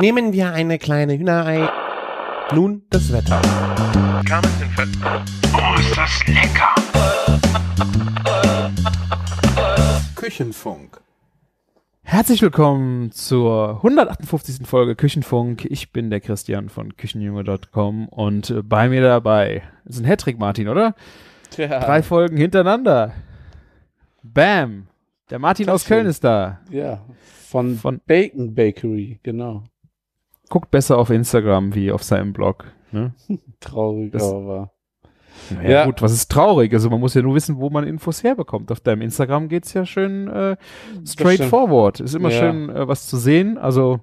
Nehmen wir eine kleine Hühnerei. Nun das Wetter. Oh, ist das lecker! Küchenfunk. Herzlich willkommen zur 158. Folge Küchenfunk. Ich bin der Christian von Küchenjunge.com und bei mir dabei ist ein Hattrick, Martin, oder? Tja. 3 Folgen hintereinander. Bam! Der Martin aus Köln ist da. Ja, von Bacon Bakery, genau. Guckt besser auf Instagram wie auf seinem Blog. Ne? Traurig, aber wahr. Ja, gut, was ist traurig? Also man muss ja nur wissen, wo man Infos herbekommt. Auf deinem Instagram geht's ja schön straightforward. Ist immer schön was zu sehen. Also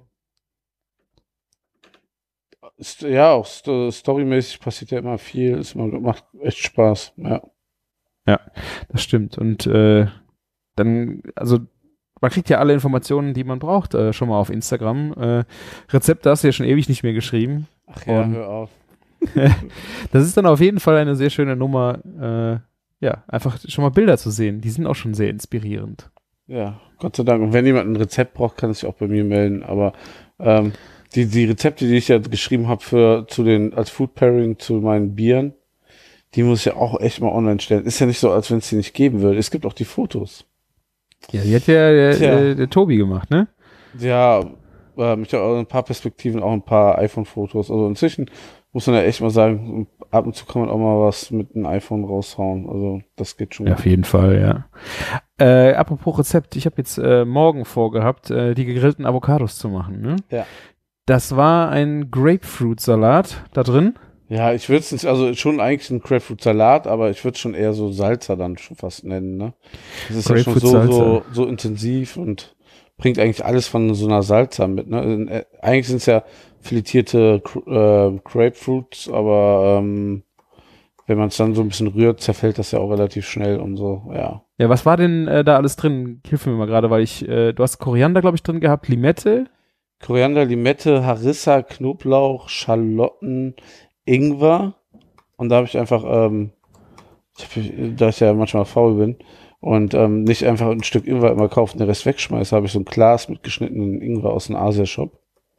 ja, auch storymäßig passiert ja immer viel. Macht echt Spaß. Ja, das stimmt. Und dann, also man kriegt ja alle Informationen, die man braucht, schon mal auf Instagram. Rezepte hast du ja schon ewig nicht mehr geschrieben. Ach ja, hör auf. Das ist dann auf jeden Fall eine sehr schöne Nummer, einfach schon mal Bilder zu sehen. Die sind auch schon sehr inspirierend. Ja, Gott sei Dank. Und wenn jemand ein Rezept braucht, kann es sich auch bei mir melden. Aber die Rezepte, die ich ja geschrieben habe als Food Pairing zu meinen Bieren, die muss ich ja auch echt mal online stellen. Ist ja nicht so, als wenn es die nicht geben würde. Es gibt auch die Fotos. Ja, die hat ja der Tobi gemacht, ne? Ja, ich habe auch ein paar Perspektiven, auch ein paar iPhone-Fotos. Also inzwischen muss man ja echt mal sagen, ab und zu kann man auch mal was mit einem iPhone raushauen. Also das geht schon. Ja, auf jeden Fall, ja. Apropos Rezept, ich habe jetzt morgen vorgehabt, die gegrillten Avocados zu machen, ne? Ja. Das war ein Grapefruit-Salat da drin. Ja, ich würde es nicht, also schon eigentlich ein Grapefruit-Salat, aber ich würde es schon eher so Salsa dann schon fast nennen, ne? Das ist ja schon so intensiv und bringt eigentlich alles von so einer Salsa mit, ne? Eigentlich sind es ja filetierte Grapefruits, aber wenn man es dann so ein bisschen rührt, zerfällt das ja auch relativ schnell und so, ja. Ja, was war denn da alles drin? Hilf mir mal gerade, weil du hast Koriander, glaube ich, drin gehabt, Limette. Koriander, Limette, Harissa, Knoblauch, Schalotten, Ingwer. Und da habe ich einfach, da ich ja manchmal faul bin und nicht einfach ein Stück Ingwer immer kaufen, den Rest wegschmeiße, habe ich so ein Glas mit geschnittenen Ingwer aus dem Asia-Shop.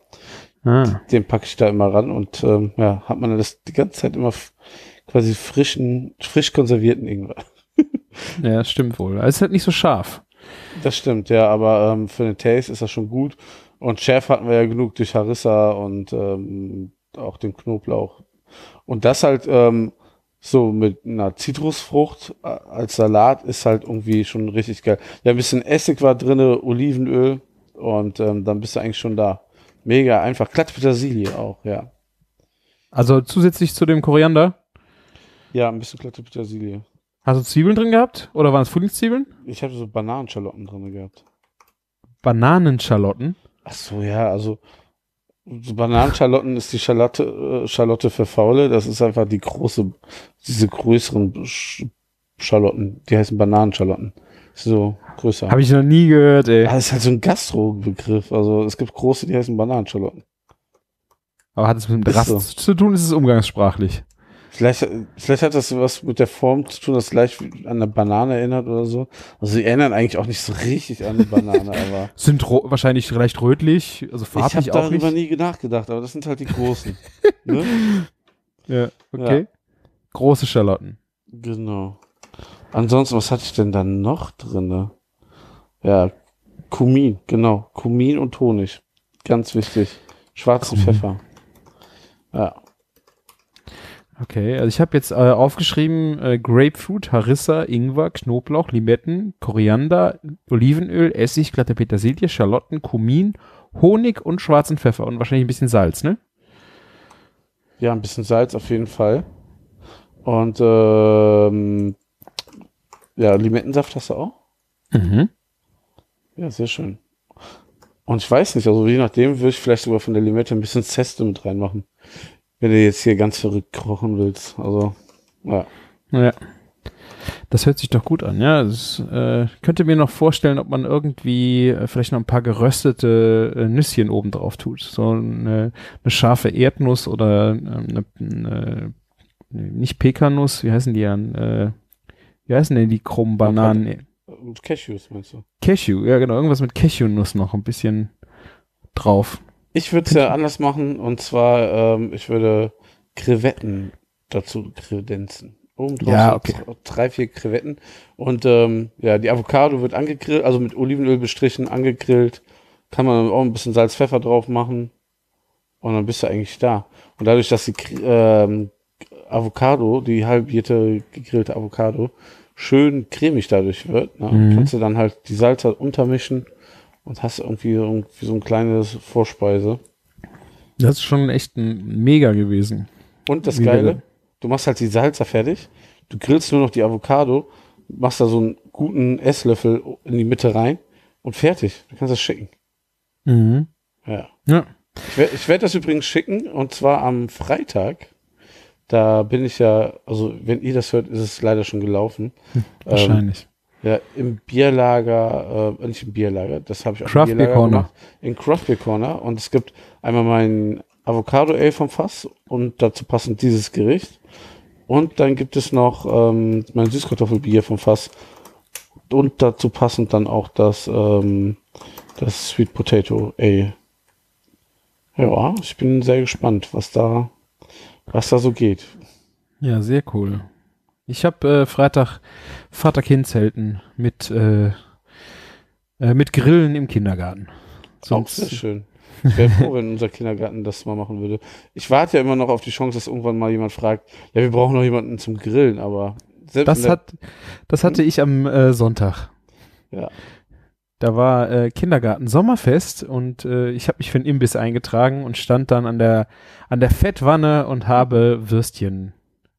Den packe ich da immer ran und hat man das die ganze Zeit immer quasi frisch konservierten Ingwer. Ja, das stimmt wohl. Also es ist halt nicht so scharf. Das stimmt, ja, aber für den Taste ist das schon gut. Und Schärfe hatten wir ja genug durch Harissa und auch den Knoblauch. Und das halt so mit einer Zitrusfrucht als Salat ist halt irgendwie schon richtig geil. Ja, ein bisschen Essig war drinne, Olivenöl und dann bist du eigentlich schon da. Mega einfach. Glatte Petersilie auch, ja. Also zusätzlich zu dem Koriander? Ja, ein bisschen glatte Petersilie. Hast du Zwiebeln drin gehabt? Oder waren es Frühlingszwiebeln? Ich hatte so Bananenschalotten drin gehabt. Bananenschalotten? Ach so, ja, also so Bananenschalotten ist die Schalotte für Faule. Das ist einfach diese größeren Schalotten. Die heißen Bananenschalotten. So größer. Habe ich noch nie gehört, ey. Das ist halt so ein Gastro-Begriff. Also es gibt große, die heißen Bananenschalotten. Aber hat es mit dem Rast zu tun? Ist es umgangssprachlich? Vielleicht hat das was mit der Form zu tun, das gleich an eine Banane erinnert oder so. Also sie erinnern eigentlich auch nicht so richtig an eine Banane, aber sind wahrscheinlich leicht rötlich, also farblich auch nicht. Ich habe darüber nie nachgedacht, aber das sind halt die großen. Ne? Ja, okay. Ja. Große Schalotten. Genau. Ansonsten, was hatte ich denn da noch drinne? Ja, Kumin, genau. Kumin und Honig. Ganz wichtig. Schwarzen Pfeffer. Ja. Okay, also ich habe jetzt aufgeschrieben, Grapefruit, Harissa, Ingwer, Knoblauch, Limetten, Koriander, Olivenöl, Essig, glatte Petersilie, Schalotten, Kumin, Honig und schwarzen Pfeffer und wahrscheinlich ein bisschen Salz, ne? Ja, ein bisschen Salz auf jeden Fall. Und Limettensaft hast du auch? Mhm. Ja, sehr schön. Und ich weiß nicht, also je nachdem würde ich vielleicht sogar von der Limette ein bisschen Zeste mit reinmachen. Wenn du jetzt hier ganz verrückt kochen willst. Also, ja. Ja. Das hört sich doch gut an, ja. Das, könnte mir noch vorstellen, ob man irgendwie vielleicht noch ein paar geröstete Nüsschen oben drauf tut. So eine scharfe Erdnuss oder nicht Pekanuss, wie heißen die dann? Wie heißen denn die krummen Bananen? Cashews meinst du? Cashew, ja genau. Irgendwas mit Cashewnuss noch ein bisschen drauf. Ich würde es ja anders machen, und zwar, ich würde Krevetten dazu kredenzen. Oben drauf Ja, so okay. 3, 4 Krevetten. Und ja, die Avocado wird angegrillt, also mit Olivenöl bestrichen, angegrillt. Kann man auch ein bisschen Salz, Pfeffer drauf machen. Und dann bist du eigentlich da. Und dadurch, dass die Avocado, die halbierte gegrillte Avocado, schön cremig dadurch wird, ne, kannst du dann halt die Salze untermischen und hast irgendwie so ein kleines Vorspeise. Das ist schon echt ein Mega gewesen. Und das Wie Geile, wäre- du machst halt die Salsa fertig, du grillst nur noch die Avocado, machst da so einen guten Esslöffel in die Mitte rein und fertig. Du kannst das schicken. Mhm. Ja. Ja. Ich werd das übrigens schicken, und zwar am Freitag. Da bin ich ja, also wenn ihr das hört, ist es leider schon gelaufen. Wahrscheinlich. Ja, im Bierlager, nicht im Bierlager, das habe ich auch Craft im Beer Bierlager Corner. gemacht. In Craft Beer Corner. Und es gibt einmal mein Avocado Ale vom Fass und dazu passend dieses Gericht. Und dann gibt es noch mein Süßkartoffelbier vom Fass und dazu passend dann auch das Sweet Potato Ale. Ja, ich bin sehr gespannt, was da so geht. Ja, sehr cool. Ich habe Freitag Vater-Kind-Zelten mit Grillen im Kindergarten. Auch sehr schön. Ich wäre froh, wenn unser Kindergarten das mal machen würde. Ich warte ja immer noch auf die Chance, dass irgendwann mal jemand fragt, ja, wir brauchen noch jemanden zum Grillen, aber selbst Das hatte ich am Sonntag. ja. Da war Kindergarten Sommerfest und ich habe mich für einen Imbiss eingetragen und stand dann an der Fettwanne und habe Würstchen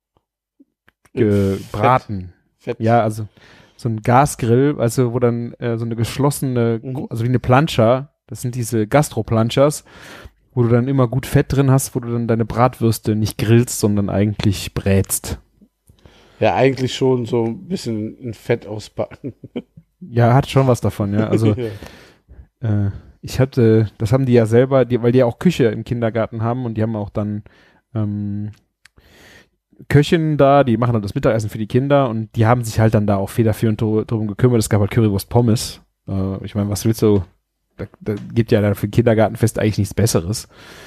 gebraten. Fett. Ja, also so ein Gasgrill, also wo dann so eine geschlossene, also wie eine Plancha, das sind diese Gastro-Planchas, wo du dann immer gut Fett drin hast, wo du dann deine Bratwürste nicht grillst, sondern eigentlich brätst. Ja, eigentlich schon so ein bisschen in Fett ausbacken. Ja, hat schon was davon, ja. Also ich hatte, das haben die ja selber, weil die ja auch Küche im Kindergarten haben und die haben auch dann Köchinnen da, die machen dann das Mittagessen für die Kinder und die haben sich halt dann da auch federführend drum gekümmert. Es gab halt Currywurst Pommes. Ich meine, was willst du? Da gibt ja dann für ein Kindergartenfest eigentlich nichts Besseres.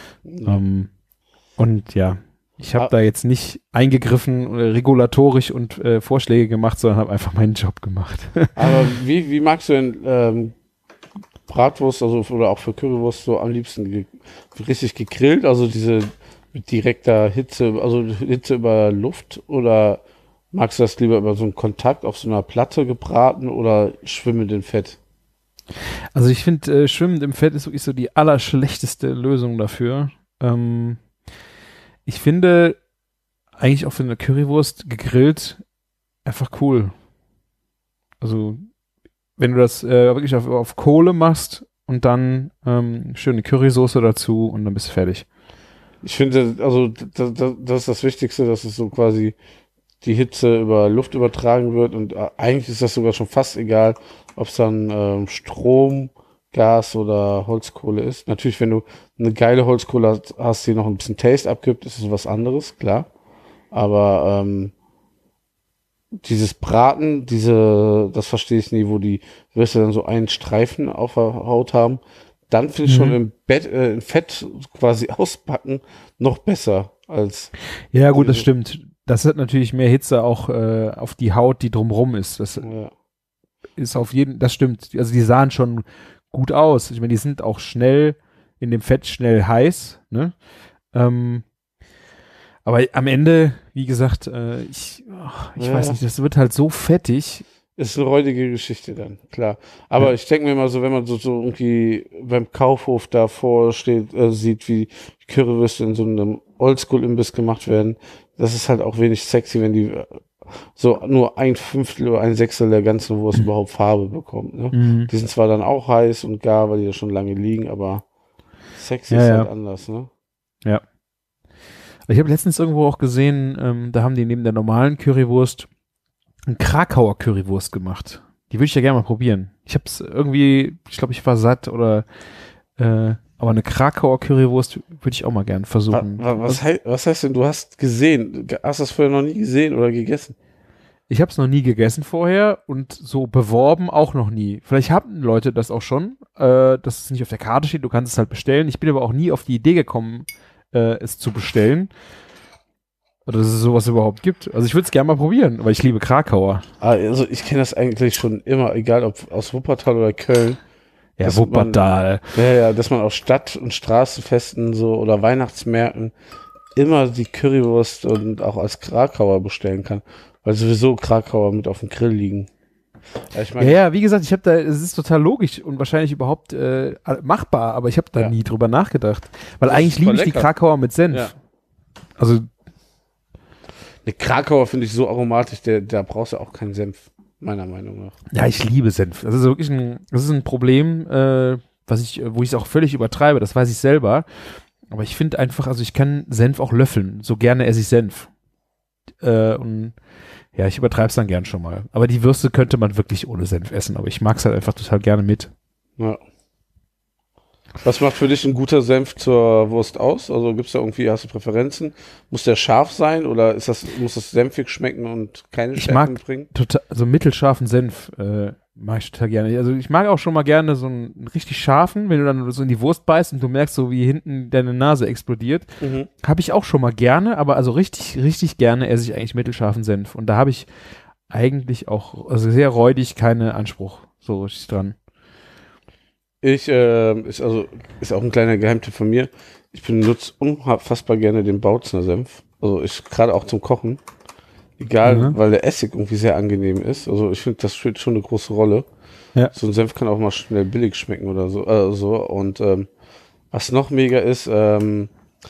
Und ja, ich habe da jetzt nicht eingegriffen, regulatorisch und Vorschläge gemacht, sondern habe einfach meinen Job gemacht. Aber wie magst du denn Bratwurst, also oder auch für Currywurst so am liebsten richtig gegrillt, also diese mit direkter Hitze, also Hitze über Luft, oder magst du das lieber über so einen Kontakt auf so einer Platte gebraten oder schwimmend in Fett? Also ich finde, schwimmend im Fett ist wirklich so die allerschlechteste Lösung dafür. Ich finde eigentlich auch für eine Currywurst gegrillt einfach cool. Also wenn du das wirklich auf Kohle machst und dann schöne Currysoße dazu und dann bist du fertig. Ich finde, also das ist das Wichtigste, dass es so quasi die Hitze über Luft übertragen wird, und eigentlich ist das sogar schon fast egal, ob es dann Strom, Gas oder Holzkohle ist. Natürlich, wenn du eine geile Holzkohle hast, die noch ein bisschen Taste abgibt, ist es was anderes, klar. Aber dieses Braten, das verstehe ich nie, wo die Würste dann so einen Streifen auf der Haut haben, dann finde ich schon im Fett quasi ausbacken noch besser als. Ja, gut, das stimmt. Das hat natürlich mehr Hitze auch auf die Haut, die drumrum ist. Das ist auf jeden, das stimmt. Also die sahen schon gut aus. Ich meine, die sind auch schnell in dem Fett schnell heiß, ne? Aber am Ende, wie gesagt, ich weiß nicht, das wird halt so fettig. Ist eine räudige Geschichte dann, klar. Aber ich denke mir mal so, wenn man so irgendwie beim Kaufhof davor steht, sieht, wie Currywürste in so einem Oldschool-Imbiss gemacht werden, das ist halt auch wenig sexy, wenn die so nur 1/5 oder 1/6 der ganzen Wurst überhaupt Farbe bekommt. Ne? Die sind zwar dann auch heiß und gar, weil die ja schon lange liegen, aber sexy ist halt anders, ne? Ja. Ich habe letztens irgendwo auch gesehen, da haben die neben der normalen Currywurst eine Krakauer Currywurst gemacht. Die würde ich ja gerne mal probieren. Ich habe es irgendwie, ich glaube, ich war satt oder aber eine Krakauer Currywurst würde ich auch mal gerne versuchen. Was heißt denn, du hast gesehen? Hast du das vorher noch nie gesehen oder gegessen? Ich habe es noch nie gegessen vorher und so beworben auch noch nie. Vielleicht haben Leute das auch schon, dass es nicht auf der Karte steht, du kannst es halt bestellen. Ich bin aber auch nie auf die Idee gekommen, es zu bestellen. Oder dass es sowas überhaupt gibt. Also ich würde es gerne mal probieren, weil ich liebe Krakauer. Also ich kenne das eigentlich schon immer, egal ob aus Wuppertal oder Köln. Ja, Wuppertal. Dass man auf Stadt- und Straßenfesten so oder Weihnachtsmärkten immer die Currywurst und auch als Krakauer bestellen kann. Weil sowieso Krakauer mit auf dem Grill liegen. Ja, ich mein, Ja, wie gesagt, es ist total logisch und wahrscheinlich überhaupt machbar, aber ich habe da nie drüber nachgedacht. Weil Das eigentlich ist liebe voll ich die lecker. Krakauer mit Senf. Ja. Also, eine Krakauer finde ich so aromatisch, da brauchst du auch keinen Senf, meiner Meinung nach. ja, ich liebe Senf. Das ist wirklich das ist ein Problem, wo ich es auch völlig übertreibe, das weiß ich selber. Aber ich finde einfach, also ich kann Senf auch löffeln. So gerne esse ich Senf. Und ja, ich übertreibe es dann gern schon mal. Aber die Würste könnte man wirklich ohne Senf essen, aber ich mag es halt einfach total gerne mit. Ja. Was macht für dich ein guter Senf zur Wurst aus? Also gibt's da irgendwie, hast du Präferenzen? Muss der scharf sein oder muss das senfig schmecken und keine Ich Schärfe mag mitbringen? total, also mittelscharfen Senf mag ich total gerne. Also ich mag auch schon mal gerne so einen richtig scharfen, wenn du dann so in die Wurst beißt und du merkst so, wie hinten deine Nase explodiert. Mhm. Habe ich auch schon mal gerne, aber also richtig, richtig gerne esse ich eigentlich mittelscharfen Senf. Und da habe ich eigentlich auch, also sehr räudig, keinen Anspruch so richtig dran. Ist auch ein kleiner Geheimtipp von mir. Ich benutze unfassbar gerne den Bautzner Senf. Also gerade auch zum Kochen. Egal, weil der Essig irgendwie sehr angenehm ist. Also ich finde, das spielt schon eine große Rolle. Ja. So ein Senf kann auch mal schnell billig schmecken oder so. Und was noch mega ist, wie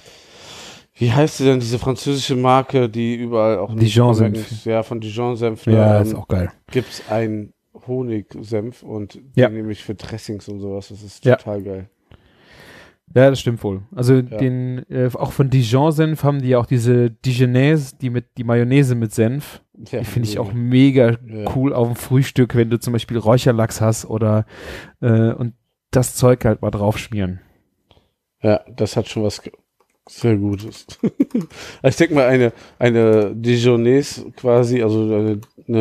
heißt sie denn, diese französische Marke, die überall auch Dijon-Senf. Ja, von Dijon-Senf. Ja, ist auch geil. Gibt's einen Honigsenf und Ja. den nehme ich für Dressings und sowas. Das ist Ja. total geil. Ja, das stimmt wohl. Also auch von Dijon-Senf haben die ja auch diese Dijonaise, die Mayonnaise mit Senf. Ja, Die finde ich auch mega cool auf dem Frühstück, wenn du zum Beispiel Räucherlachs hast oder und das Zeug halt mal drauf schmieren. Ja, das hat schon was sehr Gutes. Ich denke mal, eine Dijonaise quasi, also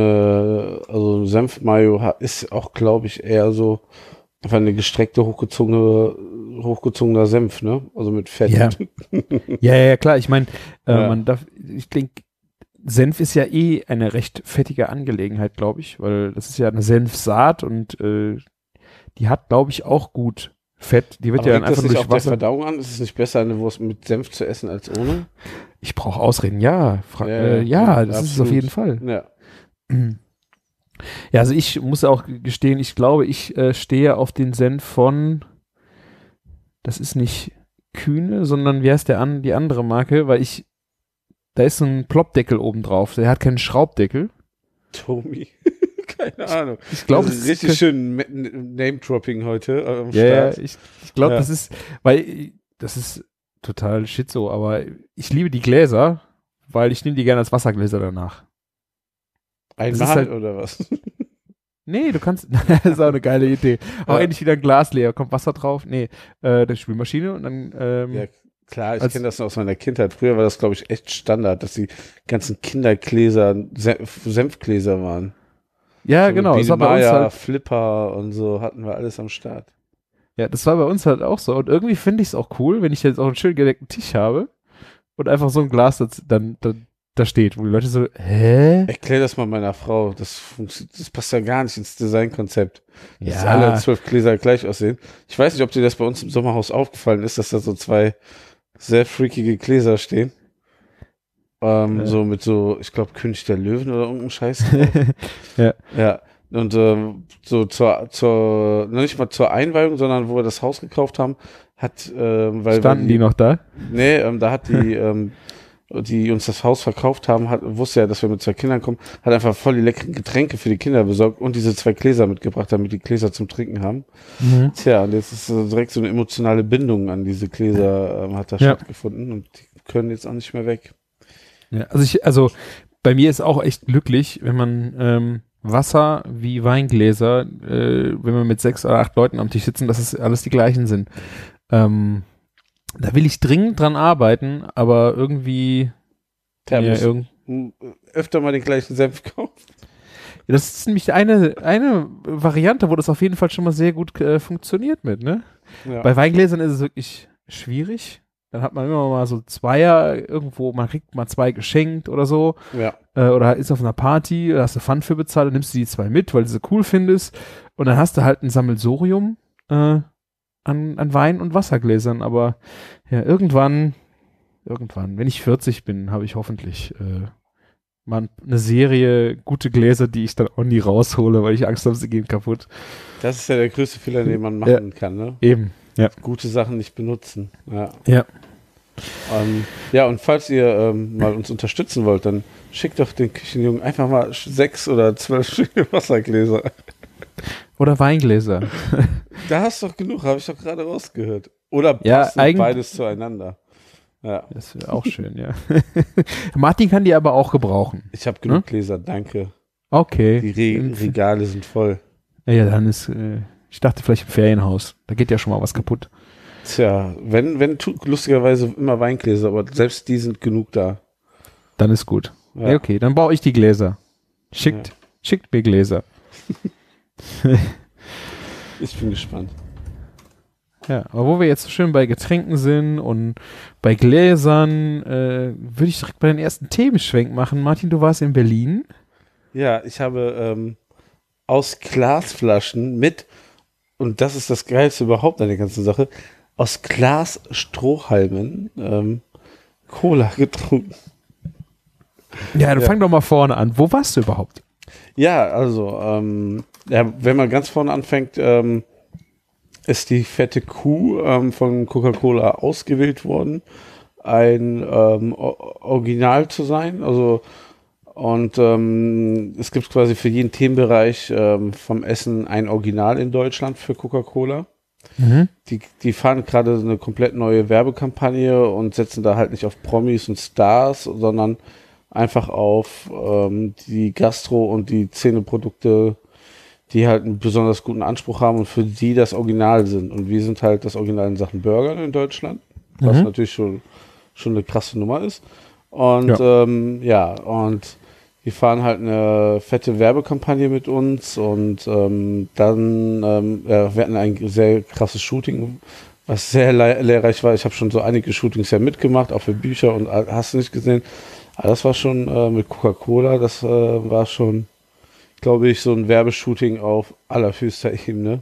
also Senf-Mayo ist auch, glaube ich, eher so einfach eine gestreckte, hochgezogener Senf, ne? Also mit Fett. Ja. Ja, klar. Ich meine, Ja. ich denke, Senf ist ja eh eine recht fettige Angelegenheit, glaube ich, weil das ist ja eine Senfsaat und die hat, glaube ich, auch gut Fett. Die wird Aber ja dann liegt das einfach nicht durch auf der Wasser. Verdauung an? Ist es nicht besser, eine Wurst mit Senf zu essen als ohne? Ich brauche Ausreden, ja. Das ist es auf absolut. jeden Fall. Ja. Ja, also ich muss auch gestehen, ich glaube, ich stehe auf den Senf von, das ist nicht Kühne, sondern wie heißt die andere Marke, weil da ist so ein Plopdeckel oben drauf, der hat keinen Schraubdeckel. Tommy. Keine Ahnung. Ich glaube, das ist richtig schön Name-Dropping heute am Ja, Start. ich glaube, Ja. das ist, weil das ist total Schizo, aber ich liebe die Gläser, weil ich nehme die gerne als Wassergläser danach. Das ist Einmal halt- oder was? Nee, du kannst, das ist auch eine geile Idee. Aber Ja. endlich wieder ein Glas leer, kommt Wasser drauf. Nee, der Spülmaschine und dann, Ja, klar, ich als- kenne das noch aus meiner Kindheit. Früher war das, glaube ich, echt Standard, dass die ganzen Kindergläser Senfgläser waren. ja, So genau. Biene Das war bei uns Maya, halt, Flipper und so hatten wir alles am Start. ja, das war bei uns halt auch so. Und irgendwie finde ich es auch cool, wenn ich jetzt auch einen schön gedeckten Tisch habe und einfach so ein Glas dann da steht, wo die Leute so, hä? Erklär das mal meiner Frau. Das passt ja gar nicht ins Designkonzept. Dass Ja. alle 12 Gläser gleich aussehen. Ich weiß nicht, ob dir das bei uns im Sommerhaus aufgefallen ist, dass da so zwei sehr freakige Gläser stehen. So mit so, ich glaube, König der Löwen oder irgendeinem Scheiß. Ja. Ja. Und so noch nicht mal zur Einweihung, sondern wo wir das Haus gekauft haben, Standen die noch da? Nee, da hat die uns das Haus verkauft haben, wusste ja, dass wir mit 2 Kindern kommen, hat einfach voll die leckeren Getränke für die Kinder besorgt und diese 2 Gläser mitgebracht, damit die Gläser zum Trinken haben. Tja, und jetzt ist direkt so eine emotionale Bindung an diese Gläser hat da stattgefunden und die können jetzt auch nicht mehr weg. Ja, also bei mir ist auch echt glücklich, wenn man Wasser wie Weingläser, wenn wir mit 6 oder 8 Leuten am Tisch sitzen, dass es alles die gleichen sind. Da will ich dringend dran arbeiten, aber irgendwie Thermos. öfter mal den gleichen Senf kaufen. Ja, das ist nämlich eine Variante, wo das auf jeden Fall schon mal sehr gut funktioniert mit, ne? Ja. Bei Weingläsern ist es wirklich schwierig. Dann hat man immer mal so Zweier irgendwo, man kriegt mal 2 geschenkt oder so. Ja. Oder ist auf einer Party, da hast du Pfand für bezahlt, dann nimmst du die 2 mit, weil du sie cool findest. Und dann hast du halt ein Sammelsurium an Wein- und Wassergläsern. Aber ja, irgendwann, wenn ich 40 bin, habe ich hoffentlich mal eine Serie gute Gläser, die ich dann auch nie raushole, weil ich Angst habe, sie gehen kaputt. Das ist ja der größte Fehler, den man machen kann, ne? Eben, ja. Gute Sachen nicht benutzen. Ja. Ja. Ja, und falls ihr mal uns unterstützen wollt, dann schickt doch den Küchenjungen einfach mal 6 oder 12 Stücke Wassergläser. Oder Weingläser. Da hast du doch genug, habe ich doch gerade rausgehört. Oder Ja, passt beides zueinander. Ja. Das wäre auch schön, ja. Martin kann die aber auch gebrauchen. Ich habe genug Gläser, danke. Okay. Die Regale sind voll. Ja, dann ist, ich dachte vielleicht im Ferienhaus. Da geht ja schon mal was kaputt. Tja, wenn lustigerweise immer Weingläser, aber selbst die sind genug da. Dann ist gut. Ja. Ja, okay, dann baue ich die Gläser. Schickt mir Gläser. Ich bin gespannt. Ja, aber wo wir jetzt so schön bei Getränken sind und bei Gläsern, würde ich direkt bei den ersten Themenschwenk machen. Martin, du warst in Berlin. Ja, ich habe aus Glasflaschen und das ist das Geilste überhaupt an der ganzen Sache, aus Glasstrohhalmen Cola getrunken. Ja, fang doch mal vorne an. Wo warst du überhaupt? Ja, also, wenn man ganz vorne anfängt, ist die fette Kuh von Coca-Cola ausgewählt worden, ein Original zu sein. Also, und es gibt quasi für jeden Themenbereich vom Essen ein Original in Deutschland für Coca-Cola. Mhm. Die fahren gerade eine komplett neue Werbekampagne und setzen da halt nicht auf Promis und Stars, sondern einfach auf die Gastro- und die Szeneprodukte, die halt einen besonders guten Anspruch haben und für die das Original sind. Und wir sind halt das Original in Sachen Burger in Deutschland, was natürlich schon eine krasse Nummer ist. Und und die fahren halt eine fette Werbekampagne mit uns und wir hatten ein sehr krasses Shooting, was sehr lehrreich war. Ich habe schon so einige Shootings ja mitgemacht, auch für Bücher und hast du nicht gesehen. Aber das war schon mit Coca-Cola, das war schon, glaube ich, so ein Werbeshooting auf allerhöchster Ebene.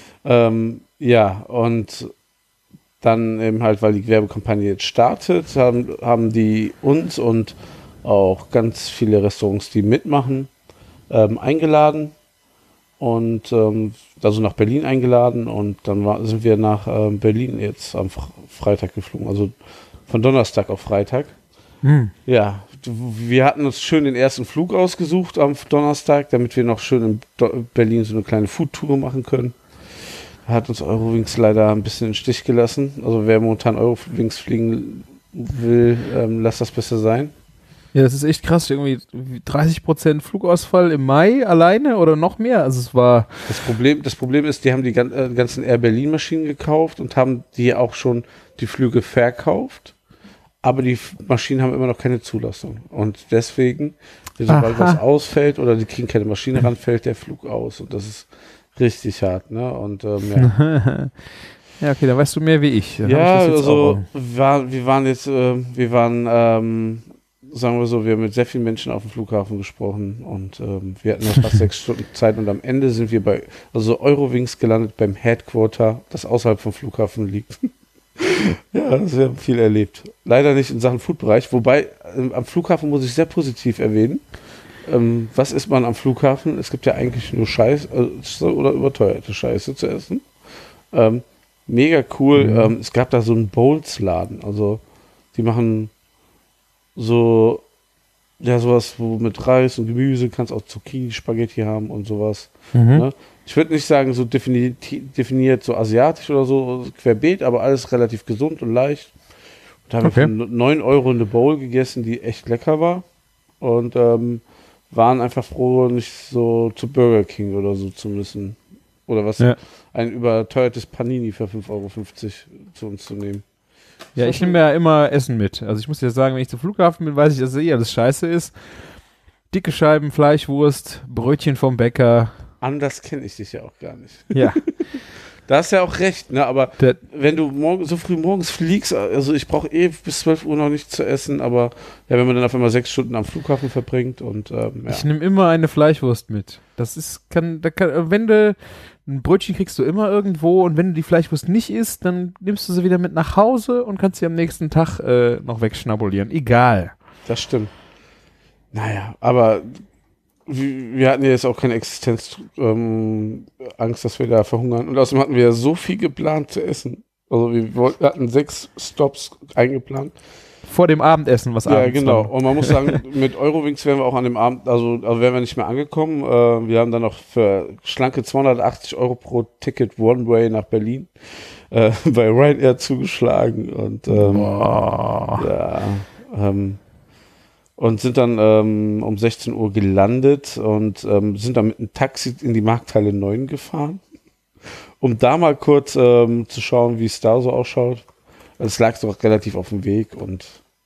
Und dann eben halt, weil die Werbekampagne jetzt startet, haben die uns und auch ganz viele Restaurants, die mitmachen, eingeladen und also nach Berlin eingeladen und dann sind wir nach Berlin jetzt am Freitag geflogen, also von Donnerstag auf Freitag. Ja, wir hatten uns schön den ersten Flug ausgesucht am Donnerstag, damit wir noch schön in Berlin so eine kleine Foodtour machen können. Da hat uns Eurowings leider ein bisschen in den Stich gelassen. Also wer momentan Eurowings fliegen will, lasst das besser sein. Ja, das ist echt krass. Irgendwie 30% Flugausfall im Mai alleine oder noch mehr. Also es war... Das Problem ist, die haben die ganzen Air Berlin Maschinen gekauft und haben die auch schon die Flüge verkauft. Aber die Maschinen haben immer noch keine Zulassung. Und deswegen, sobald was ausfällt oder die kriegen keine Maschine ran, fällt der Flug aus. Und das ist richtig hart, ne? Und ja. Ja, okay, dann weißt du mehr wie ich. Dann ja, also wir waren, sagen wir so, wir haben mit sehr vielen Menschen auf dem Flughafen gesprochen und wir hatten noch fast 6 Stunden Zeit und am Ende sind wir bei Eurowings gelandet beim Headquarter, das außerhalb vom Flughafen liegt. Ja, wir haben viel erlebt. Leider nicht in Sachen Foodbereich, wobei am Flughafen muss ich sehr positiv erwähnen. Was isst man am Flughafen? Es gibt ja eigentlich nur Scheiße oder überteuerte Scheiße zu essen. Mega cool. Es gab da so einen Bowls-Laden. Also die machen so, ja, sowas, wo mit Reis und Gemüse kannst auch Zucchini, Spaghetti haben und sowas. Ne? Ich würde nicht sagen, so definiert so asiatisch oder so querbeet, aber alles relativ gesund und leicht. Und da haben wir für 9 Euro eine Bowl gegessen, die echt lecker war. Und waren einfach froh, nicht so zu Burger King oder so zu müssen. Oder was, ein überteuertes Panini für 5,50 Euro zu uns zu nehmen. Ja, ich nehme ja immer Essen mit. Also ich muss dir sagen, wenn ich zum Flughafen bin, weiß ich, dass alles scheiße ist. Dicke Scheiben, Fleischwurst, Brötchen vom Bäcker. Anders kenne ich dich ja auch gar nicht. Ja. Da hast du ja auch recht, ne? Aber wenn du so früh morgens fliegst, also ich brauche bis 12 Uhr noch nichts zu essen, aber ja, wenn man dann auf einmal 6 Stunden am Flughafen verbringt und ja. Ich nehme immer eine Fleischwurst mit. Wenn du ein Brötchen kriegst du immer irgendwo und wenn du die Fleischwurst nicht isst, dann nimmst du sie wieder mit nach Hause und kannst sie am nächsten Tag noch wegschnabulieren. Egal. Das stimmt. Naja, aber wir hatten ja jetzt auch keine Angst, dass wir da verhungern. Und außerdem hatten wir ja so viel geplant zu essen. Also wir hatten 6 Stops eingeplant. Vor dem Abendessen, was abends Ja, genau. war. Und man muss sagen, mit Eurowings wären wir auch an dem Abend, also wären wir nicht mehr angekommen. Wir haben dann noch für schlanke 280 Euro pro Ticket One-Way nach Berlin bei Ryanair zugeschlagen. Und und sind dann um 16 Uhr gelandet und sind dann mit einem Taxi in die Markthalle 9 gefahren, um da mal kurz zu schauen, wie es da so ausschaut. Es lag doch relativ auf dem Weg und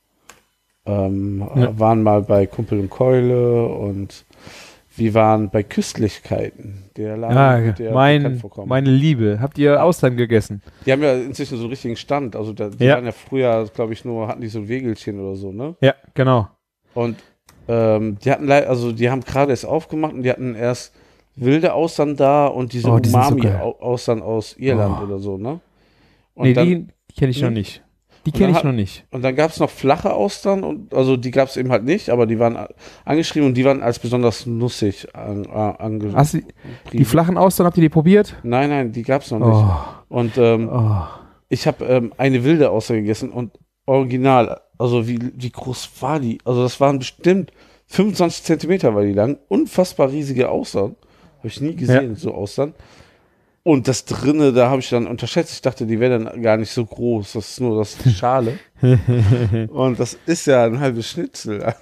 waren mal bei Kumpel und Keule und wir waren bei Köstlichkeiten. Der Laden, der bekannt vorkommt. Meine Liebe. Habt ihr Austern gegessen? Die haben ja inzwischen so einen richtigen Stand. Also die waren ja früher, glaube ich, hatten die so ein Wägelchen oder so, ne? Ja, genau. Und die haben gerade erst aufgemacht und die hatten erst wilde Austern da und diese Umami-Austern aus Irland oder so, ne? Und die kenne ich noch nicht. Die kenne ich noch nicht. Und dann gab es noch flache Austern, und also die gab es eben halt nicht, aber die waren angeschrieben und die waren als besonders nussig angeschrieben. Die flachen Austern, habt ihr die probiert? Nein, die gab es noch nicht. Und ich habe eine wilde Auster gegessen und original, also wie groß war die? Also das waren bestimmt 25 Zentimeter war die lang, unfassbar riesige Austern. Habe ich nie gesehen, so Austern. Und das drinne, da habe ich dann unterschätzt. Ich dachte, die wäre dann gar nicht so groß. Das ist nur das Schale. Und das ist ja ein halbes Schnitzel.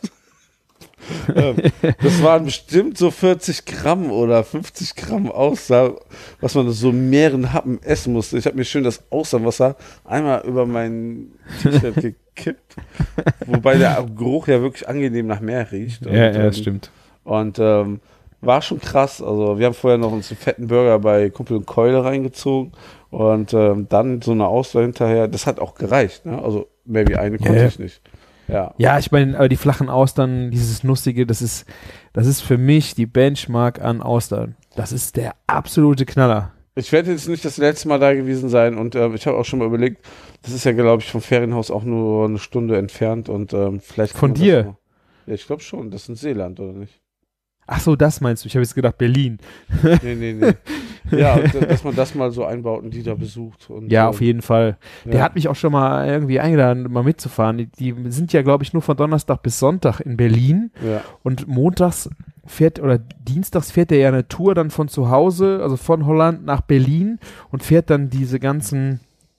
Das waren bestimmt so 40 Gramm oder 50 Gramm Austern, was man so mehreren Happen essen musste. Ich habe mir schön das Austernwasser einmal über mein T-Shirt gekippt. Wobei der Geruch ja wirklich angenehm nach Meer riecht. Ja, stimmt. Und war schon krass. Also wir haben vorher noch uns einen fetten Burger bei Kumpel und Keule reingezogen und dann so eine Austern hinterher. Das hat auch gereicht. Ne? Also mehr wie eine konnte ich nicht. Ja, ich meine, die flachen Austern, dieses Nussige, das ist für mich die Benchmark an Austern. Das ist der absolute Knaller. Ich werde jetzt nicht das letzte Mal da gewesen sein und ich habe auch schon mal überlegt, das ist ja, glaube ich, vom Ferienhaus auch nur eine Stunde entfernt und vielleicht... Von dir? Ja, ich glaube schon. Das ist in Seeland, oder nicht? Ach so, das meinst du? Ich habe jetzt gedacht Berlin. Nee. Ja, dass man das mal so einbaut und die da besucht. Und, ja, auf jeden Fall. Ja. Der hat mich auch schon mal irgendwie eingeladen, mal mitzufahren. Die sind ja, glaube ich, nur von Donnerstag bis Sonntag in Berlin. Ja. Und dienstags fährt der ja eine Tour dann von zu Hause, also von Holland nach Berlin und fährt dann diese ganzen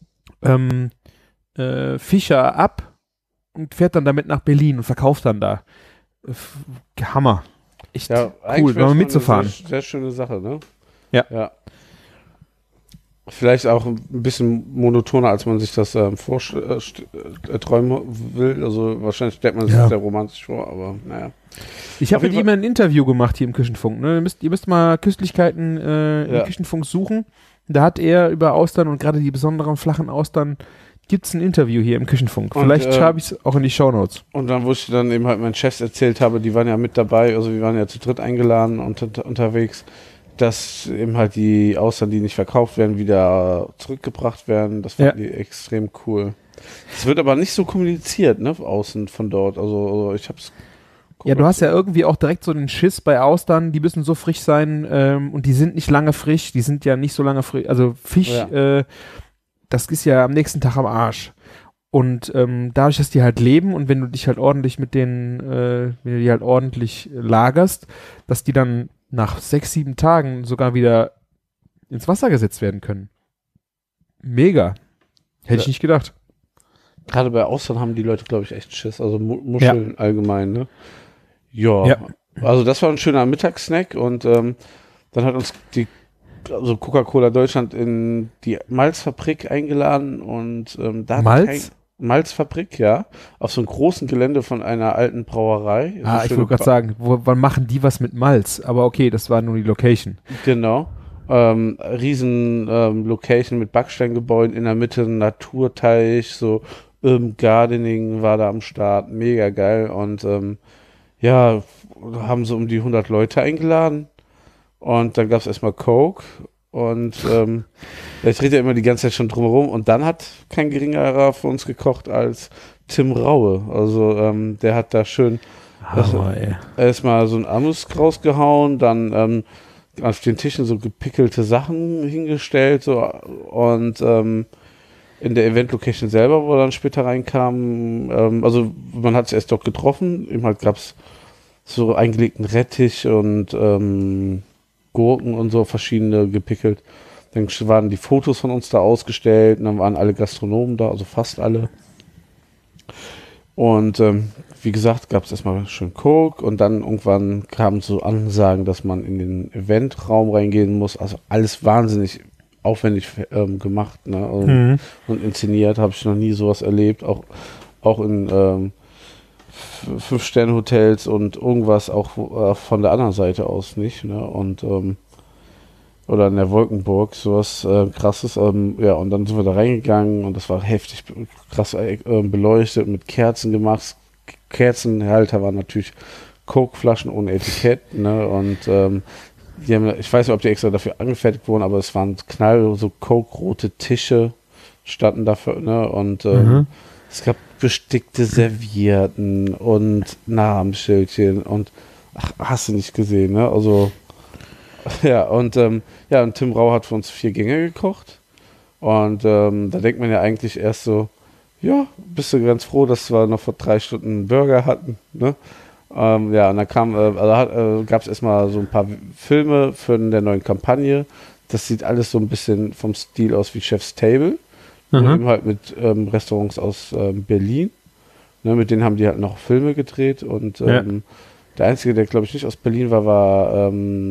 Fischer ab und fährt dann damit nach Berlin und verkauft dann da. Hammer. Echt cool, mal mitzufahren. Sehr, sehr schöne Sache, ne? Ja. Vielleicht auch ein bisschen monotoner, als man sich das träumen will. Also wahrscheinlich stellt man sich das sehr romantisch vor, aber naja. Ich habe mit ihm ein Interview gemacht hier im Küchenfunk. Ne? Ihr müsst mal Köstlichkeiten im Küchenfunk suchen. Da hat er über Austern und gerade die besonderen flachen Austern gibt es ein Interview hier im Küchenfunk. Vielleicht schreibe ich es auch in die Shownotes. Und dann, wo ich dann eben halt meinen Chefs erzählt habe, die waren ja mit dabei, also wir waren ja zu dritt eingeladen und unterwegs, dass eben halt die Austern, die nicht verkauft werden, wieder zurückgebracht werden. Das fanden die extrem cool. Es wird aber nicht so kommuniziert, ne, außen von dort. Also ich hab's... Ja, du hast ja irgendwie auch direkt so den Schiss bei Austern, die müssen so frisch sein und die sind nicht lange frisch, die sind ja nicht so lange frisch. Also Fisch... das ist ja am nächsten Tag am Arsch. Und dadurch, dass die halt leben und wenn du dich halt ordentlich mit denen, wenn du die halt ordentlich lagerst, dass die dann nach 6, 7 Tagen sogar wieder ins Wasser gesetzt werden können. Mega. Hätte ich nicht gedacht. Gerade bei Austern haben die Leute, glaube ich, echt Schiss. Also Muscheln allgemein, ne? Ja. Also das war ein schöner Mittagssnack und dann hat uns die also Coca-Cola Deutschland in die Malzfabrik eingeladen und da hat Malz? Malzfabrik, ja, auf so einem großen Gelände von einer alten Brauerei. So Ich wollte gerade sagen, wann machen die was mit Malz? Aber okay, das war nur die Location. Genau. Riesen Location mit Backsteingebäuden in der Mitte, ein Naturteich, so Gardening war da am Start, mega geil und ja, haben so um die 100 Leute eingeladen und dann gab es erstmal Coke und ich rede ja immer die ganze Zeit schon drumherum und dann hat kein geringerer für uns gekocht als Tim Raue, also der hat da schön erstmal so ein Amüs rausgehauen, dann auf den Tischen so gepickelte Sachen hingestellt so, und in der Event-Location selber, wo er dann später reinkam, also man hat es erst dort getroffen, eben halt gab es so eingelegten Rettich und Gurken und so verschiedene gepickelt. Dann waren die Fotos von uns da ausgestellt und dann waren alle Gastronomen da, also fast alle. Und wie gesagt, gab es erstmal schön Coke und dann irgendwann kamen so Ansagen, dass man in den Eventraum reingehen muss. Also alles wahnsinnig aufwendig gemacht, ne? Und inszeniert, habe ich noch nie sowas erlebt. Auch in 5-Sterne-Hotels und irgendwas auch von der anderen Seite aus nicht, ne? Und oder in der Wolkenburg, sowas krasses. Ja, und dann sind wir da reingegangen und das war heftig krass beleuchtet, mit Kerzen gemacht. Kerzenhalter waren natürlich Coke-Flaschen ohne Etikett, ne? Und die haben, ich weiß nicht, ob die extra dafür angefertigt wurden, aber es waren so Coke-rote Tische standen dafür, ne? Und es gab bestickte Servietten und Namensschildchen und hast du nicht gesehen, ne? Also ja, und und Tim Rau hat für uns 4 Gänge gekocht. Und da denkt man ja eigentlich erst so, ja, bist du ganz froh, dass wir noch vor 3 Stunden einen Burger hatten, ne? Ja, und dann gab es erstmal so ein paar Filme für der neuen Kampagne. Das sieht alles so ein bisschen vom Stil aus wie Chef's Table. Eben halt mit Restaurants aus Berlin. Ne, mit denen haben die halt noch Filme gedreht. Und der Einzige, der glaube ich nicht aus Berlin war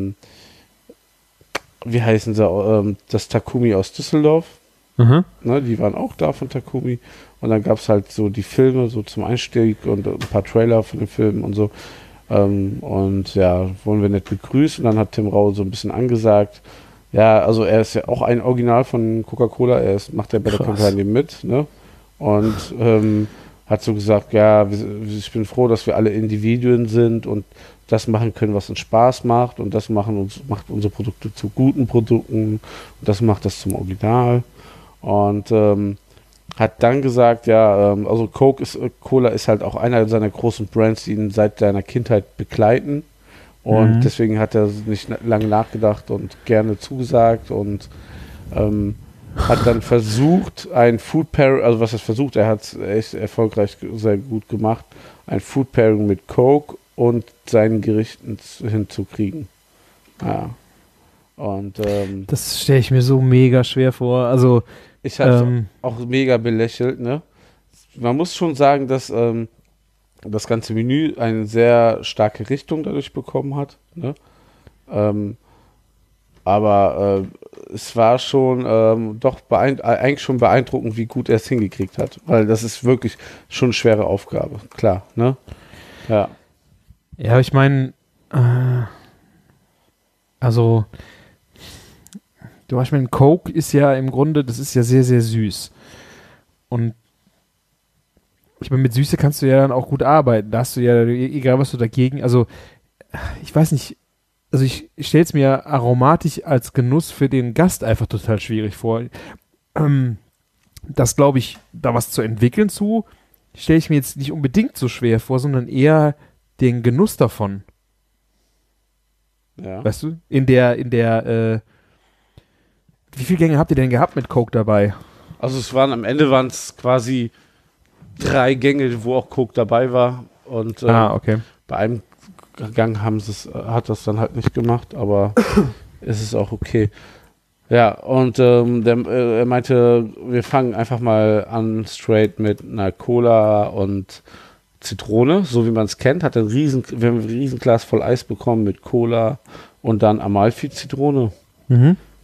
wie heißen sie, das Takumi aus Düsseldorf. Ne, die waren auch da von Takumi. Und dann gab es halt so die Filme so zum Einstieg und ein paar Trailer von den Filmen und so. Und ja, wurden wir nett begrüßt. Und dann hat Tim Rau so ein bisschen angesagt, ja, also er ist ja auch ein Original von Coca-Cola. Macht ja bei der Kampagne mit, ne? Und hat so gesagt, ja, ich bin froh, dass wir alle Individuen sind und das machen können, was uns Spaß macht. Und das macht unsere Produkte zu guten Produkten. Und das macht das zum Original. Und hat dann gesagt, ja, also Cola ist halt auch einer seiner großen Brands, die ihn seit seiner Kindheit begleiten. Und deswegen hat er nicht lange nachgedacht und gerne zugesagt und hat dann versucht, ein Food Pairing, also was er versucht, er hat es echt erfolgreich sehr gut gemacht, ein Food Pairing mit Coke und seinen Gerichten hinzukriegen. Ja. Und das stelle ich mir so mega schwer vor. Also ich habe auch mega belächelt, ne? Man muss schon sagen, dass das ganze Menü eine sehr starke Richtung dadurch bekommen hat, ne? Aber es war schon doch eigentlich schon beeindruckend, wie gut er es hingekriegt hat, weil das ist wirklich schon eine schwere Aufgabe, klar, ne? Ja. Ja, ich meine, also ich meine, Coke ist ja im Grunde, das ist ja sehr, sehr süß. Und ich meine, mit Süße kannst du ja dann auch gut arbeiten. Da hast du ja, egal was du dagegen, also ich weiß nicht, also ich stelle es mir aromatisch als Genuss für den Gast einfach total schwierig vor. Das glaube ich, da was zu entwickeln stelle ich mir jetzt nicht unbedingt so schwer vor, sondern eher den Genuss davon. Ja. Weißt du? In der wie viele Gänge habt ihr denn gehabt mit Coke dabei? Also am Ende waren es quasi 3 Gänge, wo auch Coke dabei war. Und okay. Bei einem Gang hat das dann halt nicht gemacht, aber es ist auch okay. Ja, und er meinte, wir fangen einfach mal an straight mit einer Cola und Zitrone, so wie man es kennt. Wir haben ein Riesenglas voll Eis bekommen mit Cola und dann Amalfi-Zitrone.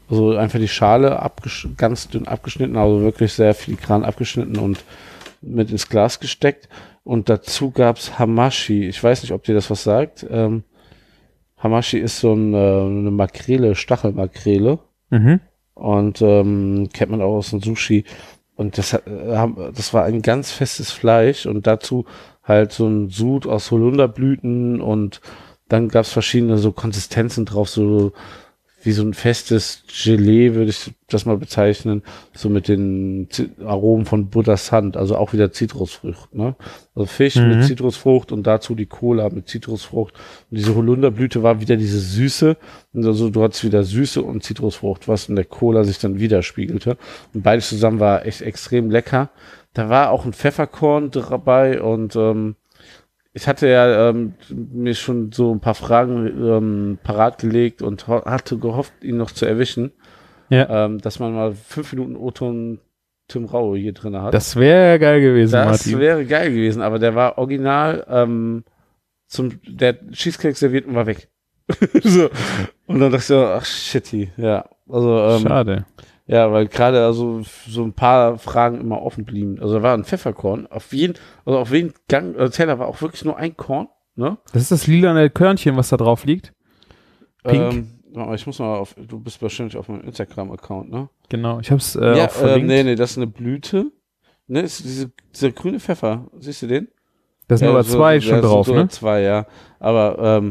Also einfach die Schale ganz dünn abgeschnitten, also wirklich sehr filigran abgeschnitten und mit ins Glas gesteckt. Und dazu gab's Hamashi. Ich weiß nicht, ob dir das was sagt. Hamashi ist so eine Makrele, Stachelmakrele. Mhm. Und kennt man auch aus dem Sushi. Und das war ein ganz festes Fleisch und dazu halt so ein Sud aus Holunderblüten und dann gab's verschiedene so Konsistenzen drauf, so wie so ein festes Gelee, würde ich das mal bezeichnen, so mit den Aromen von Buddhas Hand, also auch wieder Zitrusfrucht, ne? Also Fisch mit Zitrusfrucht und dazu die Cola mit Zitrusfrucht. Und diese Holunderblüte war wieder diese Süße, und also du hattest wieder Süße und Zitrusfrucht, was in der Cola sich dann widerspiegelte. Und beides zusammen war echt extrem lecker. Da war auch ein Pfefferkorn dabei und ich hatte ja mir schon so ein paar Fragen parat gelegt und hatte gehofft, ihn noch zu erwischen. Ja. Dass man mal 5 Minuten O-Ton Tim Raue hier drin hat. Das wäre geil gewesen, Das Martin. wäre geil gewesen, aber der war original der Cheesecake serviert und war weg. So. Und dann dachte ich so, ach shitty, ja. Also, Schade. ja, weil gerade also so ein paar Fragen immer offen blieben. Also da war ein Pfefferkorn. Auf jeden Gang, Teller war auch wirklich nur ein Korn, ne? Das ist das lilane Körnchen, was da drauf liegt. Pink. Ich muss mal du bist wahrscheinlich auf meinem Instagram-Account, ne? Genau, ich hab's Ja, auch verlinkt. nee, das ist eine Blüte. Ne, ist dieser grüne Pfeffer. Siehst du den? Da sind aber zwei schon drauf, sind ne? sogar 2, ja. Aber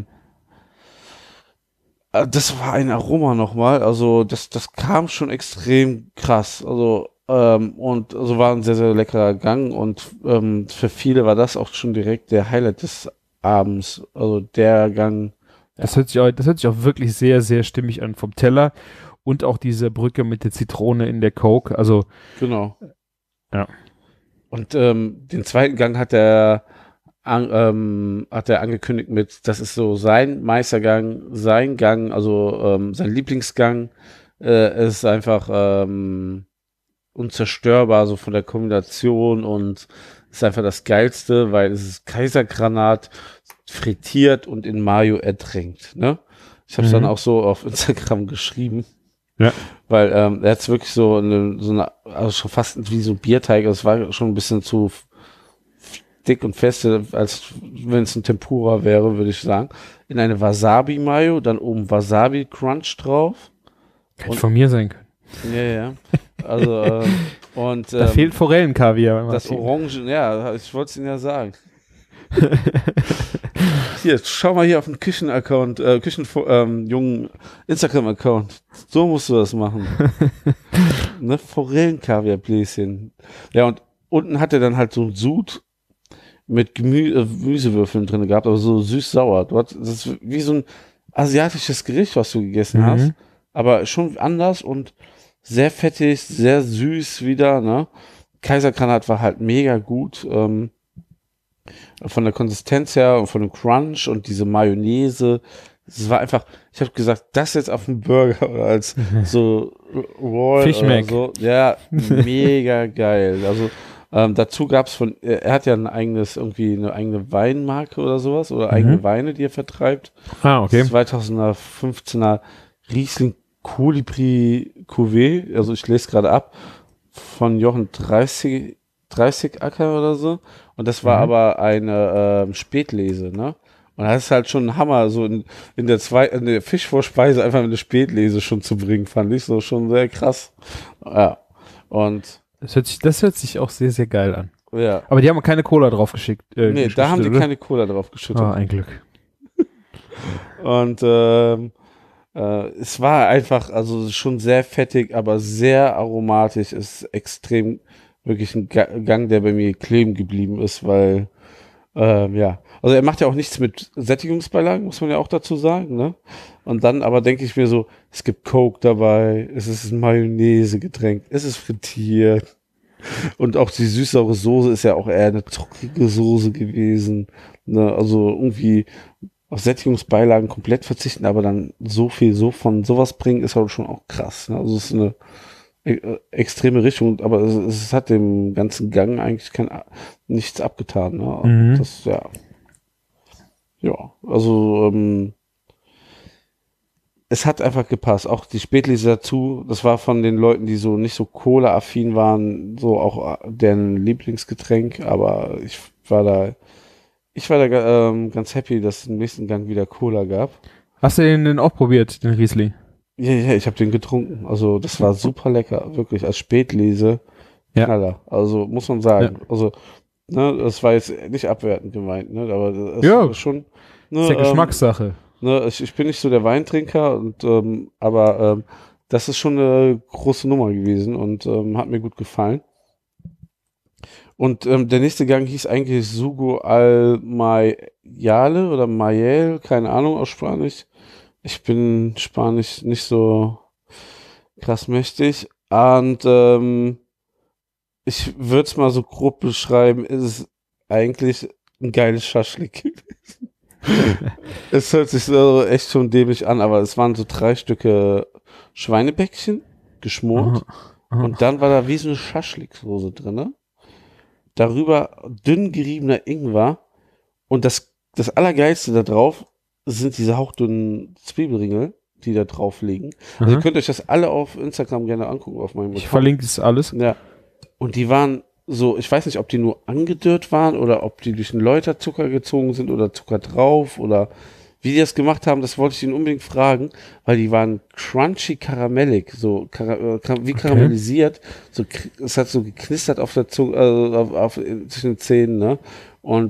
das war ein Aroma nochmal. Also das kam schon extrem krass. Also und also war ein sehr, sehr leckerer Gang und für viele war das auch schon direkt der Highlight des Abends. Also der Gang. Das hört sich auch wirklich sehr, sehr stimmig an vom Teller und auch diese Brücke mit der Zitrone in der Coke. Also Genau. ja. Und den zweiten Gang hat er angekündigt mit, das ist so sein Meistergang, sein Gang, also sein Lieblingsgang. Ist einfach unzerstörbar, so von der Kombination und ist einfach das Geilste, weil es ist Kaisergranat frittiert und in Mayo ertränkt, ne? Ich habe es dann auch so auf Instagram geschrieben. Ja. Weil er hat es wirklich so eine, also schon fast wie so Bierteig, also es war schon ein bisschen zu dick und feste, als wenn es ein Tempura wäre, würde ich sagen. In eine Wasabi-Mayo, dann oben Wasabi-Crunch drauf. Könnte von mir sein können. Ja, ja. Also, und da fehlt Forellenkaviar. das Orange, ja, ich wollte es Ihnen ja sagen. Hier, schau mal hier auf den Küchen-Account, jungen Instagram-Account. So musst du das machen. Ne, Forellenkaviar-Bläschen. Ja, und unten hat er dann halt so ein Sud mit Gemüsewürfeln drin gehabt, aber so süß-sauer. Das ist wie so ein asiatisches Gericht, was du gegessen hast, aber schon anders und sehr fettig, sehr süß wieder, ne? Kaisergranat war halt mega gut, von der Konsistenz her und von dem Crunch und diese Mayonnaise. Es war einfach, ich habe gesagt, das jetzt auf dem Burger oder als so Roll oder so. Ja, mega geil. Also dazu gab's er hat ja eine eigene Weinmarke oder sowas oder eigene Weine, die er vertreibt. Ah, okay. 2015er Riesling Colibri Cuvée, also ich lese gerade ab, von Jochen 30 Acker oder so. Und das war aber eine Spätlese, ne? Und das ist halt schon ein Hammer, so in der Fischvorspeise einfach eine Spätlese schon zu bringen, fand ich so schon sehr krass. Ja. Und das hört sich auch sehr, sehr geil an. ja. Aber die haben keine Cola drauf geschickt. Nee, da haben die keine Cola drauf geschüttet. Ah, ein Glück. Und es war einfach, also schon sehr fettig, aber sehr aromatisch. Ist extrem wirklich ein Gang, der bei mir kleben geblieben ist, weil ja, also er macht ja auch nichts mit Sättigungsbeilagen, muss man ja auch dazu sagen, ne? Und dann aber denke ich mir so, es gibt Coke dabei, es ist ein Mayonnaise-Getränk, es ist frittiert. Und auch die süß-saure Soße ist ja auch eher eine zuckrige Soße gewesen. Ne? Also irgendwie auf Sättigungsbeilagen komplett verzichten, aber dann so viel so von sowas bringen, ist halt schon auch krass. Ne? Also es ist eine extreme Richtung, aber es hat dem ganzen Gang eigentlich nichts abgetan. Ne? Das, ja, also es hat einfach gepasst. Auch die Spätlese dazu, das war von den Leuten, die so nicht so Cola-affin waren, so auch deren Lieblingsgetränk, aber ich war da ganz happy, dass es im nächsten Gang wieder Cola gab. Hast du den denn auch probiert, den Riesling? Ja, ich habe den getrunken. Also das war super lecker, wirklich als Spätlese. Ja. Knaller. Also muss man sagen. Ja. Also, ne, das war jetzt nicht abwertend gemeint, ne, aber das Ja. ist schon. Ne, Ist ja Geschmackssache. Ne, ich bin nicht so der Weintrinker, aber das ist schon eine große Nummer gewesen und hat mir gut gefallen. Und der nächste Gang hieß eigentlich Sugo al Mayale oder Mayel, keine Ahnung aus Spanisch. Ich bin Spanisch nicht so krass mächtig. Und ich würde es mal so grob beschreiben, ist es eigentlich ein geiles Schaschlik. Es hört sich so echt schon dämlich an, aber es waren so 3 Stücke Schweinebäckchen, geschmort. Aha. Und dann war da wie so eine Schaschliksoße drin. Darüber dünn geriebener Ingwer. Und das Allergeilste da drauf sind diese hauchdünnen Zwiebelringel, die da drauf liegen. Also ihr könnt euch das alle auf Instagram gerne angucken, auf meinem Ich Account. verlinke das alles. Ja. Und die waren so, ich weiß nicht, ob die nur angedörrt waren oder ob die durch einen Läuterzucker gezogen sind oder Zucker drauf oder wie die das gemacht haben, das wollte ich ihnen unbedingt fragen, weil die waren crunchy karamellig, so wie karamellisiert, so es hat so geknistert auf der Zunge, zwischen den Zähnen, ne? Und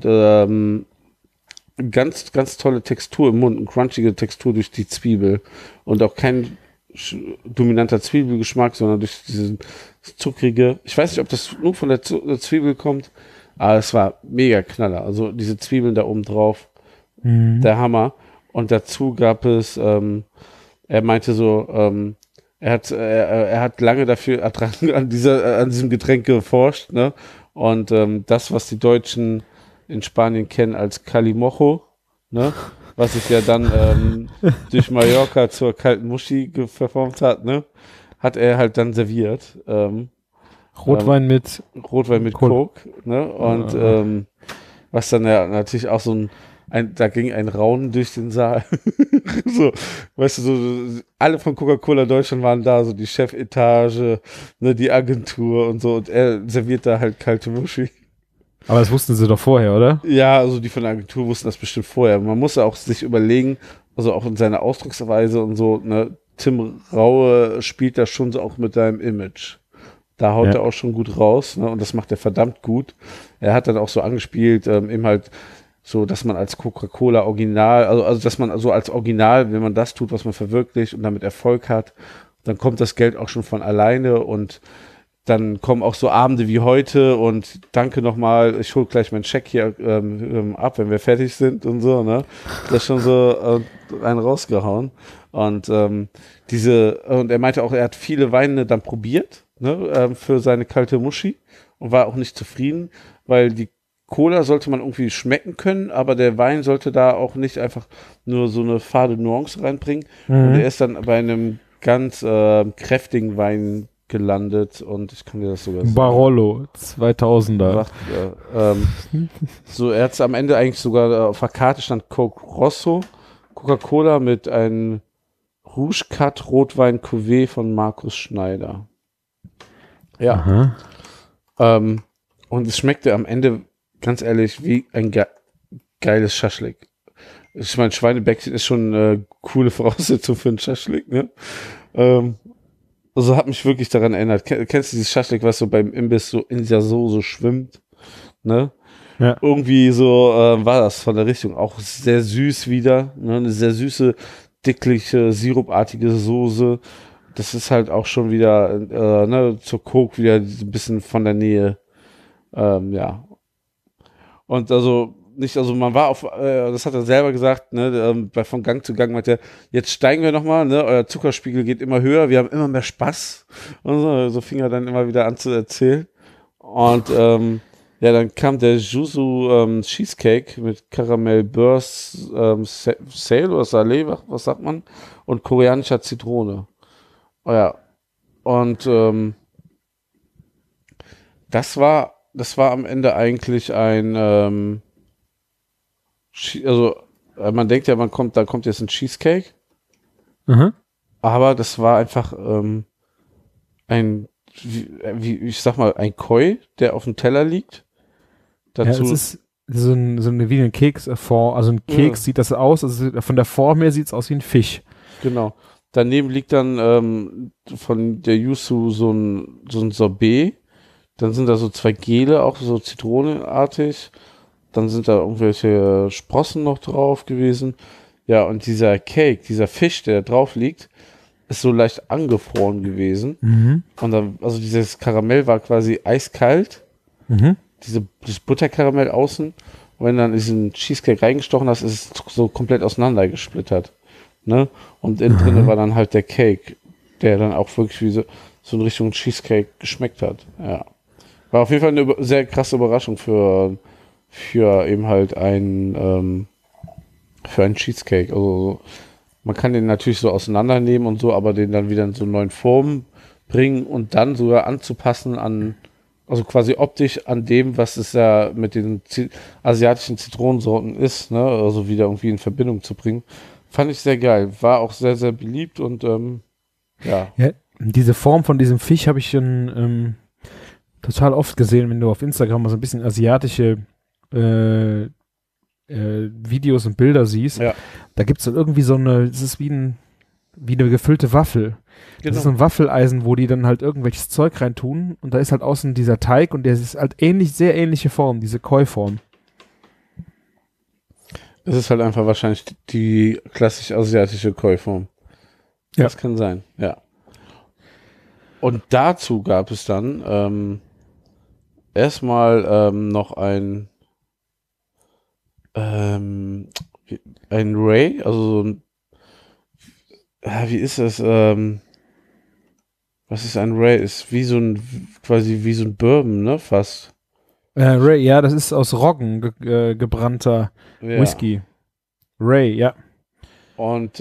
ganz, ganz tolle Textur im Mund, eine crunchige Textur durch die Zwiebel und auch kein dominanter Zwiebelgeschmack, sondern durch diesen zuckrige, ich weiß nicht, ob das nur von der Zwiebel kommt, aber es war mega Knaller. Also diese Zwiebeln da oben drauf, der Hammer. Und dazu gab es, er meinte so, er hat lange dafür an diesem Getränk geforscht, ne? Und das, was die Deutschen in Spanien kennen als Calimocho, ne? Was sich ja dann durch Mallorca zur kalten Muschi verformt hat, ne? Hat er halt dann serviert. Rotwein mit Coke, ne? Und was dann ja natürlich auch so da ging ein Raunen durch den Saal. So, weißt du, so alle von Coca-Cola Deutschland waren da, so die Chefetage, ne, die Agentur und so. Und er serviert da halt kalte Muschi. Aber das wussten sie doch vorher, oder? Ja, also die von der Agentur wussten das bestimmt vorher. Man muss ja auch sich überlegen, also auch in seiner Ausdrucksweise und so, ne, Tim Raue spielt da schon so auch mit seinem Image. Da haut er auch schon gut raus, ne, und das macht er verdammt gut. Er hat dann auch so angespielt, eben halt so, dass man als Coca-Cola Original, also dass man so als Original, wenn man das tut, was man verwirklicht und damit Erfolg hat, dann kommt das Geld auch schon von alleine und dann kommen auch so Abende wie heute und danke nochmal, ich hole gleich meinen Scheck hier ab, wenn wir fertig sind und so, ne? Das ist schon so einen rausgehauen. Und und er meinte auch, er hat viele Weine dann probiert, ne, für seine kalte Muschi und war auch nicht zufrieden, weil die Cola sollte man irgendwie schmecken können, aber der Wein sollte da auch nicht einfach nur so eine fade Nuance reinbringen. Und er ist dann bei einem ganz kräftigen Wein gelandet und ich kann dir das sogar sagen. Barolo, 2000er. So, er hat es am Ende eigentlich sogar auf der Karte stand Coke Rosso, Coca-Cola mit einem Rouge Cut Rotwein Cuvée von Markus Schneider. Ja. Und es schmeckte am Ende, ganz ehrlich, wie ein geiles Schaschlik. Ich meine, Schweinebäckchen ist schon eine coole Voraussetzung für einen Schaschlik, ne? Also hat mich wirklich daran erinnert. Kennst du dieses Schaschlik, was so beim Imbiss so in der Soße schwimmt? Ne? Ja. Irgendwie so war das von der Richtung. Auch sehr süß wieder. Ne? Eine sehr süße, dickliche, sirupartige Soße. Das ist halt auch schon wieder ne, zur Coke wieder ein bisschen von der Nähe. Ja. Und also man war auf, das hat er selber gesagt, ne, von Gang zu Gang meinte er, jetzt steigen wir nochmal, ne, euer Zuckerspiegel geht immer höher, wir haben immer mehr Spaß. Und so fing er dann immer wieder an zu erzählen. Und ja, dann kam der Yuzu Cheesecake mit Karamell Burst, Sale oder Salé, was sagt man? Und koreanischer Zitrone. Oh ja. Und das war am Ende eigentlich ein also man denkt ja, da kommt jetzt ein Cheesecake, Mhm. Aber das war einfach ich sag mal, ein Koi, der auf dem Teller liegt. Ja, Dazu, es ist so eine wie ein Keksform, also ein Keks sieht das aus, also von der Form her sieht es aus wie ein Fisch. genau. Daneben liegt dann von der Yuzu so ein Sorbet. Dann sind da so 2 Gele, auch so zitronenartig. Dann sind da irgendwelche Sprossen noch drauf gewesen. Ja, und dieser Cake, dieser Fisch, der da drauf liegt, ist so leicht angefroren gewesen. Mhm. Und dann, also dieses Karamell war quasi eiskalt. Mhm. Das Butterkaramell außen. Und wenn du dann in diesen Cheesecake reingestochen hast, ist es so komplett auseinandergesplittert. Ne? Und innen drin war dann halt der Cake, der dann auch wirklich wie so in Richtung Cheesecake geschmeckt hat. Ja. War auf jeden Fall eine sehr krasse Überraschung für eben halt für einen Cheesecake. Also man kann den natürlich so auseinandernehmen und so, aber den dann wieder in so neuen Formen bringen und dann sogar anzupassen also quasi optisch an dem, was es ja mit den asiatischen Zitronensorten ist, ne? Also wieder irgendwie in Verbindung zu bringen. Fand ich sehr geil. War auch sehr, sehr beliebt und ja. Ja, diese Form von diesem Fisch habe ich schon total oft gesehen, wenn du auf Instagram mal so ein bisschen asiatische Videos und Bilder siehst. Ja. Da gibt es dann irgendwie es ist wie eine gefüllte Waffel. Das ist so ein Waffeleisen, wo die dann halt irgendwelches Zeug reintun und da ist halt außen dieser Teig und der ist halt sehr ähnliche Form, diese Koi-Form. Es ist halt einfach wahrscheinlich die klassisch asiatische Koi-Form. Ja. Das kann sein, ja. Und dazu gab es dann erstmal noch ein Ray, also so ein, wie ist das? Was ist ein Ray? Ist wie so ein, quasi wie so ein Bourbon, ne? Fast. Ray, ja, das ist aus Roggen gebrannter Ja. Whisky. Ray, ja. Und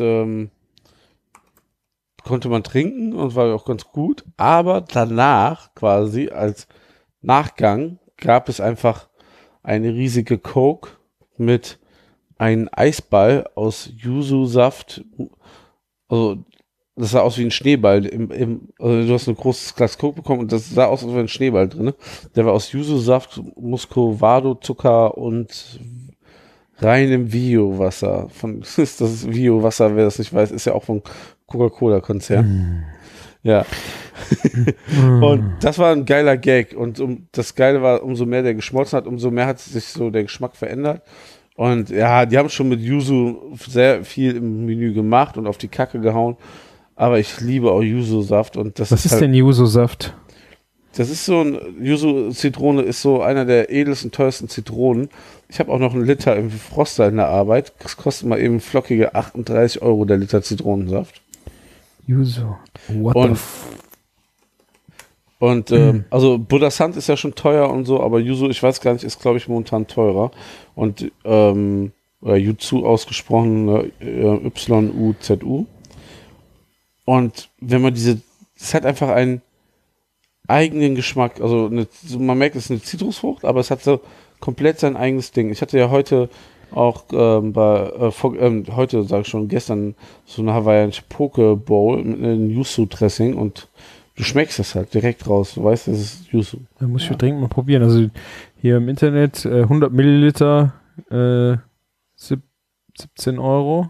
konnte man trinken und war auch ganz gut. Aber danach, quasi als Nachgang, gab es einfach eine riesige Coke mit einem Eisball aus Yuzu-Saft. Also das sah aus wie ein Schneeball. Also du hast ein großes Glas Coke bekommen und das sah aus, als wäre ein Schneeball drin. Der war aus Yuzu-Saft, Muscovado, Zucker und reinem Bio-Wasser. Das Bio-Wasser, wer das nicht weiß, ist ja auch vom Coca-Cola-Konzern. Ja. Und das war ein geiler Gag. Und das Geile war, umso mehr der geschmolzen hat, umso mehr hat sich so der Geschmack verändert. Und ja, die haben schon mit Yuzu sehr viel im Menü gemacht und auf die Kacke gehauen. Aber ich liebe auch Yuzu-Saft. Was ist halt, denn Yuzu-Saft? Das ist so ein, Yuzu-Zitrone ist so einer der edelsten, teuersten Zitronen. Ich habe auch noch einen Liter im Froster in der Arbeit. Das kostet mal eben flockige 38 € der Liter Zitronensaft. Yuzu. Und also Buddha-Sand ist ja schon teuer und so, aber Yuzu, ich weiß gar nicht, ist glaube ich momentan teurer. Und Yuzu ausgesprochen, Y-U-Z-U. Und wenn man es hat einfach einen eigenen Geschmack, also man merkt, es ist eine Zitrusfrucht, aber es hat so komplett sein eigenes Ding. Ich hatte ja heute auch heute sage ich schon, gestern so eine hawaiianische Poke Bowl mit einem Yuzu-Dressing und du schmeckst das halt direkt raus. Du weißt, das ist Yuzu. Da muss ich dringend mal probieren. Also hier im Internet 100 Milliliter 17 €.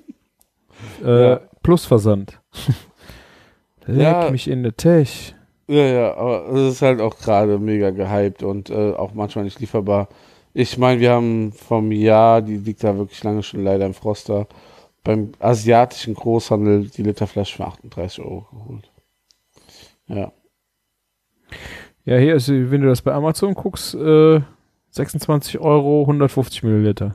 Plus Versand. Leck mich in der Tech. Ja, aber es ist halt auch gerade mega gehypt und auch manchmal nicht lieferbar. Ich meine, wir haben vom Jahr, die liegt da wirklich lange schon leider im Froster, beim asiatischen Großhandel die Literflasche für 38 € geholt. Ja. Ja, hier ist, wenn du das bei Amazon guckst, 26 €, 150 Milliliter.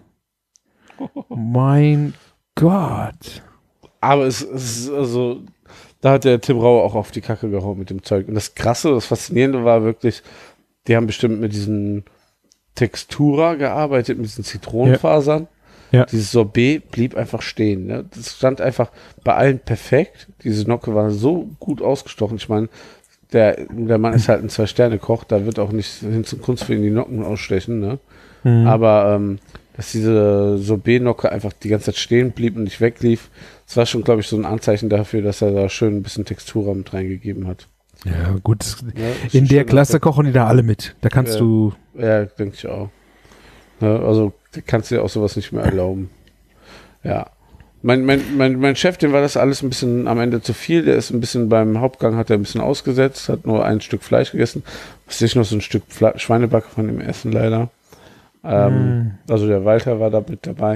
Mein Gott. Aber es ist also, da hat der Tim Rauer auch auf die Kacke gehauen mit dem Zeug. Und das Krasse, das Faszinierende war wirklich, die haben bestimmt mit diesen Textura gearbeitet, mit diesen Zitronenfasern. Ja. Dieses Sorbet blieb einfach stehen. Ne? Das stand einfach bei allen perfekt. Diese Nocke war so gut ausgestochen. Ich meine, der Mann ist halt ein 2-Sterne-Koch, da wird auch nicht hin zum Kunst für ihn die Nocken ausstechen. Ne? Mhm. Aber dass diese Sorbet-Nocke einfach die ganze Zeit stehen blieb und nicht weglief. Das war schon, glaube ich, so ein Anzeichen dafür, dass er da schön ein bisschen Textur mit reingegeben hat. Ja, gut. Ja, In der Klasse kochen die da alle mit. Da kannst du... Ja, denke ich auch. Ja, also kannst du dir auch sowas nicht mehr erlauben. Ja. Mein Chef, dem war das alles ein bisschen am Ende zu viel. Der ist ein bisschen beim Hauptgang, hat er ein bisschen ausgesetzt, hat nur ein Stück Fleisch gegessen. Was ich noch so ein Stück Schweinebacke von dem Essen leider. Also der Walter war da mit dabei.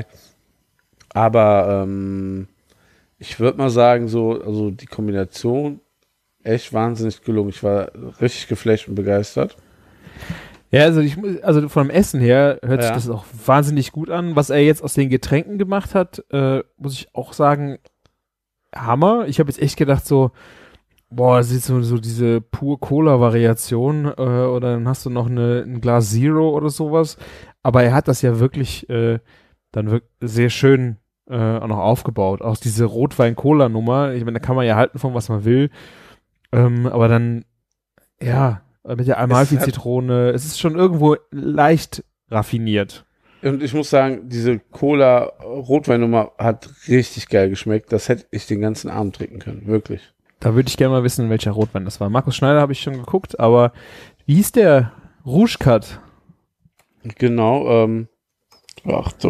Aber ich würde mal sagen, so, also die Kombination echt wahnsinnig gelungen. Ich war richtig geflasht und begeistert. Ja, also vom Essen her hört sich das auch wahnsinnig gut an. Was er jetzt aus den Getränken gemacht hat, muss ich auch sagen, Hammer. Ich habe jetzt echt gedacht so, boah, das ist so diese pur Cola-Variation oder dann hast du noch ein Glas Zero oder sowas. Aber er hat das ja wirklich dann sehr schön auch noch aufgebaut. Auch diese Rotwein-Cola-Nummer, ich meine, da kann man ja halten von was man will. Aber dann, ja, mit der Amalfi-Zitrone, es ist schon irgendwo leicht raffiniert. Und ich muss sagen, diese Cola-Rotwein-Nummer hat richtig geil geschmeckt. Das hätte ich den ganzen Abend trinken können, wirklich. Da würde ich gerne mal wissen, welcher Rotwein das war. Markus Schneider habe ich schon geguckt, aber wie hieß der? Rouge Cut. Genau, warte.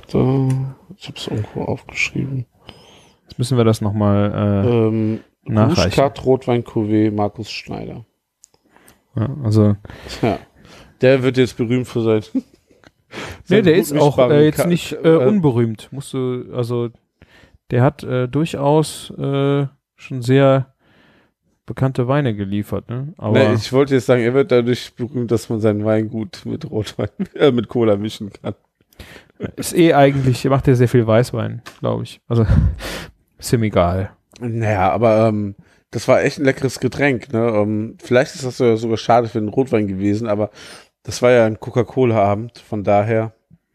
Ich habe es irgendwo aufgeschrieben. Jetzt müssen wir das nochmal nachreichen. Rouge Cut, Rotwein Cuvée, Markus Schneider. Ja, also. Ja, der wird jetzt berühmt für sein. Nee, der ist auch jetzt nicht unberühmt. Also der hat durchaus schon sehr bekannte Weine geliefert, ne? Aber nee, ich wollte jetzt sagen, er wird dadurch berühmt, dass man seinen Wein gut mit Rotwein, mit Cola mischen kann. Ist eigentlich, macht er sehr viel Weißwein, glaube ich. Also ist ihm egal. Naja, aber das war echt ein leckeres Getränk, ne? Vielleicht ist das ja sogar schade für den Rotwein gewesen, aber das war ja ein Coca-Cola-Abend, von daher.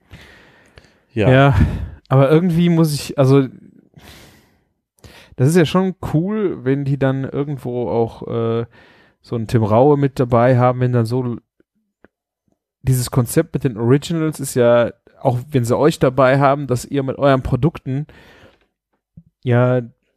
Ja, aber irgendwie muss ich, also das ist ja schon cool, wenn die dann irgendwo auch so einen Tim Raue mit dabei haben, wenn dann so dieses Konzept mit den Originals ist ja, auch wenn sie euch dabei haben, dass ihr mit euren Produkten ja,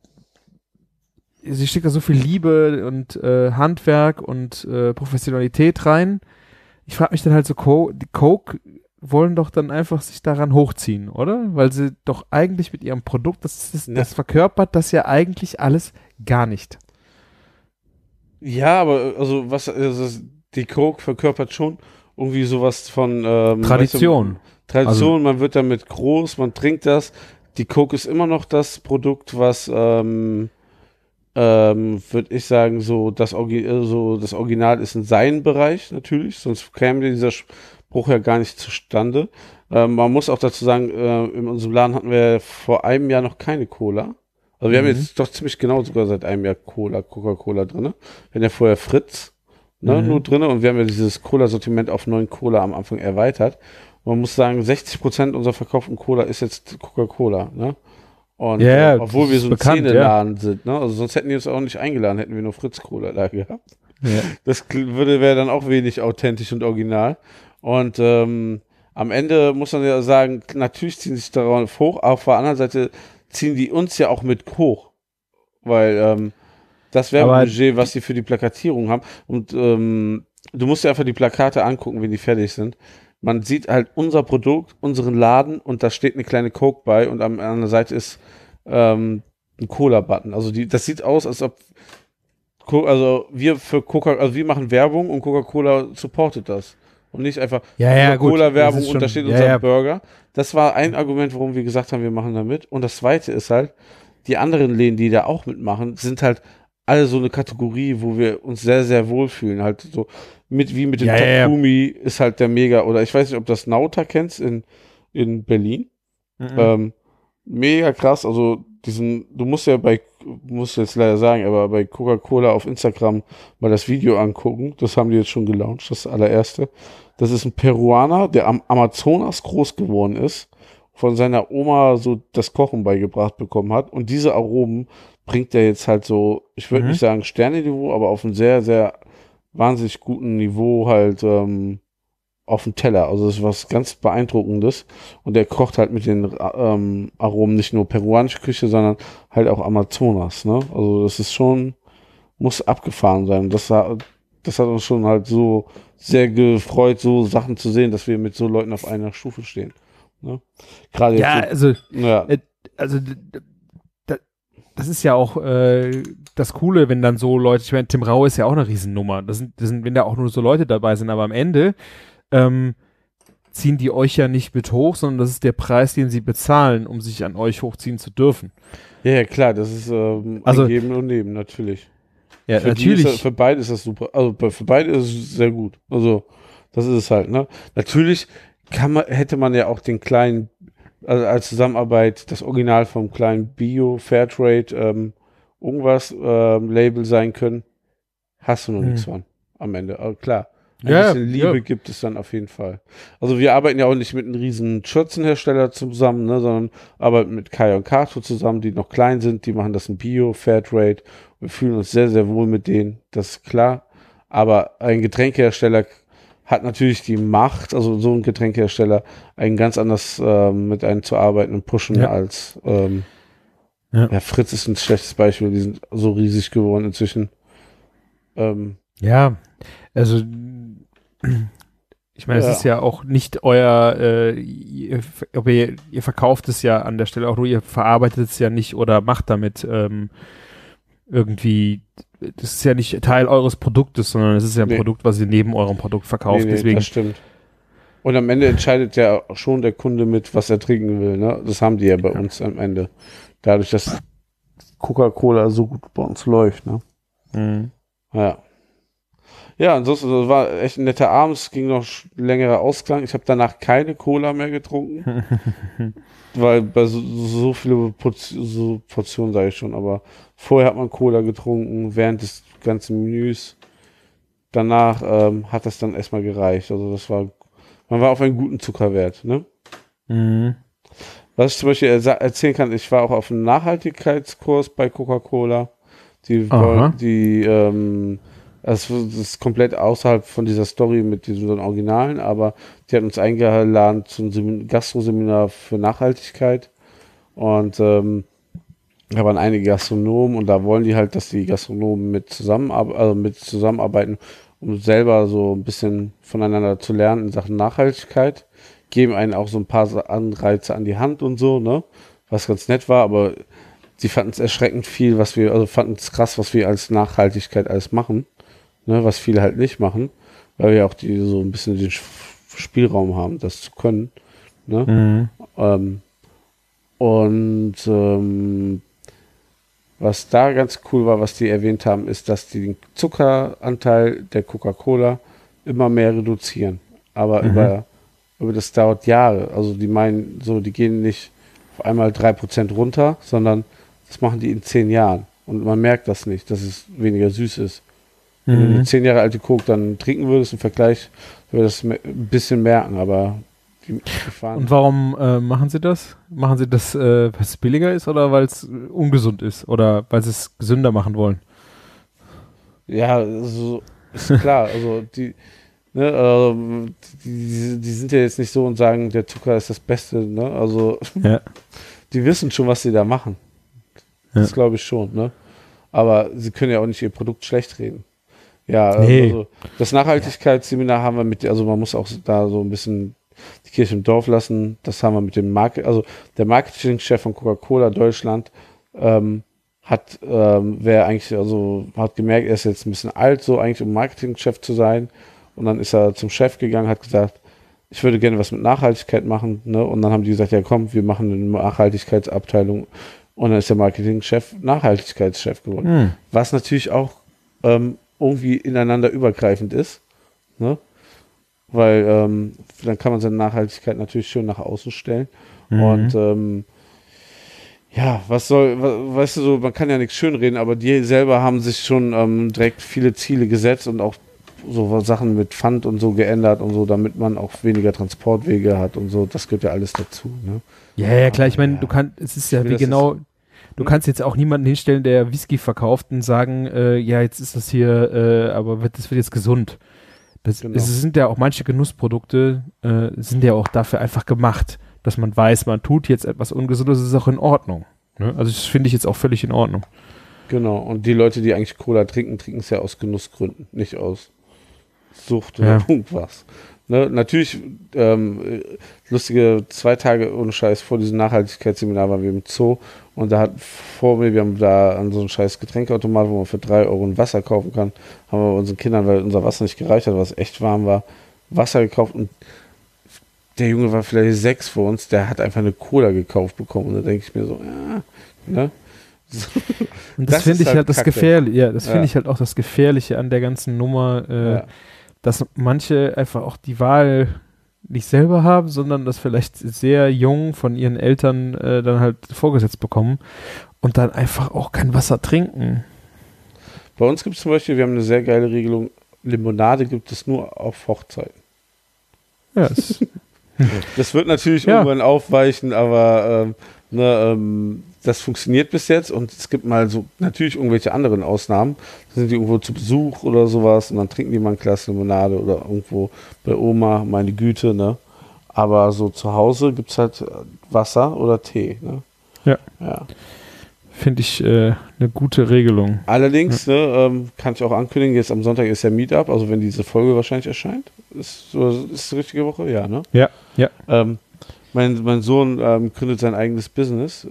sie steckt da so viel Liebe und Handwerk und Professionalität rein. Ich frage mich dann halt so, die Coke wollen doch dann einfach sich daran hochziehen, oder? Weil sie doch eigentlich mit ihrem Produkt, das verkörpert das ja eigentlich alles gar nicht. Ja, aber also die Coke verkörpert schon irgendwie sowas von Tradition. Tradition, man wird damit groß, man trinkt das. Die Coke ist immer noch das Produkt, was würde ich sagen, so das Original ist in seinem Bereich natürlich, sonst käme dieser Spruch ja gar nicht zustande. Man muss auch dazu sagen, in unserem Laden hatten wir vor einem Jahr noch keine Cola. Also wir haben jetzt doch ziemlich genau sogar seit einem Jahr Coca-Cola drin. Wir hatten ja vorher Fritz nur drin und wir haben ja dieses Cola-Sortiment auf 9 Cola am Anfang erweitert. Man muss sagen, 60% unserer verkauften Cola ist jetzt Coca-Cola, ne? Und obwohl wir so ein Zähneladen sind, ne? Also sonst hätten die uns auch nicht eingeladen, hätten wir nur Fritz-Cola da gehabt. Ja. Das wäre dann auch wenig authentisch und original. Und am Ende muss man ja sagen, natürlich ziehen sich darauf hoch, aber auf der anderen Seite ziehen die uns ja auch mit hoch. Weil das Werbebudget, was sie für die Plakatierung haben. Und du musst dir einfach die Plakate angucken, wenn die fertig sind. Man sieht halt unser Produkt, unseren Laden und da steht eine kleine Coke bei und an der Seite ist ein Cola-Button. Also das sieht aus, als ob wir machen Werbung und Coca-Cola supportet das. Und nicht einfach Coca-Cola-Werbung und da steht unser Burger. Das war ein Argument, warum wir gesagt haben, wir machen da mit. Und das zweite ist halt, die anderen Läden, die da auch mitmachen, sind halt alle so eine Kategorie, wo wir uns sehr, sehr wohlfühlen. Halt so wie mit dem Takumi ist halt der Mega, oder ich weiß nicht, ob du das Nauta kennst in Berlin. Mega krass, also musst jetzt leider sagen, aber bei Coca-Cola auf Instagram mal das Video angucken, das haben die jetzt schon gelauncht, das allererste. Das ist ein Peruaner, der am Amazonas groß geworden ist, von seiner Oma so das Kochen beigebracht bekommen hat und diese Aromen bringt er jetzt halt so, ich würde nicht sagen Sterne-Niveau, aber auf einem sehr, sehr wahnsinnig guten Niveau halt auf dem Teller. Also das ist was ganz Beeindruckendes. Und der kocht halt mit den Aromen nicht nur peruanische Küche, sondern halt auch Amazonas. Ne? Also das ist schon, muss abgefahren sein. Das hat uns schon halt so sehr gefreut, so Sachen zu sehen, dass wir mit so Leuten auf einer Stufe stehen. Ne? Gerade Ja, jetzt also, ja. Das ist ja auch das Coole, wenn dann so Leute, ich meine, Tim Rau ist ja auch eine Riesennummer. Das sind, wenn da auch nur so Leute dabei sind, aber am Ende ziehen die euch ja nicht mit hoch, sondern das ist der Preis, den sie bezahlen, um sich an euch hochziehen zu dürfen. Ja, klar, das ist Also, ein Geben und Nehmen, natürlich. Ja, Für natürlich. für beide ist das super. Also für beide ist es sehr gut. Also das ist es halt, ne? Natürlich hätte man ja auch den kleinen, also als Zusammenarbeit das Original vom kleinen Bio, Fairtrade, irgendwas Label sein können. Hast du noch nichts von am Ende. Aber klar. Ein bisschen Liebe gibt es dann auf jeden Fall. Also wir arbeiten ja auch nicht mit einem riesen Schürzenhersteller zusammen, ne, sondern arbeiten mit Kaya und Kato zusammen, die noch klein sind, die machen das in Bio, Fairtrade. Wir fühlen uns sehr, sehr wohl mit denen, das ist klar. Aber ein Getränkehersteller hat natürlich die Macht, also so ein Getränkehersteller, ein ganz anders mit einem zu arbeiten und pushen als ja, Fritz ist ein schlechtes Beispiel, die sind so riesig geworden inzwischen. Ja, also ich meine, es ist ja auch nicht euer, ihr verkauft es ja an der Stelle auch nur, ihr verarbeitet es ja nicht oder macht damit irgendwie, das ist ja nicht Teil eures Produktes, sondern es ist ja ein Produkt, was ihr neben eurem Produkt verkauft. Deswegen. Das stimmt. Und am Ende entscheidet ja schon der Kunde mit, was er trinken will. Ne? Das haben die ja bei uns am Ende. Dadurch, dass Coca-Cola so gut bei uns läuft. Ne? Mhm. Ja. Ja, ansonsten, das war echt ein netter Abend. Es ging noch längerer Ausklang. Ich habe danach keine Cola mehr getrunken. Weil bei so viele Portionen, sage ich schon, aber vorher hat man Cola getrunken, während des ganzen Menüs. Danach hat das dann erstmal gereicht. Also man war auf einen guten Zuckerwert. Ne? Mhm. Was ich zum Beispiel erzählen kann, ich war auch auf einem Nachhaltigkeitskurs bei Coca-Cola. Das ist komplett außerhalb von dieser Story mit diesen Originalen, aber die hat uns eingeladen zum Gastroseminar für Nachhaltigkeit und da waren einige Gastronomen und da wollen die halt, dass die Gastronomen mit zusammenarbeiten, um selber so ein bisschen voneinander zu lernen in Sachen Nachhaltigkeit, geben einen auch so ein paar Anreize an die Hand und so, ne, was ganz nett war, aber sie fanden es erschreckend viel, fanden es krass, was wir als Nachhaltigkeit alles machen. Ne, was viele halt nicht machen, weil wir auch so ein bisschen den Spielraum haben, das zu können. Ne? Was da ganz cool war, was die erwähnt haben, ist, dass die den Zuckeranteil der Coca-Cola immer mehr reduzieren. Aber über das dauert Jahre. Also die meinen, so, die gehen nicht auf einmal 3% runter, sondern das machen die in 10 Jahren. Und man merkt das nicht, dass es weniger süß ist. Wenn du eine 10 Jahre alte Coke dann trinken würdest, im Vergleich, würdest du ein bisschen merken, aber die fahren. Und warum machen sie das? Machen sie das, weil es billiger ist oder weil es ungesund ist oder weil sie es gesünder machen wollen? Ja, so ist klar. Also die sind ja jetzt nicht so und sagen, der Zucker ist das Beste. Ne? Also die wissen schon, was sie da machen. Das glaube ich schon. Ne? Aber sie können ja auch nicht ihr Produkt schlecht reden. Ja, also das Nachhaltigkeitsseminar haben wir also man muss auch da so ein bisschen die Kirche im Dorf lassen. Das haben wir mit dem der Marketingchef von Coca-Cola Deutschland hat gemerkt, er ist jetzt ein bisschen alt, so eigentlich um Marketingchef zu sein. Und dann ist er zum Chef gegangen, hat gesagt, ich würde gerne was mit Nachhaltigkeit machen. Ne? Und dann haben die gesagt, ja komm, wir machen eine Nachhaltigkeitsabteilung. Und dann ist der Marketingchef Nachhaltigkeitschef geworden. Was natürlich auch irgendwie ineinander übergreifend ist, ne? Weil dann kann man seine Nachhaltigkeit natürlich schön nach außen stellen und weißt du, so, man kann ja nichts schönreden, aber die selber haben sich schon direkt viele Ziele gesetzt und auch so Sachen mit Pfand und so geändert und so, damit man auch weniger Transportwege hat und so, das gehört ja alles dazu, ne? Ja, klar, ich meine, es ist ja wie genau, du kannst jetzt auch niemanden hinstellen, der Whisky verkauft und sagen, ja, jetzt ist das hier, aber das wird jetzt gesund. Genau. Es sind ja auch manche Genussprodukte, sind ja auch dafür einfach gemacht, dass man weiß, man tut jetzt etwas Ungesundes, das ist auch in Ordnung. Ne? Also das finde ich jetzt auch völlig in Ordnung. Genau, und die Leute, die eigentlich Cola trinken, trinken es ja aus Genussgründen, nicht aus Sucht oder irgendwas. Ne? Natürlich, lustige 2 Tage ohne Scheiß vor diesem Nachhaltigkeitsseminar waren wir im Zoo und da hat vor mir, wir haben da an so einen scheiß Getränkeautomat, wo man für 3 Euro ein Wasser kaufen kann, haben wir unseren Kindern, weil unser Wasser nicht gereicht hat, was echt warm war, Wasser gekauft und der Junge war vielleicht 6 vor uns, der hat einfach eine Cola gekauft bekommen und da denke ich mir so, ja, ne? Und das finde ich halt das Kacke. Gefährliche, ja, das finde ich halt auch das Gefährliche an der ganzen Nummer, dass manche einfach auch die Wahl nicht selber haben, sondern das vielleicht sehr jung von ihren Eltern dann halt vorgesetzt bekommen und dann einfach auch kein Wasser trinken. Bei uns gibt es zum Beispiel, wir haben eine sehr geile Regelung, Limonade gibt es nur auf Hochzeiten. Ja, Das wird natürlich irgendwann aufweichen, aber das funktioniert bis jetzt und es gibt mal so natürlich irgendwelche anderen Ausnahmen. Da sind die irgendwo zu Besuch oder sowas und dann trinken die mal ein Glas Limonade oder irgendwo bei Oma, meine Güte, ne? Aber so zu Hause gibt es halt Wasser oder Tee, ne? Ja. Finde ich eine gute Regelung. Allerdings, kann ich auch ankündigen, jetzt am Sonntag ist ja Meetup, also wenn diese Folge wahrscheinlich erscheint. Ist die richtige Woche? Ja, ne? Ja. Mein Sohn gründet sein eigenes Business.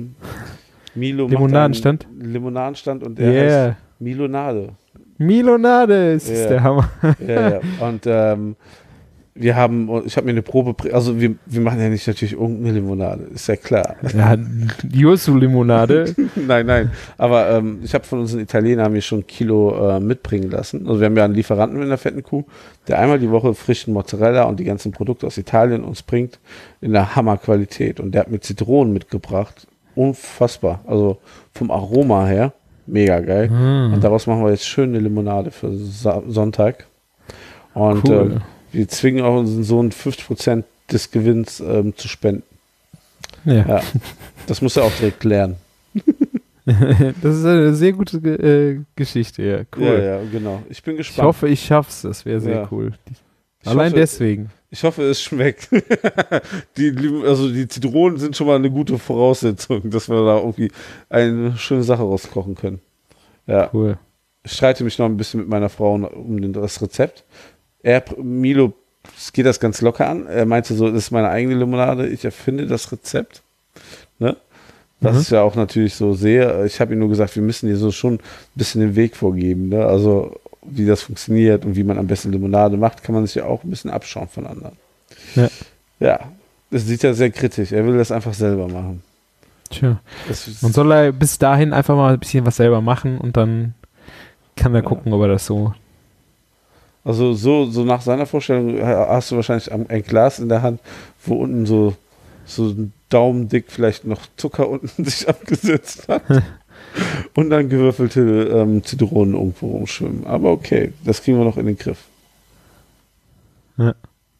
Milo Limonadenstand? macht einen Limonadenstand und der heißt Milonade. Milonade ist der Hammer. Ja. Und ich habe mir eine Probe, also wir machen ja nicht natürlich irgendeine Limonade, ist ja klar. Ja, Yuzu-Limonade. Nein, aber ich habe von unseren Italienern mir schon 1 Kilo mitbringen lassen. Also wir haben ja einen Lieferanten in der fetten Kuh, der einmal die Woche frischen Mozzarella und die ganzen Produkte aus Italien uns bringt in der Hammerqualität. Und der hat mir Zitronen mitgebracht. Unfassbar. Also vom Aroma her, mega geil. Und daraus machen wir jetzt schön eine Limonade für Sonntag. Und cool. Wir zwingen auch unseren Sohn 50% des Gewinns zu spenden. Ja. Das muss er auch direkt lernen. Das ist eine sehr gute Geschichte, ja. Cool. Ja, genau. Ich bin gespannt. Ich hoffe, ich schaff's. Das wäre sehr cool. Allein deswegen. Ich hoffe, es schmeckt. Die Zitronen sind schon mal eine gute Voraussetzung, dass wir da irgendwie eine schöne Sache rauskochen können. Ja. Cool. Ich streite mich noch ein bisschen mit meiner Frau um das Rezept. Milo geht das ganz locker an. Er meinte so, das ist meine eigene Limonade, ich erfinde das Rezept. Ne? Das ist ja auch natürlich so sehr, ich habe ihm nur gesagt, wir müssen dir so schon ein bisschen den Weg vorgeben. Ne? Also wie das funktioniert und wie man am besten Limonade macht, kann man sich ja auch ein bisschen abschauen von anderen. Ja, das sieht ja sehr kritisch. Er will das einfach selber machen. Tja. Man soll ja bis dahin einfach mal ein bisschen was selber machen und dann kann er gucken, ob er das so... Also so nach seiner Vorstellung hast du wahrscheinlich ein Glas in der Hand, wo unten so ein Daumendick vielleicht noch Zucker unten sich abgesetzt hat und dann gewürfelte Zitronen irgendwo rumschwimmen. Aber okay, das kriegen wir noch in den Griff. Ja.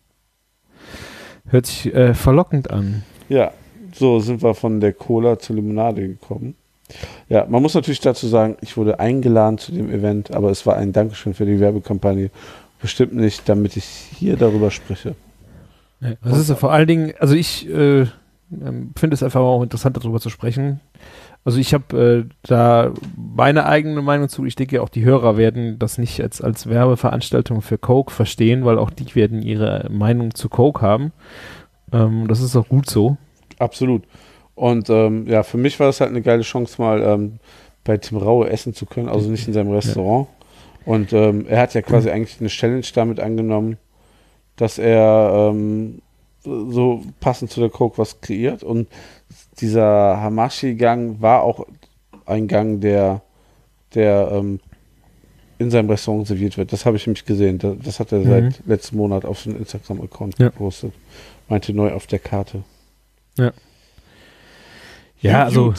Hört sich verlockend an. Ja, so sind wir von der Cola zur Limonade gekommen. Ja, man muss natürlich dazu sagen, ich wurde eingeladen zu dem Event, aber es war ein Dankeschön für die Werbekampagne. Bestimmt nicht, damit ich hier darüber spreche. Ja, das ist ja vor allen Dingen, also ich finde es einfach auch interessant, darüber zu sprechen. Also ich habe da meine eigene Meinung zu. Ich denke, auch die Hörer werden das nicht als Werbeveranstaltung für Coke verstehen, weil auch die werden ihre Meinung zu Coke haben. Das ist auch gut so. Absolut. Und für mich war das halt eine geile Chance, mal bei Tim Raue essen zu können, also nicht in seinem Restaurant. Ja. Und er hat ja quasi eigentlich eine Challenge damit angenommen, dass er so passend zu der Coke was kreiert. Und dieser Hamashi-Gang war auch ein Gang, der in seinem Restaurant serviert wird. Das habe ich nämlich gesehen. Das hat er seit letzten Monat auf seinem Instagram-Account gepostet. Meinte neu auf der Karte. Ja. Ja, also,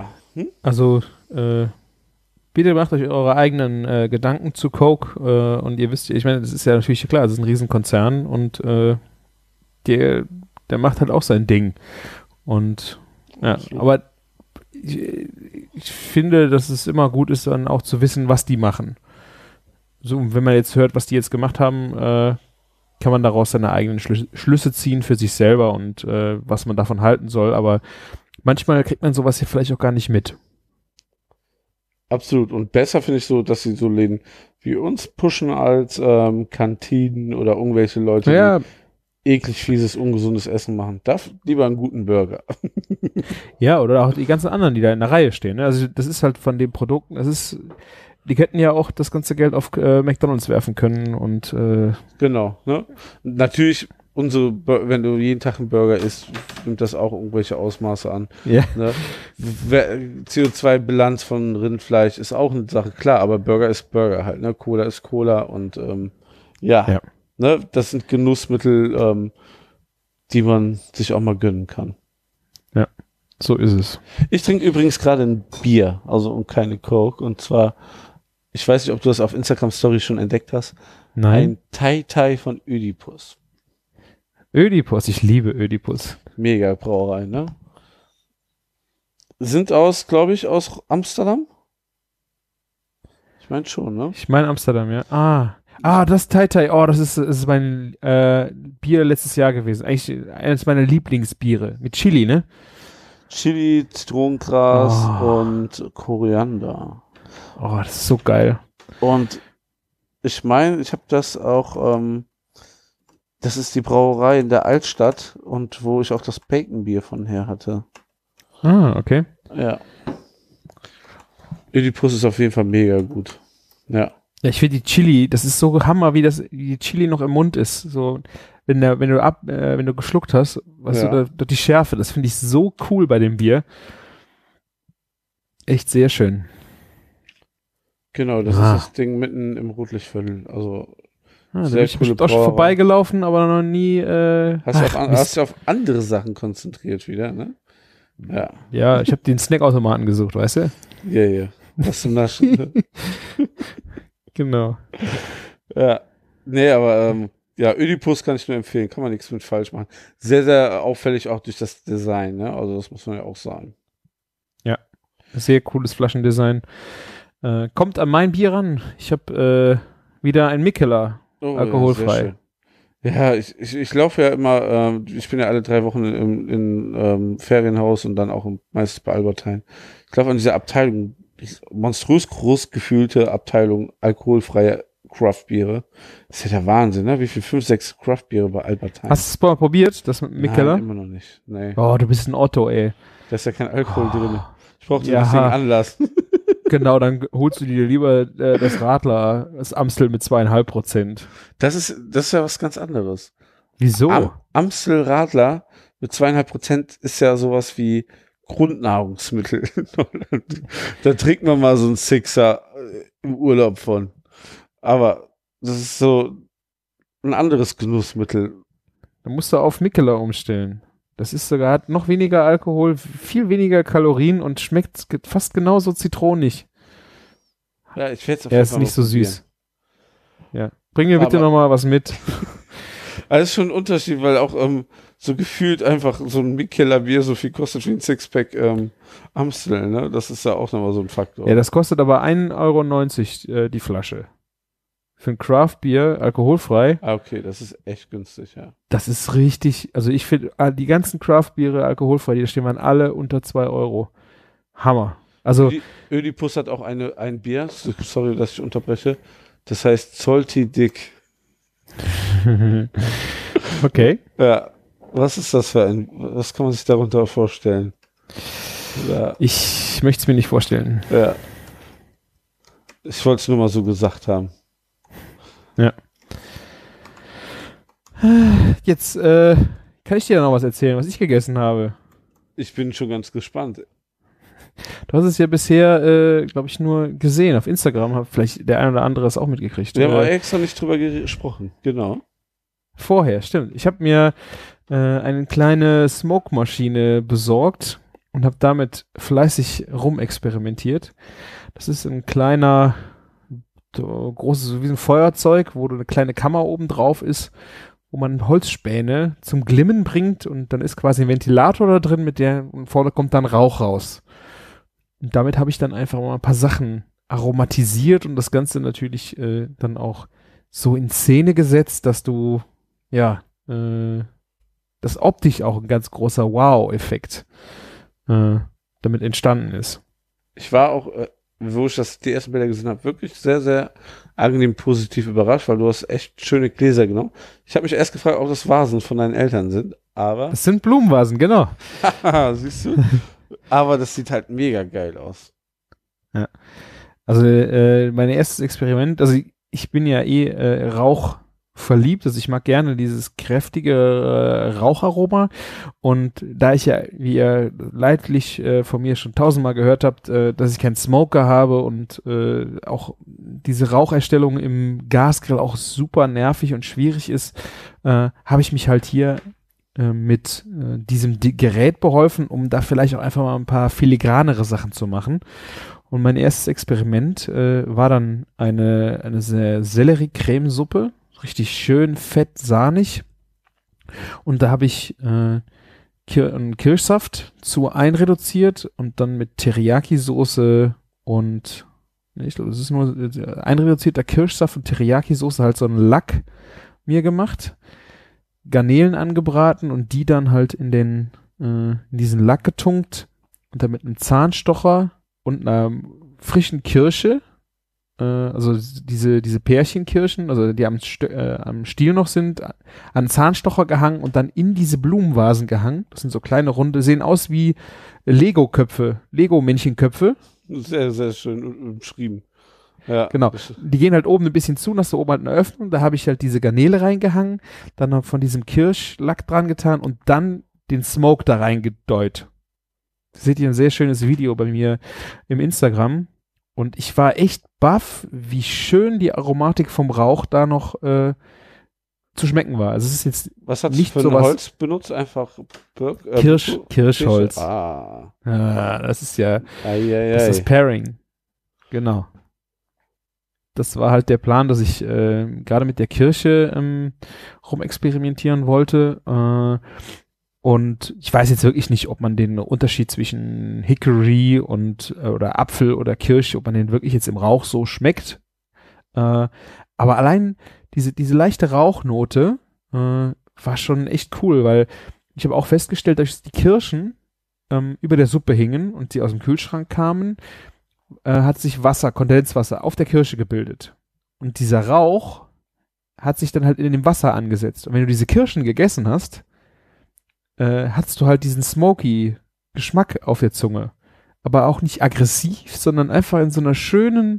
bitte macht euch eure eigenen Gedanken zu Coke und ihr wisst, ich meine, das ist ja natürlich klar, das ist ein Riesenkonzern und der macht halt auch sein Ding. Und ja, aber ich finde, dass es immer gut ist, dann auch zu wissen, was die machen. so, wenn man jetzt hört, was die jetzt gemacht haben, kann man daraus seine eigenen Schlüsse ziehen für sich selber und was man davon halten soll. Aber manchmal kriegt man sowas ja vielleicht auch gar nicht mit. Absolut. Und besser finde ich so, dass sie so Läden wie uns pushen als Kantinen oder irgendwelche Leute, Ja, die eklig fieses, ungesundes Essen machen. Darf lieber einen guten Burger. ja, oder auch die ganzen anderen, die da in der Reihe stehen. Ne? Also das ist halt von den Produkten, die hätten ja auch das ganze Geld auf McDonald's werfen können und Genau. Ne? Natürlich, wenn du jeden Tag einen Burger isst, nimmt das auch irgendwelche Ausmaße an. ja. Ne? CO2-Bilanz von Rindfleisch ist auch eine Sache, klar, aber Burger ist Burger halt. Ne? Cola ist Cola und Ja. Ne? Das sind Genussmittel, die man sich auch mal gönnen kann. So ist es. Ich trinke übrigens gerade ein Bier, also und keine Coke. Und zwar, ich weiß nicht, ob du das auf Instagram Story schon entdeckt hast. Nein. Ein Tai von Ödipus. Ödipus, ich liebe Ödipus. Mega Brauerei, ne? Sind glaube ich, aus Amsterdam? Ich meine schon, ne? Ich meine Amsterdam, ja. Das Tai. Oh, das ist mein Bier letztes Jahr gewesen. Eigentlich eines meiner Lieblingsbiere. Mit Chili, ne? Chili, Zitronengras Oh. und Koriander. Oh, das ist so geil. Und ich meine, ich habe das auch, das ist die Brauerei in der Altstadt und wo ich auch das Bacon-Bier von her hatte. Okay. Ja. Ödipus ist auf jeden Fall mega gut. Ja. Ja, ich finde die Chili, das ist so Hammer, wie die Chili noch im Mund ist. So, wenn du geschluckt hast, weißt Ja. du, die Schärfe, das finde ich so cool bei dem Bier. Echt sehr schön. Genau, das Ah. ist das Ding mitten im Rotlichtviertel. Also Da Sehr bin ich coole bestimmt auch schon Brauerei. vorbeigelaufen, aber noch nie. hast du auf andere Sachen konzentriert wieder, ne? Ja. Ja, ich habe den Snackautomaten gesucht, weißt du? Ja. Was zum Naschen. Ne? Genau. Ja. Nee, aber ja, Ödipus kann ich nur empfehlen. Kann man nichts mit falsch machen. Sehr, sehr auffällig auch durch das Design, ne? Also das muss man ja auch sagen. Sehr cooles Flaschendesign. Kommt an mein Bier ran. Ich habe wieder ein Mikkeler. Oh, Alkoholfrei. Ja, ich laufe ja immer, ich bin ja alle 3 Wochen in Ferienhaus und dann auch meistens bei Albert Heijn. Ich laufe an dieser Abteilung, monströs groß gefühlte Abteilung alkoholfreie Craft-Biere. Das ist ja der Wahnsinn, ne? Wie viel? 5, 6 Craft-Biere bei Albert Heijn. Hast du es mal probiert, das mit Mikkeler? Nein, immer noch nicht. Nee, Oh, du bist ein Otto, ey. da ist ja kein Alkohol drin. Ich brauchte Ja. das Ding Anlass. Genau, dann holst du dir lieber das Radler, das Amstel mit 2,5%. Das ist ja was ganz anderes. Wieso? Amstel Radler mit 2,5% ist ja sowas wie Grundnahrungsmittel. Da trinkt man mal so einen Sixer im Urlaub von. Aber das ist so ein anderes Genussmittel. Dann musst du auf Mikkeler umstellen. Das ist sogar, hat noch weniger Alkohol, viel weniger Kalorien und schmeckt fast genauso zitronig. Ja, ich werde es auf Er jeden ist Fall nicht mal so probieren. süß. Ja. Bring mir bitte Aber- noch mal was mit. Also ist schon ein Unterschied, weil auch so gefühlt einfach so ein Mikkeller Bier so viel kostet wie ein Sixpack Amstel, ne? Das ist ja auch nochmal so ein Faktor. Ja, das kostet aber 1,90 € die Flasche. Für ein Craft-Bier, alkoholfrei, Okay, das ist echt günstig, ja. das ist richtig, also ich finde, die ganzen Craft-Biere alkoholfrei, die stehen waren alle unter 2 €. Hammer. Also, Ödipus hat auch ein Bier, sorry, dass ich unterbreche, das heißt Salty Dick. okay. Ja, was ist das was kann man sich darunter vorstellen? Ja, Ich möchte es mir nicht vorstellen. ja. Ich wollte es nur mal so gesagt haben. Jetzt kann ich dir noch was erzählen, was ich gegessen habe. Ich bin schon ganz gespannt. Du hast es ja bisher, glaube ich, nur gesehen auf Instagram. Hat vielleicht der ein oder andere es auch mitgekriegt. Wir haben aber extra nicht drüber gesprochen. Genau. Vorher, stimmt. Ich habe mir eine kleine Smoke-Maschine besorgt und habe damit fleißig rumexperimentiert. Das ist ein kleiner, so großes, so wie ein Feuerzeug, wo eine kleine Kammer oben drauf ist, wo man Holzspäne zum Glimmen bringt und dann ist quasi ein Ventilator da drin, und vorne kommt dann Rauch raus. Und damit habe ich dann einfach mal ein paar Sachen aromatisiert und das Ganze natürlich dann auch so in Szene gesetzt, dass du, das optisch auch ein ganz großer Wow-Effekt damit entstanden ist. Ich war auch, wo ich die ersten Bilder gesehen habe, wirklich sehr, sehr angenehm positiv überrascht, weil du hast echt schöne Gläser genommen. Ich habe mich erst gefragt, ob das Vasen von deinen Eltern sind, aber... Das sind Blumenvasen, genau. Siehst du? Aber das sieht halt mega geil aus. Ja. Also mein erstes Experiment, also ich bin ja Rauch verliebt, also ich mag gerne dieses kräftige Raucharoma und da ich ja, wie ihr leidlich von mir schon 1000-mal gehört habt, dass ich keinen Smoker habe und auch diese Raucherstellung im Gasgrill auch super nervig und schwierig ist, habe ich mich halt hier mit diesem Gerät beholfen, um da vielleicht auch einfach mal ein paar filigranere Sachen zu machen. Und mein erstes Experiment war dann eine Sellerie-Cremesuppe, richtig schön fett, sahnig. Und da habe ich einen Kirschsaft zu einreduziert und dann mit Teriyaki-Soße und ich glaube, es ist nur einreduzierter Kirschsaft und Teriyaki-Soße halt so einen Lack mir gemacht. Garnelen angebraten und die dann halt in diesen Lack getunkt und dann mit einem Zahnstocher und einer frischen Kirsche, also diese Pärchenkirschen, also die am Stiel noch sind, an Zahnstocher gehangen und dann in diese Blumenvasen gehangen. Das sind so kleine runde, sehen aus wie Lego-Köpfe, Lego-Männchenköpfe. Sehr, sehr schön beschrieben. Ja. Genau. Die gehen halt oben ein bisschen zu, und hast du oben halt eine Öffnung, da habe ich halt diese Garnele reingehangen, dann noch von diesem Kirschlack dran getan und dann den Smoke da reingedeut. Seht ihr ein sehr schönes Video bei mir im Instagram und ich war echt baff, wie schön die Aromatik vom Rauch da noch zu schmecken war. Also es ist jetzt was hast nicht du für ein sowas Holz benutzt? Einfach Kirschholz. Ah. Das ist ja Eieiei. das ist das Pairing. Genau. Das war halt der Plan, dass ich gerade mit der Kirsche rumexperimentieren wollte. Und ich weiß jetzt wirklich nicht, ob man den Unterschied zwischen Hickory und oder Apfel oder Kirsche, ob man den wirklich jetzt im Rauch so schmeckt. Aber allein diese leichte Rauchnote war schon echt cool, weil ich habe auch festgestellt, dass die Kirschen über der Suppe hingen und sie aus dem Kühlschrank kamen, hat sich Kondenswasser auf der Kirsche gebildet. Und dieser Rauch hat sich dann halt in dem Wasser angesetzt. Und wenn du diese Kirschen gegessen hast, hattest du halt diesen smoky Geschmack auf der Zunge. Aber auch nicht aggressiv, sondern einfach in so einer schönen,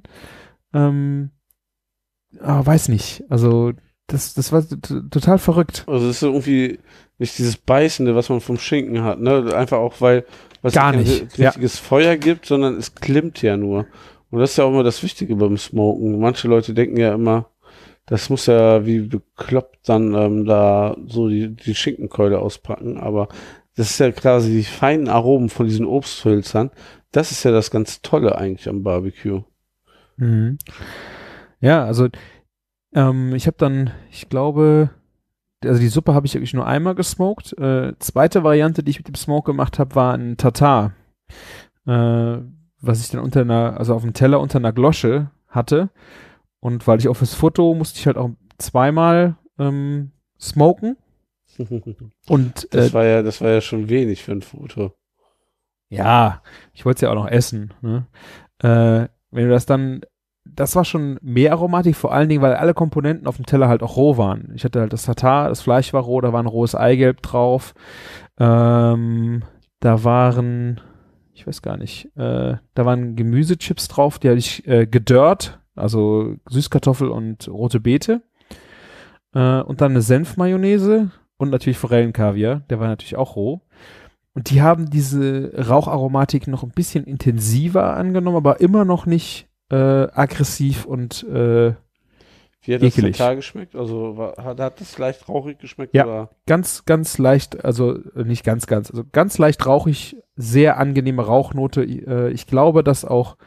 weiß nicht. Also das war total verrückt. Also das ist irgendwie nicht dieses Beißende, was man vom Schinken hat, ne? Einfach auch, weil es kein richtiges Feuer gibt, sondern es klimmt ja nur. Und das ist ja auch immer das Wichtige beim Smoken. Manche Leute denken ja immer, das muss ja wie bekloppt dann da so die Schinkenkeule auspacken, aber das ist ja quasi die feinen Aromen von diesen Obsthölzern. Das ist ja das ganz Tolle eigentlich am Barbecue. Mhm. Ja, also ich habe dann, ich glaube, also die Suppe habe ich wirklich nur einmal gesmoked. Zweite Variante, die ich mit dem Smoke gemacht habe, war ein Tatar, was ich dann auf dem Teller unter einer Glosche hatte. Und weil ich auch fürs Foto musste ich halt auch zweimal smoken. Und das war ja schon wenig für ein Foto. Ja, ich wollte es ja auch noch essen. Ne? Wenn du das war schon mehr Aromatik, vor allen Dingen, weil alle Komponenten auf dem Teller halt auch roh waren. Ich hatte halt das Tatar, das Fleisch war roh, da war ein rohes Eigelb drauf. Da waren, ich weiß gar nicht, da waren Gemüsechips drauf, die hatte ich gedörrt, also Süßkartoffel und rote Beete. Und dann eine Senfmayonnaise und natürlich Forellenkaviar, der war natürlich auch roh. Und die haben diese Raucharomatik noch ein bisschen intensiver angenommen, aber immer noch nicht aggressiv und Wie hat ekelig. das Tatar geschmeckt? Also hat das leicht rauchig geschmeckt? Ja, oder? ganz leicht, also nicht ganz, also ganz leicht rauchig, sehr angenehme Rauchnote. Ich glaube, dass auch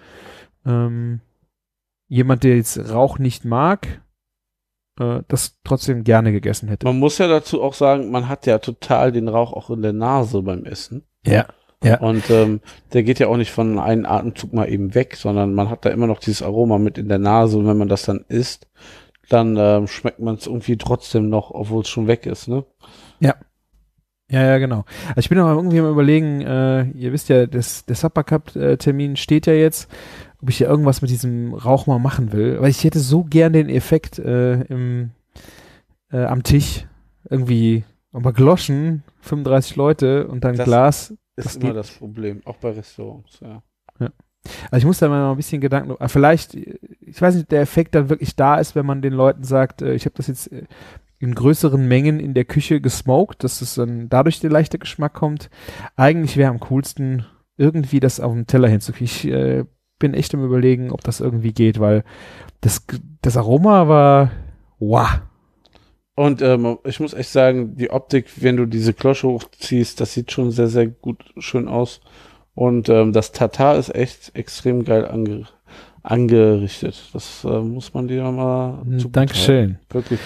jemand, der jetzt Rauch nicht mag, das trotzdem gerne gegessen hätte. Man muss ja dazu auch sagen, man hat ja total den Rauch auch in der Nase beim Essen. Ja. Ja. Und der geht ja auch nicht von einem Atemzug mal eben weg, sondern man hat da immer noch dieses Aroma mit in der Nase und wenn man das dann isst, dann schmeckt man es irgendwie trotzdem noch, obwohl es schon weg ist, ne? Ja. Ja, genau. Also ich bin auch irgendwie am Überlegen, ihr wisst ja, der Supper Cup Termin steht ja jetzt, ob ich ja irgendwas mit diesem Rauch mal machen will, weil ich hätte so gern den Effekt am Tisch, irgendwie aber Gloschen, 35 Leute und dann Das Glas. Ist immer das Problem, auch bei Restaurants, ja. Also ich muss da mal ein bisschen Gedanken, vielleicht, ich weiß nicht, ob der Effekt dann wirklich da ist, wenn man den Leuten sagt, ich habe das jetzt in größeren Mengen in der Küche gesmoked, dass es dann dadurch der leichte Geschmack kommt. Eigentlich wäre am coolsten, irgendwie das auf den Teller hinzukriegen. Ich bin echt am Überlegen, ob das irgendwie geht, weil das Aroma war wow. Und ich muss echt sagen, die Optik, wenn du diese Klosche hochziehst, das sieht schon sehr, sehr gut, schön aus. Und das Tatar ist echt extrem geil angerichtet. Das muss man dir mal Dankeschön. Wirklich.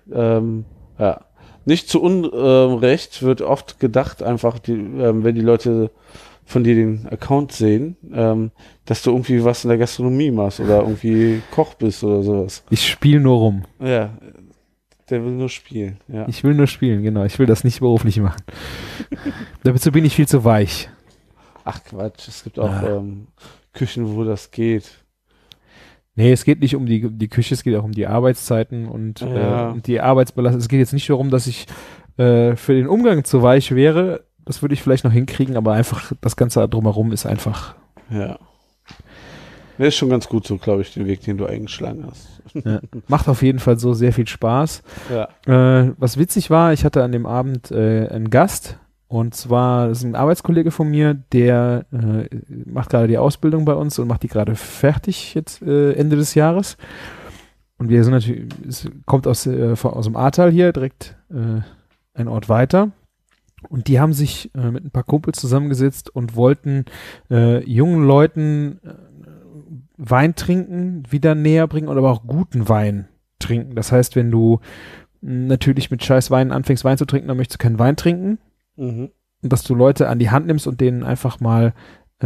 Ja. Nicht zu Unrecht wird oft gedacht, einfach, wenn die Leute von dir den Account sehen, dass du irgendwie was in der Gastronomie machst oder irgendwie Koch bist oder sowas. Ich spiele nur rum. Ja. Der will nur spielen, ja. Ich will nur spielen, genau. Ich will das nicht beruflich machen. Dazu bin ich viel zu weich. Ach Quatsch, es gibt auch Küchen, wo das geht. Nee, es geht nicht um die Küche, es geht auch um die Arbeitszeiten und die Arbeitsbelastung. Es geht jetzt nicht darum, dass ich für den Umgang zu weich wäre. Das würde ich vielleicht noch hinkriegen, aber einfach das Ganze drumherum ist einfach. Ja. Der ist schon ganz gut so, glaube ich, den Weg, den du eingeschlagen hast. Ja. Macht auf jeden Fall so sehr viel Spaß. Ja. Was witzig war, ich hatte an dem Abend einen Gast und zwar das ist ein Arbeitskollege von mir, der macht gerade die Ausbildung bei uns und macht die gerade fertig jetzt Ende des Jahres. Und wir sind natürlich, es kommt aus dem Ahrtal hier, direkt ein Ort weiter. Und die haben sich mit ein paar Kumpels zusammengesetzt und wollten jungen Leuten Wein trinken wieder näher bringen und aber auch guten Wein trinken. Das heißt, wenn du natürlich mit scheiß Wein anfängst, Wein zu trinken, dann möchtest du keinen Wein trinken. Mhm. Und dass du Leute an die Hand nimmst und denen einfach mal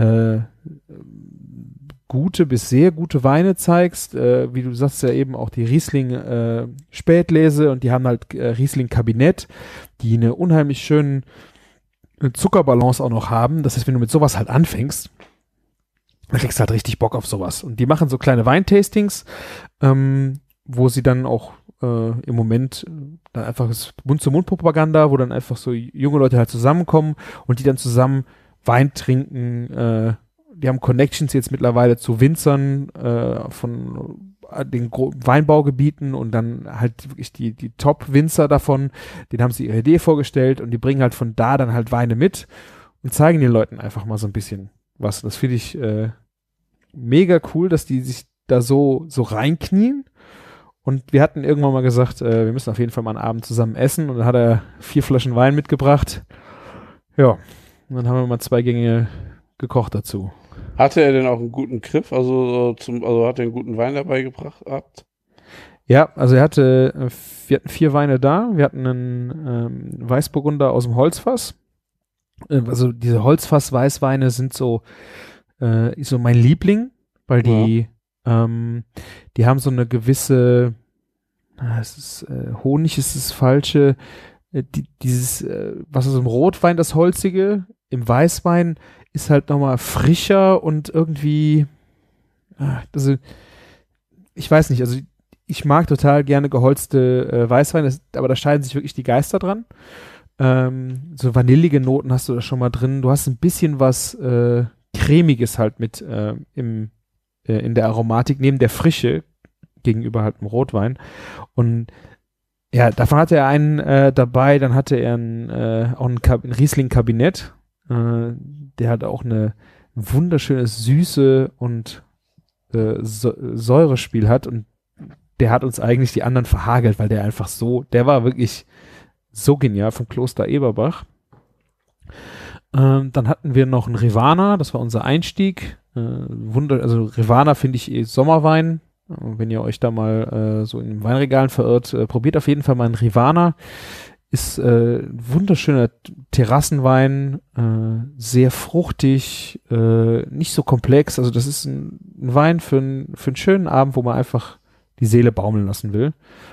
gute bis sehr gute Weine zeigst. Wie du sagst ja eben auch die Riesling Spätlese und die haben halt Riesling Kabinett, die eine unheimlich schöne Zuckerbalance auch noch haben. Das heißt, wenn du mit sowas halt anfängst, dann kriegst du halt richtig Bock auf sowas. Und die machen so kleine Weintastings, wo sie dann auch im Moment dann einfach Mund-zu-Mund-Propaganda, wo dann einfach so junge Leute halt zusammenkommen und die dann zusammen Wein trinken. Die haben Connections jetzt mittlerweile zu Winzern von den Weinbaugebieten und dann halt wirklich die Top-Winzer davon, denen haben sie ihre Idee vorgestellt und die bringen halt von da dann halt Weine mit und zeigen den Leuten einfach mal so ein bisschen was. Das finde ich mega cool, dass die sich da so reinknien. Und wir hatten irgendwann mal gesagt, wir müssen auf jeden Fall mal einen Abend zusammen essen. Und dann hat er 4 Flaschen Wein mitgebracht. Ja, und dann haben wir mal 2 Gänge gekocht dazu. Hatte er denn auch einen guten Griff? Also hat er einen guten Wein dabei gehabt? Ja, also wir hatten 4 Weine da. Wir hatten einen Weißburgunder aus dem Holzfass. Also diese Holzfass-Weißweine sind so mein Liebling, weil die haben so eine gewisse, Honig ist das Falsche, dieses, was ist im Rotwein das Holzige, im Weißwein ist halt nochmal frischer und irgendwie, also ich weiß nicht, also ich mag total gerne geholzte Weißweine, aber da scheiden sich wirklich die Geister dran. So vanillige Noten hast du da schon mal drin. Du hast ein bisschen was Cremiges halt mit in der Aromatik, neben der Frische gegenüber halt dem Rotwein. Und ja, davon hatte er einen dabei, dann hatte er auch ein Riesling-Kabinett. Der hat auch eine wunderschöne Süße und Säurespiel hat und der hat uns eigentlich die anderen verhagelt, weil der einfach der war wirklich so genial vom Kloster Eberbach. Dann hatten wir noch einen Rivana, das war unser Einstieg. Also Rivana finde ich Sommerwein. Wenn ihr euch da mal so in den Weinregalen verirrt, probiert auf jeden Fall mal einen Rivana. Ist wunderschöner Terrassenwein, sehr fruchtig, nicht so komplex. Also das ist ein Wein für einen schönen Abend, wo man einfach die Seele baumeln lassen will.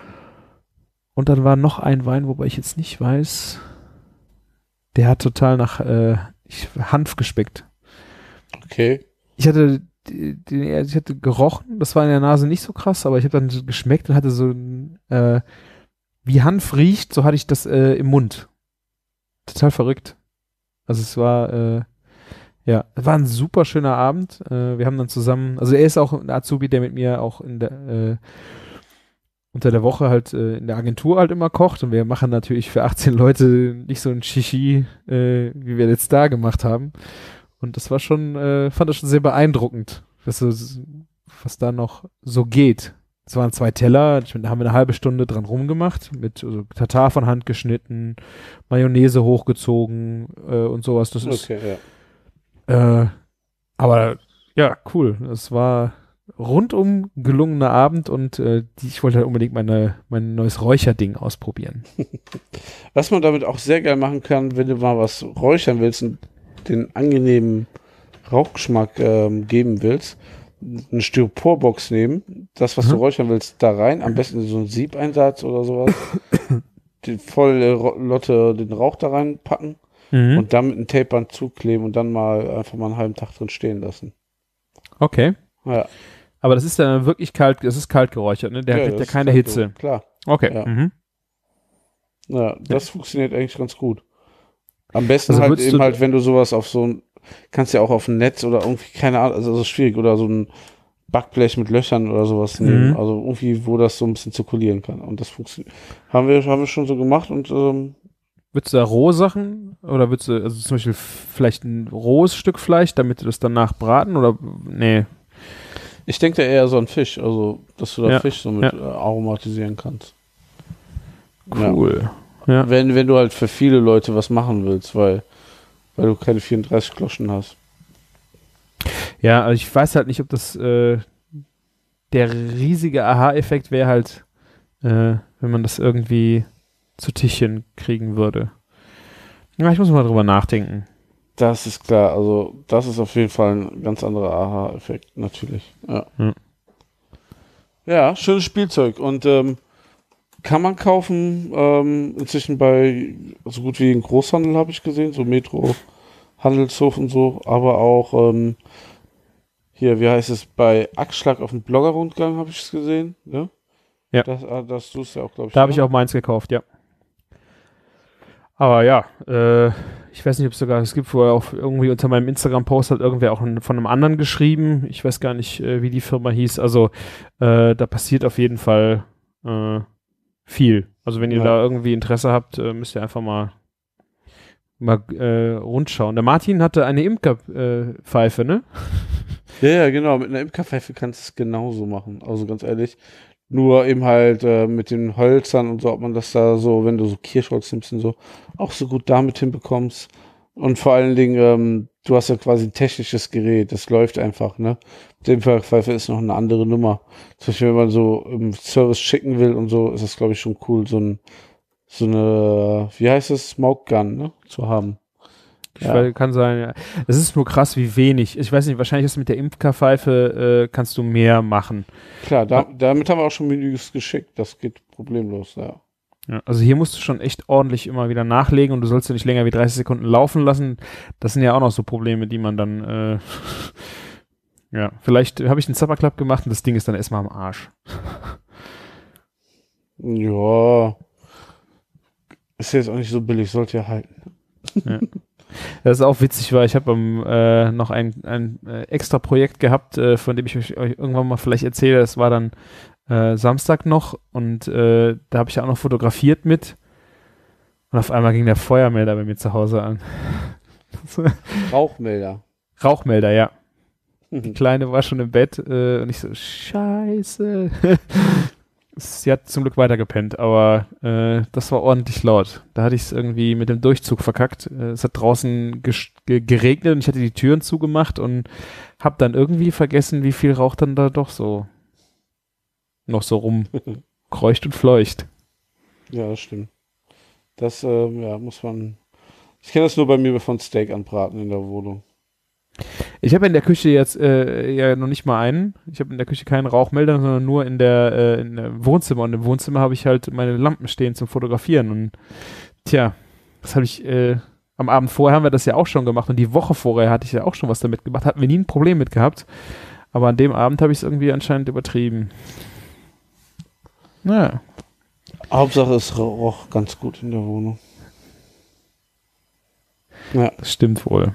Und dann war noch ein Wein, wobei ich jetzt nicht weiß, der hat total nach Hanf geschmeckt. Okay. Ich hatte gerochen, das war in der Nase nicht so krass, aber ich habe dann geschmeckt und hatte so ein wie Hanf riecht, so hatte ich das im Mund. Total verrückt. Also es war es war ein super schöner Abend. Wir haben dann zusammen, also er ist auch ein Azubi, der mit mir auch in der unter der Woche halt in der Agentur halt immer kocht und wir machen natürlich für 18 Leute nicht so ein Shishi, wie wir jetzt da gemacht haben. Und das war schon, fand das schon sehr beeindruckend, was da noch so geht. Es waren 2 Teller, da haben wir eine halbe Stunde dran rumgemacht, mit Tatar von Hand geschnitten, Mayonnaise hochgezogen und sowas. Das ist, Okay, ja. aber ja, cool. Es war rundum gelungener Abend und ich wollte halt unbedingt mein neues Räucherding ausprobieren. Was man damit auch sehr geil machen kann, wenn du mal was räuchern willst und den angenehmen Rauchgeschmack geben willst, eine Styroporbox nehmen, das, was du räuchern willst, da rein, am besten so einen Siebeinsatz oder sowas, die volle Lotte den Rauch da reinpacken und dann mit einem Tapeband zukleben und dann mal einfach mal einen halben Tag drin stehen lassen. Okay. Ja. Aber das ist dann wirklich kalt, das ist kalt geräuchert, ne? Der kriegt ja keine Hitze. Klar. Okay. Ja. Mhm. Ja, das funktioniert eigentlich ganz gut. Am besten Also halt eben halt, wenn du sowas auf so ein, kannst ja auch auf ein Netz oder irgendwie, keine Ahnung, also das ist schwierig, oder so ein Backblech mit Löchern oder sowas nehmen. Also irgendwie, wo das so ein bisschen zirkulieren kann. Und das funktioniert. Haben wir schon so gemacht und Würdest du da rohe Sachen oder würdest du, also zum Beispiel vielleicht ein rohes Stück Fleisch, damit du das danach braten oder, nee. ich denke da eher so an Fisch, also, dass du da Ja, Fisch so mit aromatisieren kannst. Cool. Ja. Wenn du halt für viele Leute was machen willst, weil du keine 34 Kloschen hast. Ja, also ich weiß halt nicht, ob das der riesige Aha-Effekt wäre halt, wenn man das irgendwie zu Tischchen kriegen würde. Ja, ich muss mal drüber nachdenken. Das ist klar, also das ist auf jeden Fall ein ganz anderer Aha-Effekt, natürlich. Ja. Ja, schönes Spielzeug und kann man kaufen, inzwischen bei so gut wie im Großhandel habe ich gesehen, so Metro, Handelshof und so, aber auch hier, wie heißt es, bei Axtschlag auf dem Blogger-Rundgang habe ich es gesehen, ne? Ja. Das tust du ja auch, glaube ich. Da habe ich auch meins gekauft, ja. Aber ja, ich weiß nicht, ob es sogar, es gibt wohl auch irgendwie unter meinem Instagram-Post hat irgendwer auch von einem anderen geschrieben. Ich weiß gar nicht, wie die Firma hieß. Also da passiert auf jeden Fall viel. Also wenn ihr da irgendwie Interesse habt, müsst ihr einfach mal rundschauen. Der Martin hatte eine Imkerpfeife, ne? Ja, genau. Mit einer Imkerpfeife kannst du es genauso machen. Also ganz ehrlich. Nur eben halt mit den Hölzern und so, ob man das da so, wenn du so Kirschholz nimmst und so, auch so gut damit hinbekommst. Und vor allen Dingen, du hast ja quasi ein technisches Gerät. Das läuft einfach, ne? Die Imkerpfeife ist noch eine andere Nummer. Zum Beispiel, wenn man so im Service schicken will und so, ist das, glaube ich, schon cool, so eine, wie heißt es, Smoke Gun, ne, zu haben. Kann sein, ja. Es ist nur krass, wie wenig. Ich weiß nicht, wahrscheinlich ist mit der Imkerpfeife kannst du mehr machen. Klar, damit haben wir auch schon Menüs geschickt. Das geht problemlos, ja. Ja, also hier musst du schon echt ordentlich immer wieder nachlegen und du sollst ja nicht länger wie 30 Sekunden laufen lassen. Das sind ja auch noch so Probleme, die man dann ja, vielleicht habe ich einen Zapperklapp gemacht und das Ding ist dann erstmal am Arsch. Ja. Ist jetzt auch nicht so billig, sollte ja halten. Ja. Das ist auch witzig, weil ich habe noch ein extra Projekt gehabt, von dem ich euch irgendwann mal vielleicht erzähle. Das war dann Samstag noch und da habe ich ja auch noch fotografiert mit und auf einmal ging der Feuermelder bei mir zu Hause an. Rauchmelder. Rauchmelder, ja. Die Kleine war schon im Bett und ich so, scheiße. Sie hat zum Glück weitergepennt, aber das war ordentlich laut. Da hatte ich es irgendwie mit dem Durchzug verkackt. Es hat draußen geregnet und ich hatte die Türen zugemacht und habe dann irgendwie vergessen, wie viel Rauch dann da doch so noch so rumkreucht und fleucht. Ja, das stimmt. Das muss man. Ich kenne das nur bei mir von Steak anbraten in der Wohnung. Ich habe in der Küche jetzt ja noch nicht mal einen. Ich habe in der Küche keinen Rauchmelder, sondern nur in der Wohnzimmer. Und im Wohnzimmer habe ich halt meine Lampen stehen zum Fotografieren. Und tja, das habe ich am Abend vorher haben wir das ja auch schon gemacht. Und die Woche vorher hatte ich ja auch schon was damit gemacht. Hatten wir nie ein Problem mit gehabt. Aber an dem Abend habe ich es irgendwie anscheinend übertrieben. Naja. Hauptsache es roch ganz gut in der Wohnung. Ja. Das stimmt wohl.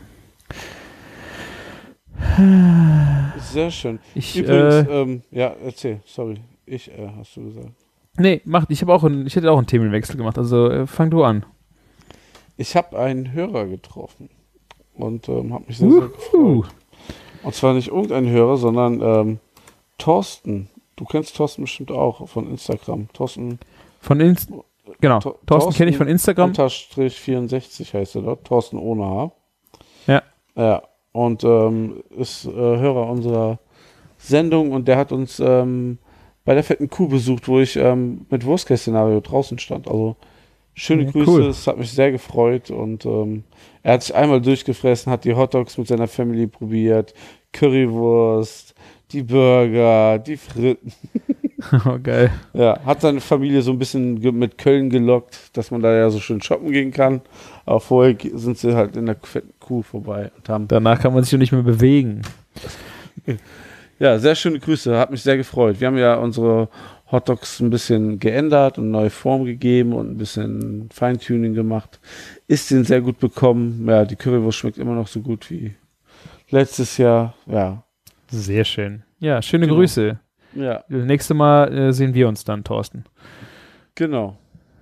Sehr schön. Ich, Übrigens, erzähl, sorry. Hast du gesagt. Nee, ich hätte auch einen Themenwechsel gemacht, also fang du an. Ich habe einen Hörer getroffen und habe mich sehr, sehr gefreut. Und zwar nicht irgendein Hörer, sondern Thorsten. Du kennst Thorsten bestimmt auch von Instagram. Thorsten. Genau, Thorsten kenne ich von Instagram. Unterstrich 64 heißt er dort. Thorsten ohne H. Ja. Ja. Und ist Hörer unserer Sendung und der hat uns bei der fetten Kuh besucht, wo ich mit Worst-Case-Szenario draußen stand. Also schöne Grüße, cool. Es hat mich sehr gefreut und er hat sich einmal durchgefressen, hat die Hotdogs mit seiner Family probiert, Currywurst, die Burger, die Fritten. Oh, geil. Ja, hat seine Familie so ein bisschen mit Köln gelockt, dass man da ja so schön shoppen gehen kann. Aber vorher sind sie halt in der fetten Kuh vorbei und haben. Danach kann man sich schon nicht mehr bewegen. Ja, sehr schöne Grüße, hat mich sehr gefreut. Wir haben ja unsere Hotdogs ein bisschen geändert und neue Form gegeben und ein bisschen Feintuning gemacht. Ist den sehr gut bekommen. Ja, die Currywurst schmeckt immer noch so gut wie letztes Jahr. Ja. Sehr schön. Ja, schöne Genau. Grüße. Ja. Das nächste Mal sehen wir uns dann, Thorsten. Genau.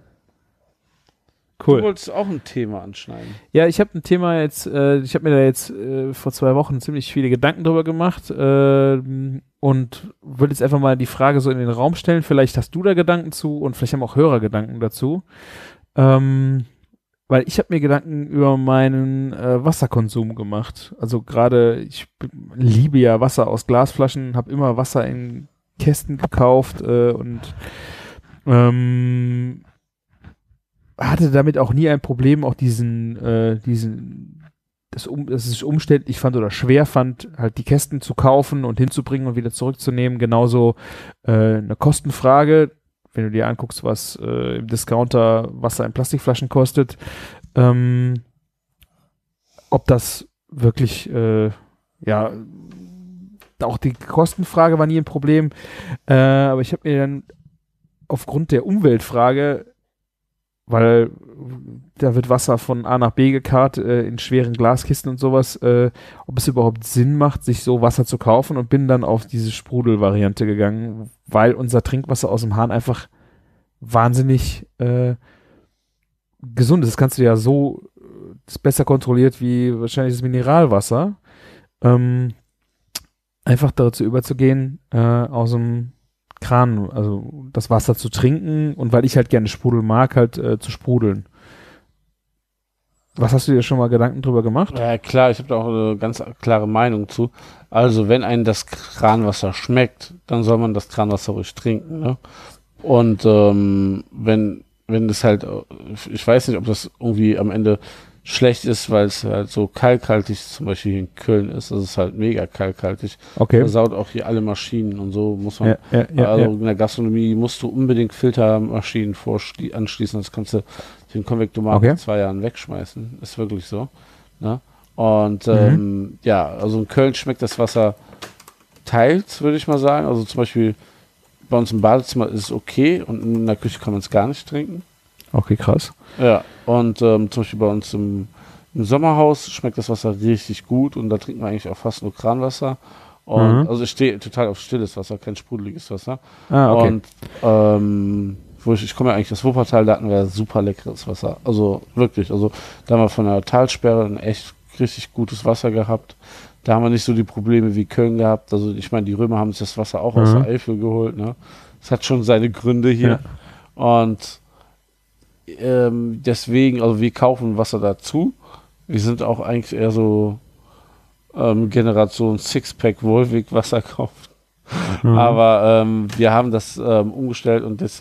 Cool. Du wolltest auch ein Thema anschneiden. Ja, ich habe ein Thema jetzt, ich habe mir da jetzt vor 2 Wochen ziemlich viele Gedanken drüber gemacht und würde jetzt einfach mal die Frage so in den Raum stellen. Vielleicht hast du da Gedanken zu und vielleicht haben auch Hörer Gedanken dazu. Weil ich habe mir Gedanken über meinen Wasserkonsum gemacht. Also gerade, ich liebe ja Wasser aus Glasflaschen, habe immer Wasser in Kästen gekauft und hatte damit auch nie ein Problem, auch dass ich umständlich fand oder schwer fand, halt die Kästen zu kaufen und hinzubringen und wieder zurückzunehmen. Genauso eine Kostenfrage, wenn du dir anguckst, was im Discounter Wasser in Plastikflaschen kostet, ob das wirklich, auch die Kostenfrage war nie ein Problem, aber ich habe mir dann aufgrund der Umweltfrage, weil da wird Wasser von A nach B gekarrt in schweren Glaskisten und sowas, ob es überhaupt Sinn macht, sich so Wasser zu kaufen und bin dann auf diese Sprudelvariante gegangen, weil unser Trinkwasser aus dem Hahn einfach wahnsinnig gesund ist. Das kannst du ja so, das ist besser kontrolliert wie wahrscheinlich das Mineralwasser. Einfach dazu überzugehen, aus dem Kran, also das Wasser zu trinken und weil ich halt gerne Sprudel mag, halt zu sprudeln. Was hast du dir schon mal Gedanken drüber gemacht? Ja, klar, ich habe da auch eine ganz klare Meinung zu. Also, wenn einem das Kranwasser schmeckt, dann soll man das Kranwasser ruhig trinken, ne? Und wenn das halt, ich weiß nicht, ob das irgendwie am Ende schlecht ist, weil es halt so kalkhaltig zum Beispiel hier in Köln ist. Das ist halt mega kalkhaltig. Okay. Versaut auch hier alle Maschinen und so muss man. Ja, in der Gastronomie musst du unbedingt Filtermaschinen anschließen, sonst kannst du den Konvektomat in 2 Jahren wegschmeißen. Ist wirklich so. Ne? Und also in Köln schmeckt das Wasser teils, würde ich mal sagen. Also zum Beispiel bei uns im Badezimmer ist es okay und in der Küche kann man es gar nicht trinken. Okay, krass. Ja, und zum Beispiel bei uns im Sommerhaus schmeckt das Wasser richtig gut und da trinken wir eigentlich auch fast nur Kranwasser. Und also ich stehe total auf stilles Wasser, kein sprudeliges Wasser. Ah, okay. Und ich komme ja eigentlich aus Wuppertal, da hatten wir super leckeres Wasser. Also wirklich, also da haben wir von der Talsperre ein echt richtig gutes Wasser gehabt. Da haben wir nicht so die Probleme wie Köln gehabt. Also ich meine, die Römer haben sich das Wasser auch aus der Eifel geholt. Ne? Das hat schon seine Gründe hier. Ja. Und deswegen, also wir kaufen Wasser dazu. Wir sind auch eigentlich eher so Generation Sixpack Wolwig Wasser kauft. Aber wir haben das umgestellt und das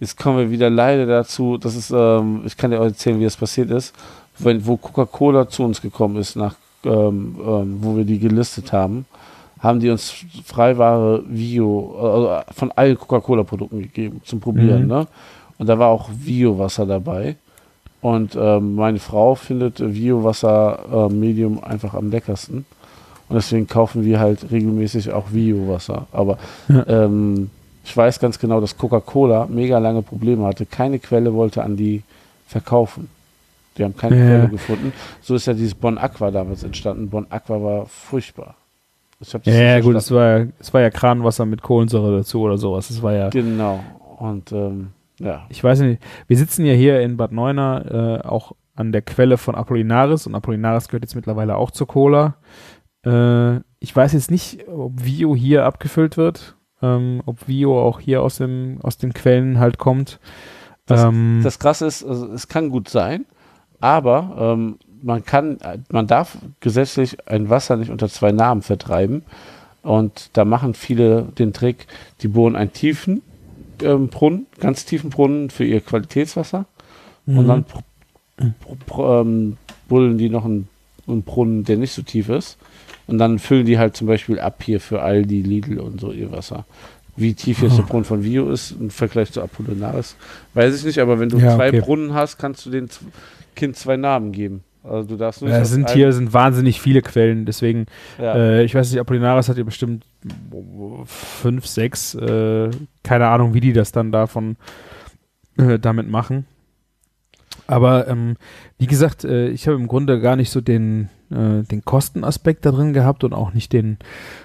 Jetzt kommen wir wieder leider dazu, das ist, ich kann dir auch erzählen, wie das passiert ist, wo Coca-Cola zu uns gekommen ist, wo wir die gelistet haben, haben die uns Freiware Vio, von allen Coca-Cola-Produkten gegeben zum Probieren, ne? Und da war auch Vio-Wasser dabei. Und meine Frau findet Vio-Wasser Medium einfach am leckersten. Und deswegen kaufen wir halt regelmäßig auch Vio-Wasser. Aber ich weiß ganz genau, dass Coca-Cola mega lange Probleme hatte. Keine Quelle wollte an die verkaufen. Die haben keine Quelle gefunden. So ist ja dieses Bon Aqua damals entstanden. Bon Aqua war furchtbar. Ja, gut, es war ja Kranwasser mit Kohlensäure dazu oder sowas. Das war ja. Genau. Und ja. Ich weiß nicht, wir sitzen ja hier in Bad Neuenahr auch an der Quelle von Apollinaris und Apollinaris gehört jetzt mittlerweile auch zur Cola. Ich weiß jetzt nicht, ob Vio hier abgefüllt wird, ob Vio auch hier aus den Quellen halt kommt. Das Krasse ist, also es kann gut sein, aber man darf gesetzlich ein Wasser nicht unter 2 Namen vertreiben. Und da machen viele den Trick, die bohren einen tiefen Brunnen, ganz tiefen Brunnen für ihr Qualitätswasser. Und dann buddeln die noch einen Brunnen, der nicht so tief ist. Und dann füllen die halt zum Beispiel ab hier für Aldi, Lidl und so ihr Wasser. Wie tief jetzt der Brunnen von Vio ist im Vergleich zu Apollinaris, weiß ich nicht, aber wenn du 2 Brunnen hast, kannst du dem Kind 2 Namen geben. Also du darfst nur hier sind wahnsinnig viele Quellen, deswegen, ich weiß nicht, Apollinaris hat ja bestimmt 5, 6, keine Ahnung, wie die das dann damit machen. Aber wie gesagt, ich habe im Grunde gar nicht so den Kostenaspekt da drin gehabt und auch nicht den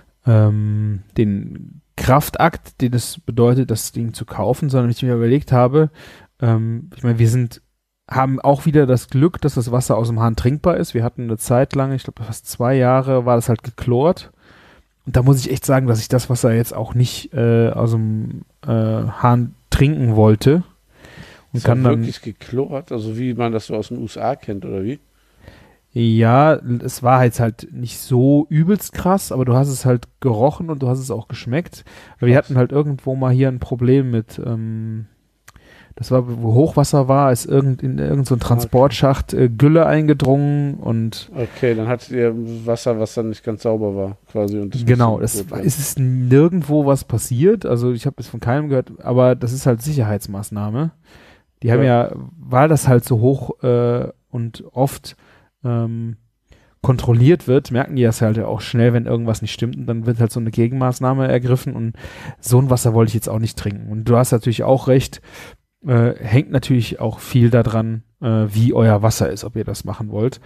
Kraftakt, den es bedeutet, das Ding zu kaufen, sondern ich mir überlegt habe, ich meine, haben auch wieder das Glück, dass das Wasser aus dem Hahn trinkbar ist. Wir hatten eine Zeit lang, ich glaube fast 2 Jahre, war das halt geklort. Und da muss ich echt sagen, dass ich das Wasser jetzt auch nicht aus dem Hahn trinken wollte. Und ist kann das dann wirklich geklort? Also wie man das so aus den USA kennt, oder wie? Ja, es war halt nicht so übelst krass, aber du hast es halt gerochen und du hast es auch geschmeckt. Aber wir hatten halt irgendwo mal hier ein Problem mit, das war, wo Hochwasser war, ist in irgend so ein Transportschacht Gülle eingedrungen und okay, dann hattet ihr Wasser, was dann nicht ganz sauber war, quasi. Und das genau, es ist nirgendwo was passiert, also ich habe es von keinem gehört, aber das ist halt Sicherheitsmaßnahme. Die haben weil das halt so hoch und oft kontrolliert wird, merken die das halt auch schnell, wenn irgendwas nicht stimmt und dann wird halt so eine Gegenmaßnahme ergriffen und so ein Wasser wollte ich jetzt auch nicht trinken. Und du hast natürlich auch recht, hängt natürlich auch viel daran, wie euer Wasser ist, ob ihr das machen wollt.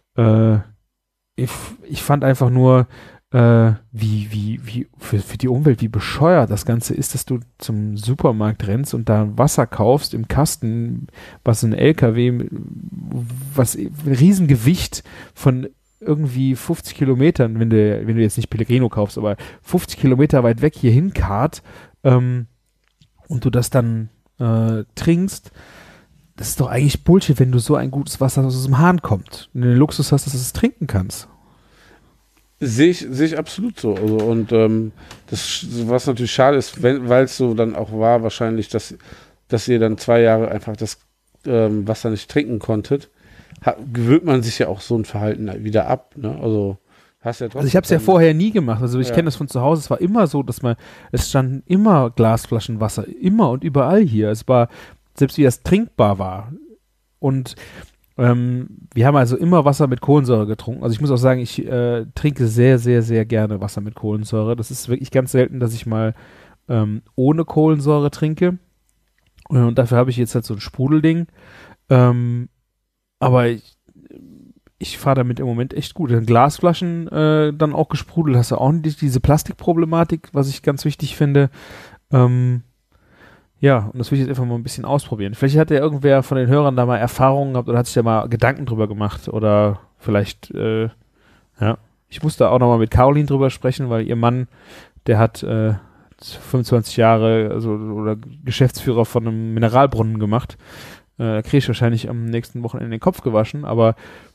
Ich fand einfach nur, wie für die Umwelt, wie bescheuert das Ganze ist, dass du zum Supermarkt rennst und da Wasser kaufst im Kasten, was ein LKW, was ein Riesengewicht von irgendwie 50 Kilometern, wenn du jetzt nicht Pellegrino kaufst, aber 50 Kilometer weit weg hier hinkarrt, und du das dann trinkst. Das ist doch eigentlich Bullshit, wenn du so ein gutes Wasser aus dem Hahn kommt und den Luxus hast, dass du es trinken kannst. Sehe ich absolut so. Also, und das, was natürlich schade ist, weil es so dann auch war, wahrscheinlich, dass ihr dann 2 Jahre einfach das Wasser nicht trinken konntet, gewöhnt man sich ja auch so ein Verhalten wieder ab. Ne? Also hast ja trotzdem. Also ich habe es ja vorher nie gemacht. Also ich kenne das von zu Hause. Es war immer so, es standen immer Glasflaschen Wasser, immer und überall hier. Es war, selbst wie das trinkbar war. Und wir haben also immer Wasser mit Kohlensäure getrunken. Also ich muss auch sagen, ich trinke sehr, sehr, sehr gerne Wasser mit Kohlensäure. Das ist wirklich ganz selten, dass ich mal ohne Kohlensäure trinke. Und dafür habe ich jetzt halt so ein Sprudelding. Aber ich fahre damit im Moment echt gut. In Glasflaschen dann auch gesprudelt. Hast du auch nicht diese Plastikproblematik, was ich ganz wichtig finde. Ja, und das will ich jetzt einfach mal ein bisschen ausprobieren. Vielleicht hat ja irgendwer von den Hörern da mal Erfahrungen gehabt oder hat sich da mal Gedanken drüber gemacht oder vielleicht, ja. Ich muss da auch nochmal mit Caroline drüber sprechen, weil ihr Mann, der hat 25 Jahre oder Geschäftsführer von einem Mineralbrunnen gemacht. Da kriege ich wahrscheinlich am nächsten Wochenende in den Kopf gewaschen, aber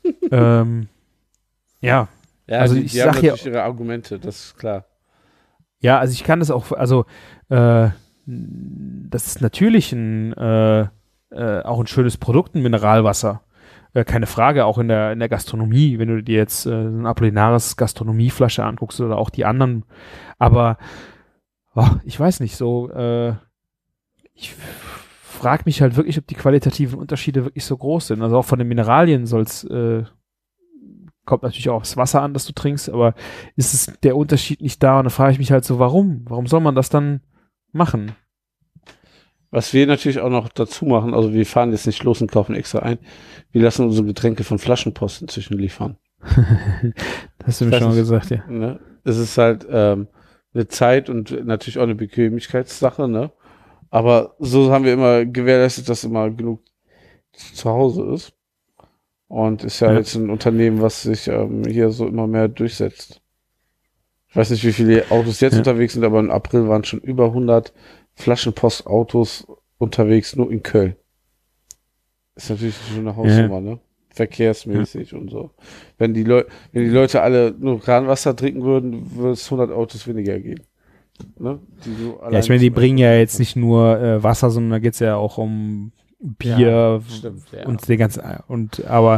ja. Ja, also die ich haben sag ja natürlich ihre Argumente, das ist klar. Ja, also ich kann das auch, also das ist natürlich auch ein schönes Produkt, ein Mineralwasser. Keine Frage, auch in der Gastronomie, wenn du dir jetzt ein Apollinaris Gastronomieflasche anguckst oder auch die anderen. Aber ich weiß nicht, so ich frage mich halt wirklich, ob die qualitativen Unterschiede wirklich so groß sind. Also auch von den Mineralien kommt natürlich auch aufs Wasser an, das du trinkst, aber ist es der Unterschied nicht da? Und dann frage ich mich halt so, warum? Warum soll man das dann machen? Was wir natürlich auch noch dazu machen, also wir fahren jetzt nicht los und kaufen extra ein, wir lassen unsere Getränke von Flaschenpost inzwischen liefern. Das hast du mir schon mal gesagt, ja. Ne? Es ist halt eine Zeit und natürlich auch eine Bequemlichkeitssache, ne? Aber so haben wir immer gewährleistet, dass immer genug zu Hause ist. Und ist ja jetzt ein Unternehmen, was sich hier so immer mehr durchsetzt. Ich weiß nicht, wie viele Autos jetzt unterwegs sind, aber im April waren schon über 100 Flaschenpostautos unterwegs, nur in Köln. Ist natürlich schon eine Hausnummer, ne? Verkehrsmäßig und so. Wenn die Leute alle nur Kranwasser trinken würden, würde es 100 Autos weniger geben. Ne? Ich meine, die bringen ja jetzt nicht nur Wasser, sondern da geht es ja auch um Bier und den ganzen, aber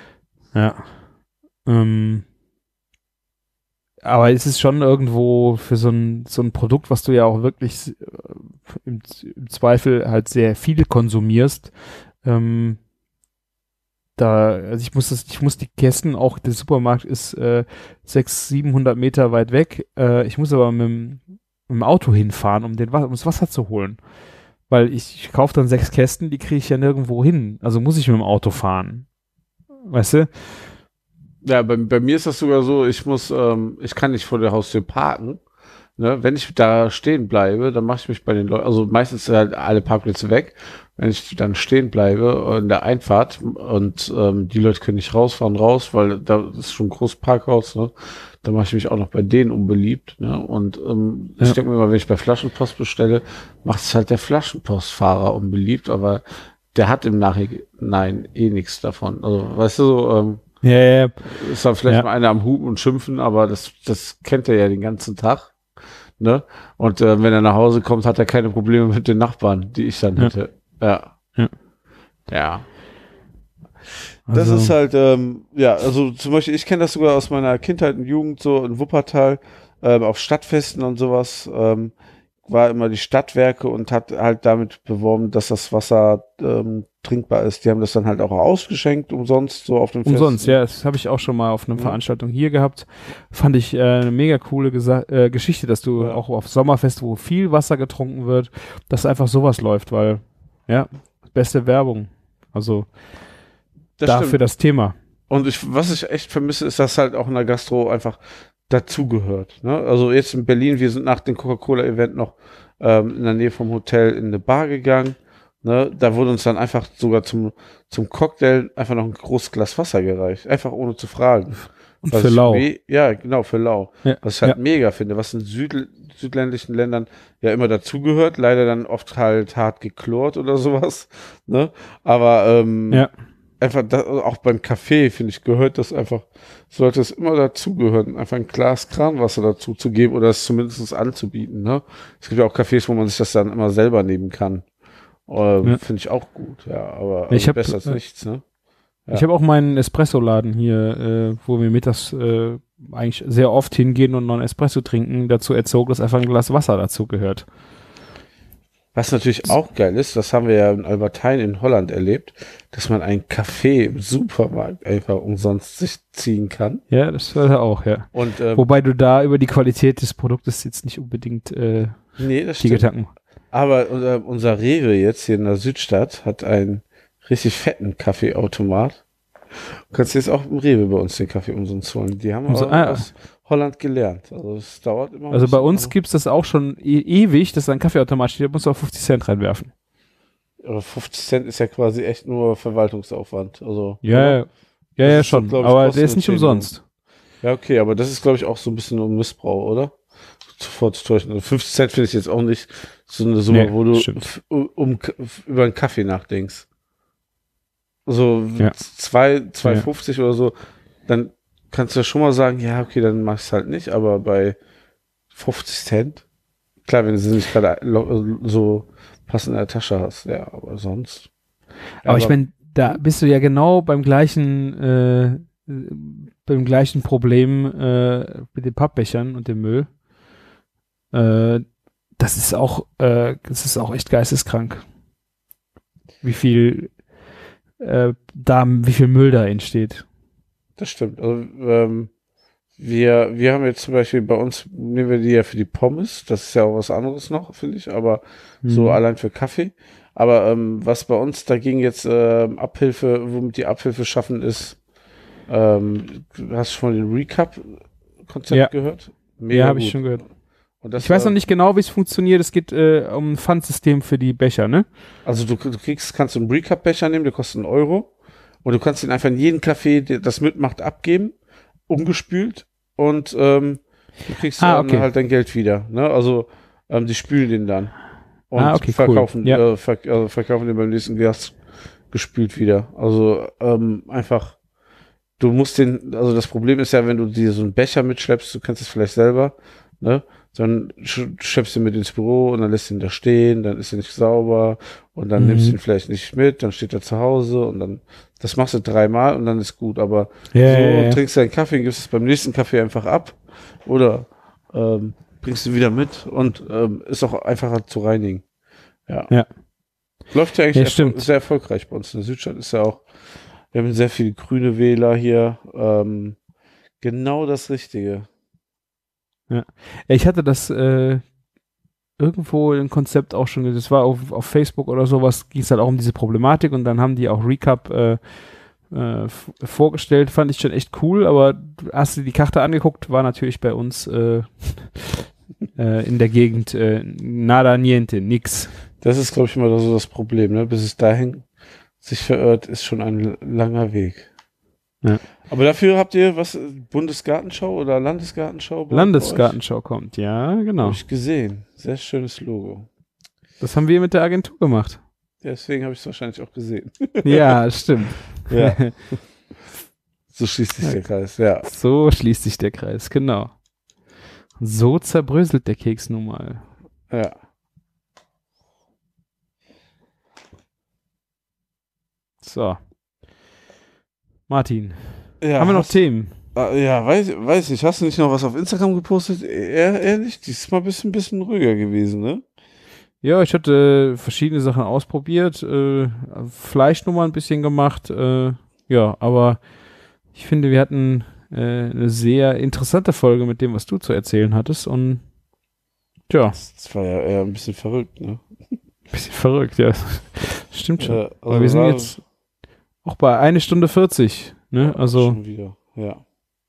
aber es ist schon irgendwo für so ein Produkt, was du ja auch wirklich im Zweifel halt sehr viel konsumierst, also ich muss die Kästen, auch der Supermarkt ist 600-700 Meter weit weg, ich muss aber mit dem Auto hinfahren, um das Wasser zu holen. Weil ich kaufe dann 6 Kästen, die kriege ich ja nirgendwo hin. Also muss ich mit dem Auto fahren. Weißt du? Ja, bei mir ist das sogar so, ich kann nicht vor der Haustür parken. Ne? Wenn ich da stehen bleibe, dann mache ich mich bei den Leuten, also meistens halt alle Parkplätze weg. Wenn ich dann stehen bleibe in der Einfahrt und die Leute können nicht rausfahren, weil da ist schon ein großes Parkhaus, ne? Da mache ich mich auch noch bei denen unbeliebt. Ne? Und ich denke mir immer, wenn ich bei Flaschenpost bestelle, macht es halt der Flaschenpostfahrer unbeliebt, aber der hat im Nachhinein nichts davon. Also, weißt du, so, ist dann vielleicht mal einer am Hupen und Schimpfen, aber das kennt er ja den ganzen Tag. Ne? Und wenn er nach Hause kommt, hat er keine Probleme mit den Nachbarn, die ich dann hätte. Ja. Das ist halt, also zum Beispiel, ich kenne das sogar aus meiner Kindheit und Jugend, so in Wuppertal, auf Stadtfesten und sowas, war immer die Stadtwerke und hat halt damit beworben, dass das Wasser trinkbar ist. Die haben das dann halt auch ausgeschenkt, umsonst, so auf dem Fest. Umsonst, ja, das habe ich auch schon mal auf einer Veranstaltung hier gehabt. Fand ich eine mega coole Geschichte, dass du auch auf Sommerfest, wo viel Wasser getrunken wird, dass einfach sowas läuft, weil, beste Werbung. Also, dafür das Thema. Und was ich echt vermisse, ist, dass halt auch in der Gastro einfach dazugehört. Ne? Also jetzt in Berlin, wir sind nach dem Coca-Cola-Event noch in der Nähe vom Hotel in eine Bar gegangen. Ne? Da wurde uns dann einfach sogar zum Cocktail einfach noch ein großes Glas Wasser gereicht. Einfach ohne zu fragen. Und für lau. Ja, genau, für lau. Ja, was ich halt mega finde, was in südländischen Ländern ja immer dazugehört, leider dann oft halt hart geklort oder sowas. Ne? Aber einfach auch beim Kaffee, finde ich, gehört das einfach, sollte es immer dazugehören, einfach ein Glas Kranwasser dazu zu geben oder es zumindest anzubieten. Ne? Es gibt ja auch Cafés, wo man sich das dann immer selber nehmen kann. Finde ich auch gut, aber besser als nichts. Ne? Ja. Ich habe auch meinen Espresso-Laden hier, wo wir mittags eigentlich sehr oft hingehen und noch einen Espresso trinken, dazu erzogen, dass einfach ein Glas Wasser dazu gehört. Was natürlich auch geil ist, das haben wir ja in Albertheim in Holland erlebt, dass man einen Kaffee im Supermarkt einfach umsonst sich ziehen kann. Ja, das war ja auch, ja. Und, wobei du da über die Qualität des Produktes jetzt nicht unbedingt das die Gedanken. Aber unser Rewe jetzt hier in der Südstadt hat einen richtig fetten Kaffeeautomat. Du kannst jetzt auch im Rewe bei uns den Kaffee umsonst holen. Die haben aus Holland gelernt. Also es dauert immer. Also bei uns gibt es das auch schon ewig, dass da ein Kaffeeautomat steht, da musst du auch 50 Cent reinwerfen. Aber 50 Cent ist ja quasi echt nur Verwaltungsaufwand. Also, ja, schon. Aber der ist nicht umsonst. Ja, okay, aber das ist, glaube ich, auch so ein bisschen um Missbrauch, oder? Vorzutäuschen. Also 50 Cent finde ich jetzt auch nicht so eine Summe, wo du über einen Kaffee nachdenkst. So 2,50 oder so, dann kannst du ja schon mal sagen, ja, okay, dann mach ich es halt nicht, aber bei 50 Cent Klar, wenn du sie nicht gerade so passend in der Tasche hast, ja, aber sonst. Aber ich meine, da bist du ja genau beim gleichen Problem mit den Pappbechern und dem Müll. Das ist auch echt geisteskrank. Wie viel Müll da entsteht. Das stimmt. Also, wir haben jetzt zum Beispiel bei uns, nehmen wir die ja für die Pommes, das ist ja auch was anderes noch, finde ich, aber so allein für Kaffee. Aber was bei uns dagegen jetzt Abhilfe, womit die Abhilfe schaffen, ist, hast du schon den Recap-Konzept gehört? Mega habe ich schon gehört. Und das, ich weiß noch nicht genau, wie es funktioniert. Es geht um ein Pfandsystem für die Becher, ne? Also du kannst einen Recap-Becher nehmen, der kostet 1 Euro. Und du kannst ihn einfach in jeden Kaffee, der das mitmacht, abgeben, umgespült und du kriegst dann halt dein Geld wieder. Ne? Also die spülen den dann und verkaufen, cool. Verkaufen den beim nächsten Glas gespült wieder. Also einfach, du musst also das Problem ist ja, wenn du dir so einen Becher mitschleppst, du kennst es vielleicht selber, ne? Dann schleppst du ihn mit ins Büro und dann lässt ihn da stehen, dann ist er nicht sauber und dann nimmst du ihn vielleicht nicht mit, dann steht er zu Hause und dann, das machst du 3-mal und dann ist gut, aber trinkst deinen Kaffee und gibst es beim nächsten Kaffee einfach ab oder bringst ihn wieder mit und ist auch einfacher zu reinigen. Ja. Läuft ja eigentlich sehr erfolgreich bei uns. In der Südstadt ist ja auch, wir haben sehr viele grüne Wähler hier, genau das Richtige. Ja, ich hatte das irgendwo im Konzept auch schon, das war auf Facebook oder sowas, ging es halt auch um diese Problematik und dann haben die auch Recap vorgestellt, fand ich schon echt cool, aber hast du die Karte angeguckt, war natürlich bei uns in der Gegend nada, niente, nix. Das ist, glaube ich, immer so das Problem, ne? Bis es dahin sich verirrt, ist schon ein langer Weg. Ja. Aber dafür habt ihr was, Bundesgartenschau oder Landesgartenschau? Landesgartenschau kommt, ja, genau. Habe ich gesehen. Sehr schönes Logo. Das haben wir mit der Agentur gemacht. Deswegen habe ich es wahrscheinlich auch gesehen. Ja, stimmt. Ja. So schließt sich der Kreis, ja. So schließt sich der Kreis, genau. So zerbröselt der Keks nun mal. Ja. So. Martin, haben wir noch Themen? Ja, weiß ich. Hast du nicht noch was auf Instagram gepostet? Ehrlich, diesmal ein bisschen ruhiger gewesen, ne? Ja, ich hatte verschiedene Sachen ausprobiert, Fleischnummer ein bisschen gemacht, ja, aber ich finde, wir hatten eine sehr interessante Folge mit dem, was du zu erzählen hattest und ja. Das war ja eher ein bisschen verrückt, ne? Ein bisschen verrückt, ja. Stimmt schon. Also aber wir sind jetzt auch bei 1 Stunde 40, ne? Ja, also schon wieder. Ja.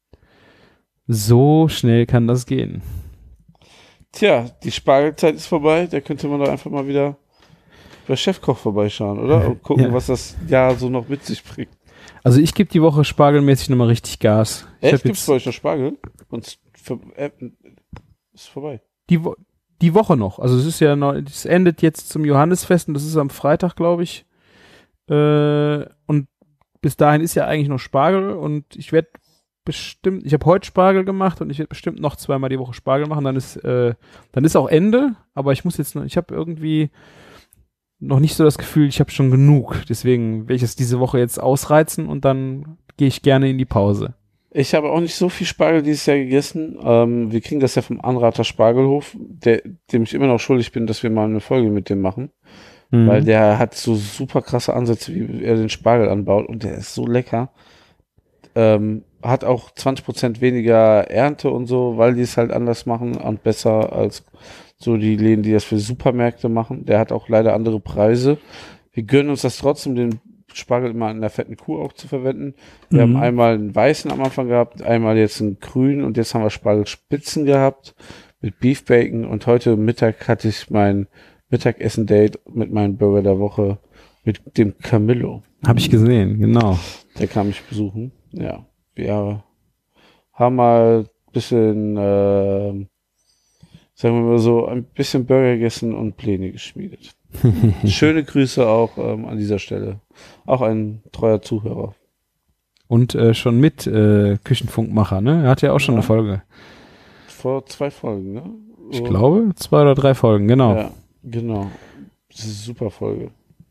So schnell kann das gehen. Tja, die Spargelzeit ist vorbei, da könnte man doch einfach mal wieder bei Chefkoch vorbeischauen, oder? Und gucken, was das Jahr so noch mit sich bringt. Also ich gebe die Woche spargelmäßig nochmal richtig Gas. Echt? Gibt's bei euch noch Spargel? Und ist vorbei. Die Woche noch. Also es ist ja noch, es endet jetzt zum Johannisfest und das ist am Freitag, glaube ich. Und bis dahin ist ja eigentlich noch Spargel und ich werde bestimmt, ich habe heute Spargel gemacht und ich werde bestimmt noch 2-mal die Woche Spargel machen, dann ist auch Ende, aber ich habe irgendwie noch nicht so das Gefühl, ich habe schon genug, deswegen werde ich es diese Woche jetzt ausreizen und dann gehe ich gerne in die Pause. Ich habe auch nicht so viel Spargel dieses Jahr gegessen. Wir kriegen das ja vom Anrater Spargelhof, dem ich immer noch schuldig bin, dass wir mal eine Folge mit dem machen. Weil der hat so super krasse Ansätze, wie er den Spargel anbaut und der ist so lecker. Hat auch 20% weniger Ernte und so, weil die es halt anders machen und besser als so die Läden, die das für Supermärkte machen. Der hat auch leider andere Preise. Wir gönnen uns das trotzdem, den Spargel immer in der fetten Kuh auch zu verwenden. Wir haben einmal einen weißen am Anfang gehabt, einmal jetzt einen grünen und jetzt haben wir Spargelspitzen gehabt mit Beef Bacon und heute Mittag hatte ich mein Mittagessen-Date mit meinem Burger der Woche mit dem Camillo. Habe ich gesehen, genau. Der kam mich besuchen. Ja, wir haben mal ein bisschen, sagen wir mal so, ein bisschen Burger gegessen und Pläne geschmiedet. Schöne Grüße auch an dieser Stelle. Auch ein treuer Zuhörer. Und schon mit Küchenfunkmacher, ne? Er hat ja auch schon eine Folge. Vor 2 Folgen, ne? Ich glaube, 2 oder 3 Folgen, genau. Ja, genau. Das ist eine super Folge.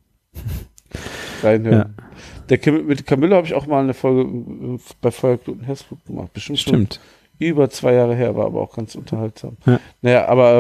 Reinhören. Ja. Mit Camilla habe ich auch mal eine Folge bei Feuerglut und Herzblut gemacht. Bestimmt schon über 2 Jahre her, war aber auch ganz unterhaltsam. Ja. Naja, aber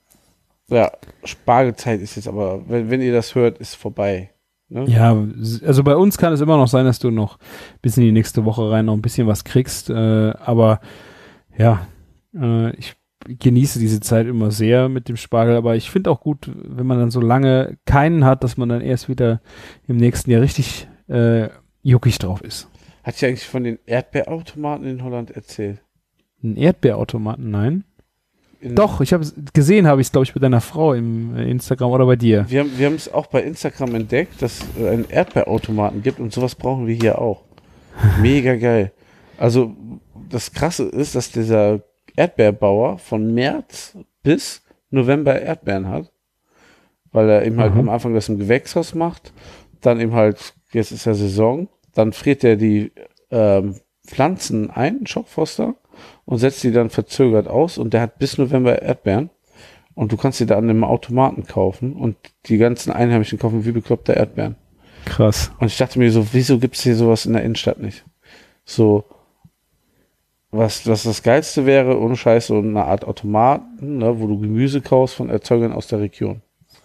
Spargelzeit ist jetzt aber, wenn ihr das hört, ist vorbei. Ne? Ja, also bei uns kann es immer noch sein, dass du noch bis in die nächste Woche rein noch ein bisschen was kriegst, aber ja, ich genieße diese Zeit immer sehr mit dem Spargel, aber ich finde auch gut, wenn man dann so lange keinen hat, dass man dann erst wieder im nächsten Jahr richtig juckig drauf ist. Hat sie eigentlich von den Erdbeerautomaten in Holland erzählt? Ein Erdbeerautomaten, nein. Doch, ich habe es gesehen, habe ich es, glaube ich, bei deiner Frau im Instagram oder bei dir. Wir haben es auch bei Instagram entdeckt, dass es einen Erdbeerautomaten gibt und sowas brauchen wir hier auch. Mega geil. Also das Krasse ist, dass dieser Erdbeerbauer von März bis November Erdbeeren hat, weil er eben halt am Anfang das im Gewächshaus macht, dann eben halt, jetzt ist ja Saison, dann friert er die Pflanzen ein, Schockfoster, und setzt die dann verzögert aus und der hat bis November Erdbeeren und du kannst die da an einem Automaten kaufen und die ganzen Einheimischen kaufen wie bekloppte Erdbeeren. Krass. Und ich dachte mir so, wieso gibt es hier sowas in der Innenstadt nicht? So, was das Geilste wäre, ohne Scheiß, so eine Art Automaten, ne, wo du Gemüse kaufst von Erzeugern aus der Region.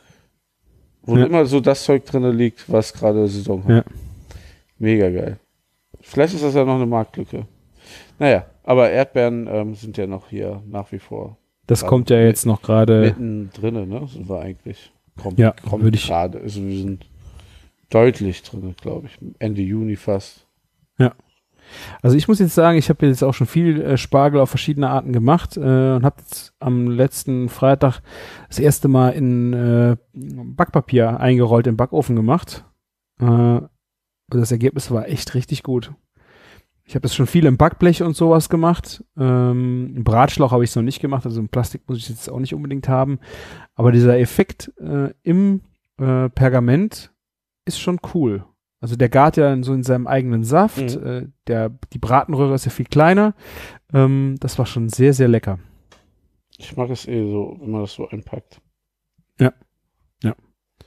Wo immer so das Zeug drin liegt, was gerade Saison hat. Ja. Mega geil. Vielleicht ist das ja noch eine Marktlücke. Naja, aber Erdbeeren sind ja noch hier nach wie vor. Das kommt ja jetzt noch gerade. Mitten drinne, ne? Sind wir eigentlich. Kommt gerade. Also wir sind deutlich drin, glaube ich. Ende Juni fast. Ja. Also ich muss jetzt sagen, ich habe jetzt auch schon viel Spargel auf verschiedene Arten gemacht und habe jetzt am letzten Freitag das erste Mal in Backpapier eingerollt im Backofen gemacht. Und das Ergebnis war echt richtig gut. Ich habe jetzt schon viel im Backblech und sowas gemacht. Im Bratschlauch habe ich es noch nicht gemacht, also im Plastik muss ich es jetzt auch nicht unbedingt haben. Aber dieser Effekt im Pergament ist schon cool. Also der gart ja so in seinem eigenen Saft. Die Bratenröhre ist ja viel kleiner. Das war schon sehr, sehr lecker. Ich mag es so, wenn man das so einpackt. Ja. Ja.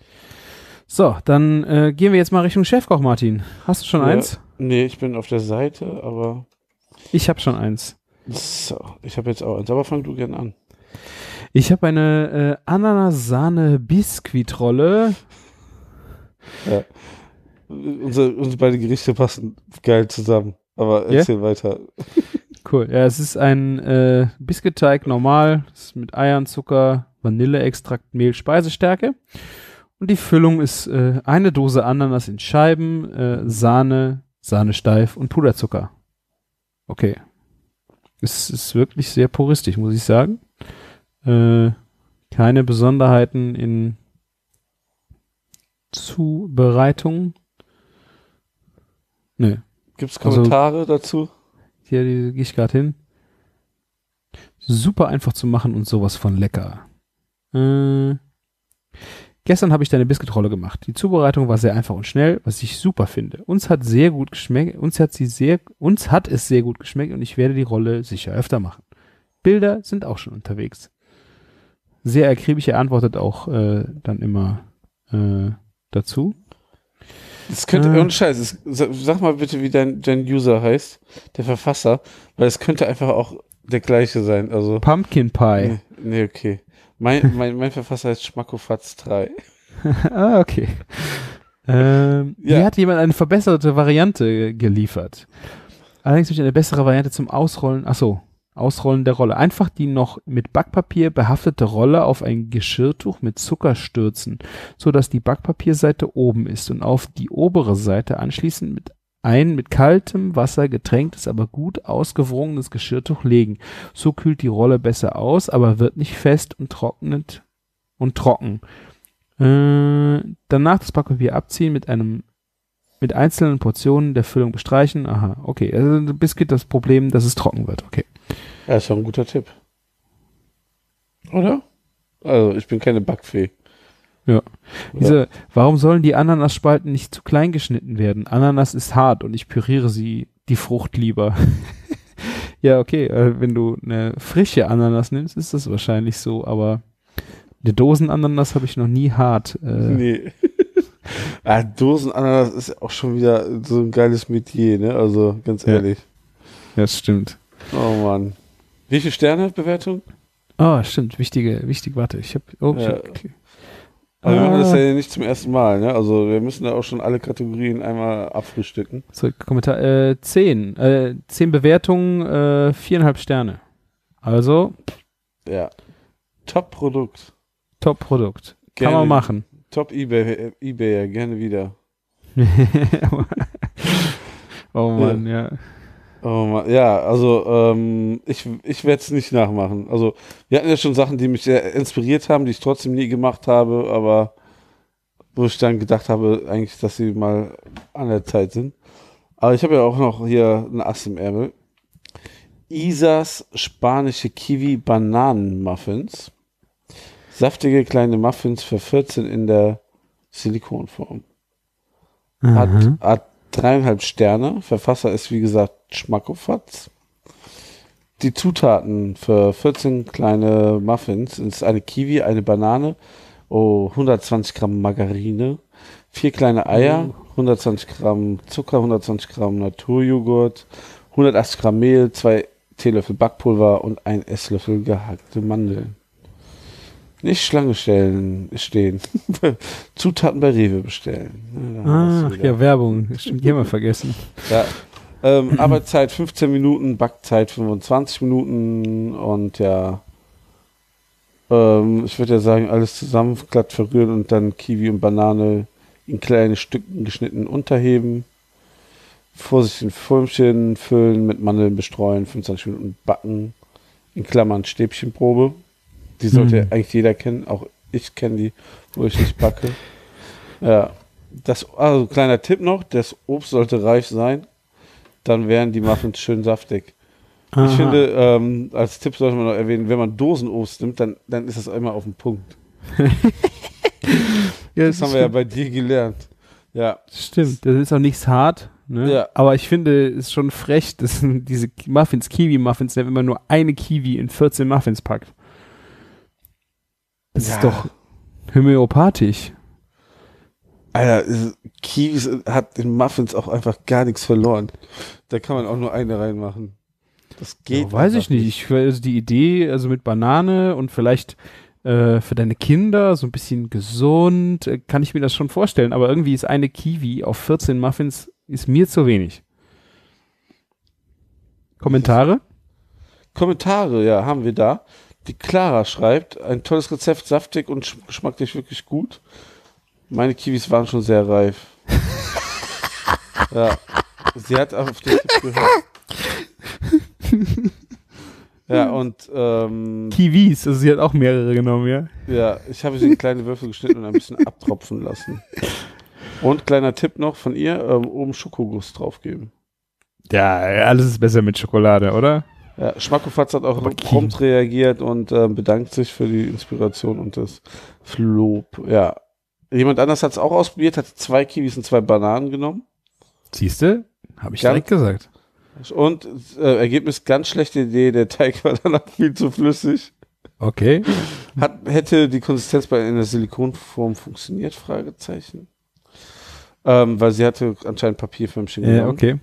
So, dann gehen wir jetzt mal Richtung Chefkoch, Martin. Hast du schon eins? Nee, ich bin auf der Seite, aber... Ich habe schon eins. So, ich habe jetzt auch eins, aber fang du gern an. Ich habe eine Ananas-Sahne-Biskuitrolle. Ja. Unsere beiden Gerichte passen geil zusammen, aber erzähl weiter. Cool, ja, es ist ein Biskuitteig normal, ist mit Eiern, Zucker, Vanilleextrakt, Mehl, Speisestärke. Und die Füllung ist eine Dose Ananas in Scheiben, Sahne steif und Puderzucker. Okay. Es ist wirklich sehr puristisch, muss ich sagen. Keine Besonderheiten in Zubereitung. Nö. Gibt's Kommentare dazu? Hier gehe ich gerade hin. Super einfach zu machen und sowas von lecker. Gestern habe ich deine Biskuitrolle gemacht. Die Zubereitung war sehr einfach und schnell, was ich super finde. Uns hat es sehr gut geschmeckt und ich werde die Rolle sicher öfter machen. Bilder sind auch schon unterwegs. Sehr akribisch, er antwortet auch dann immer dazu. Das könnte, ohne Scheiß, sag mal bitte, wie dein User heißt, der Verfasser, weil es könnte einfach auch der gleiche sein. Also Pumpkin Pie. Nee, okay. Mein Verfasser heißt Schmackofatz 3. Ah, okay. Hier hat jemand eine verbesserte Variante geliefert. Allerdings durch eine bessere Variante zum Ausrollen. Achso, Ausrollen der Rolle. Einfach die noch mit Backpapier behaftete Rolle auf ein Geschirrtuch mit Zucker stürzen, sodass die Backpapierseite oben ist und auf die obere Seite anschließend mit kaltem Wasser getränktes, aber gut ausgewrungenes Geschirrtuch legen. So kühlt die Rolle besser aus, aber wird nicht fest und trocken. Danach das Backpapier abziehen, mit einzelnen Portionen der Füllung bestreichen. Aha, okay. Also Biscuit das Problem, dass es trocken wird. Okay. Ja, ist doch ein guter Tipp. Oder? Also, ich bin keine Backfee. Ja. Warum sollen die Ananasspalten nicht zu klein geschnitten werden? Ananas ist hart und ich püriere die Frucht lieber. Ja, okay, wenn du eine frische Ananas nimmst, ist das wahrscheinlich so, aber eine Dosenananas habe ich noch nie hart. Nee. Dosenananas ist ja auch schon wieder so ein geiles Metier, ne? Also, ganz ehrlich. Ja, das stimmt. Oh Mann. Wie viele Sterne Bewertung? Oh, stimmt, wichtig, warte, okay. Aber wir machen das ja nicht zum ersten Mal, ne? Also wir müssen da auch schon alle Kategorien einmal abfrühstücken. So, Kommentar, 10 Bewertungen, 4,5 Sterne. Also. Ja. Top-Produkt. Top-Produkt. Kann Gerne. man machen. Top-Ebayer, gerne wieder. Oh Mann, ja. Oh Mann, ja, also ich werde es nicht nachmachen. Also wir hatten ja schon Sachen, die mich sehr inspiriert haben, die ich trotzdem nie gemacht habe, aber wo ich dann gedacht habe, eigentlich, dass sie mal an der Zeit sind. Aber ich habe ja auch noch hier einen Ass im Ärmel. Isas spanische Kiwi-Bananen-Muffins. Saftige kleine Muffins für 14 in der Silikonform. Hat 3,5 Sterne. Verfasser ist, wie gesagt, Schmackofatz. Die Zutaten für 14 kleine Muffins ist eine Kiwi, eine Banane, 120 Gramm Margarine, 4 kleine Eier, 120 Gramm Zucker, 120 Gramm Naturjoghurt, 180 Gramm Mehl, 2 Teelöffel Backpulver und 1 Esslöffel gehackte Mandeln. Nicht Schlange stehen. Zutaten bei Rewe bestellen. Ja, Werbung. Stimmt, die haben wir vergessen. Ja. Arbeitszeit 15 Minuten, Backzeit 25 Minuten und ja, ich würde ja sagen, alles zusammen glatt verrühren und dann Kiwi und Banane in kleine Stücken geschnitten unterheben. Vorsichtig in Förmchen füllen, mit Mandeln bestreuen, 25 Minuten backen, in Klammern Stäbchenprobe. Die sollte eigentlich jeder kennen, auch ich kenne die, wo ich nicht backe. Ja, also kleiner Tipp noch, das Obst sollte reif sein, dann wären die Muffins schön saftig. Aha. Ich finde, als Tipp sollte man noch erwähnen, wenn man Dosenobst nimmt, dann ist das immer auf den Punkt. Ja, das haben wir ja bei dir gelernt. Ja. Stimmt, das ist auch nichts hart. Ne? Ja. Aber ich finde, es ist schon frech, dass diese Muffins, Kiwi-Muffins, der immer nur eine Kiwi in 14 Muffins packt. Das ist doch homöopathisch. Alter, Kiwis hat in Muffins auch einfach gar nichts verloren. Da kann man auch nur eine reinmachen. Das geht. Weiß ich nicht. Also die Idee, also mit Banane und vielleicht für deine Kinder so ein bisschen gesund, kann ich mir das schon vorstellen. Aber irgendwie ist eine Kiwi auf 14 Muffins ist mir zu wenig. Kommentare? Kommentare, ja, haben wir da. Die Clara schreibt, ein tolles Rezept, saftig und geschmacklich wirklich gut. Meine Kiwis waren schon sehr reif. Ja, sie hat auf den Tipp gehört. Ja, und Kiwis, also sie hat auch mehrere genommen, ja? Ja, ich habe sie in kleine Würfel geschnitten und ein bisschen abtropfen lassen. Und kleiner Tipp noch von ihr, oben Schokoguss draufgeben. Ja, alles ist besser mit Schokolade, oder? Ja, Schmackofatz hat auch prompt reagiert und bedankt sich für die Inspiration und das Lob. Ja. Jemand anders hat es auch ausprobiert, hat 2 Kiwis und 2 Bananen genommen. Siehste? Habe ich direkt gesagt. Und Ergebnis, ganz schlechte Idee, der Teig war danach viel zu flüssig. Okay. Hätte die Konsistenz bei einer Silikonform funktioniert? Fragezeichen. Weil sie hatte anscheinend Papierförmchen genommen. Ja, okay.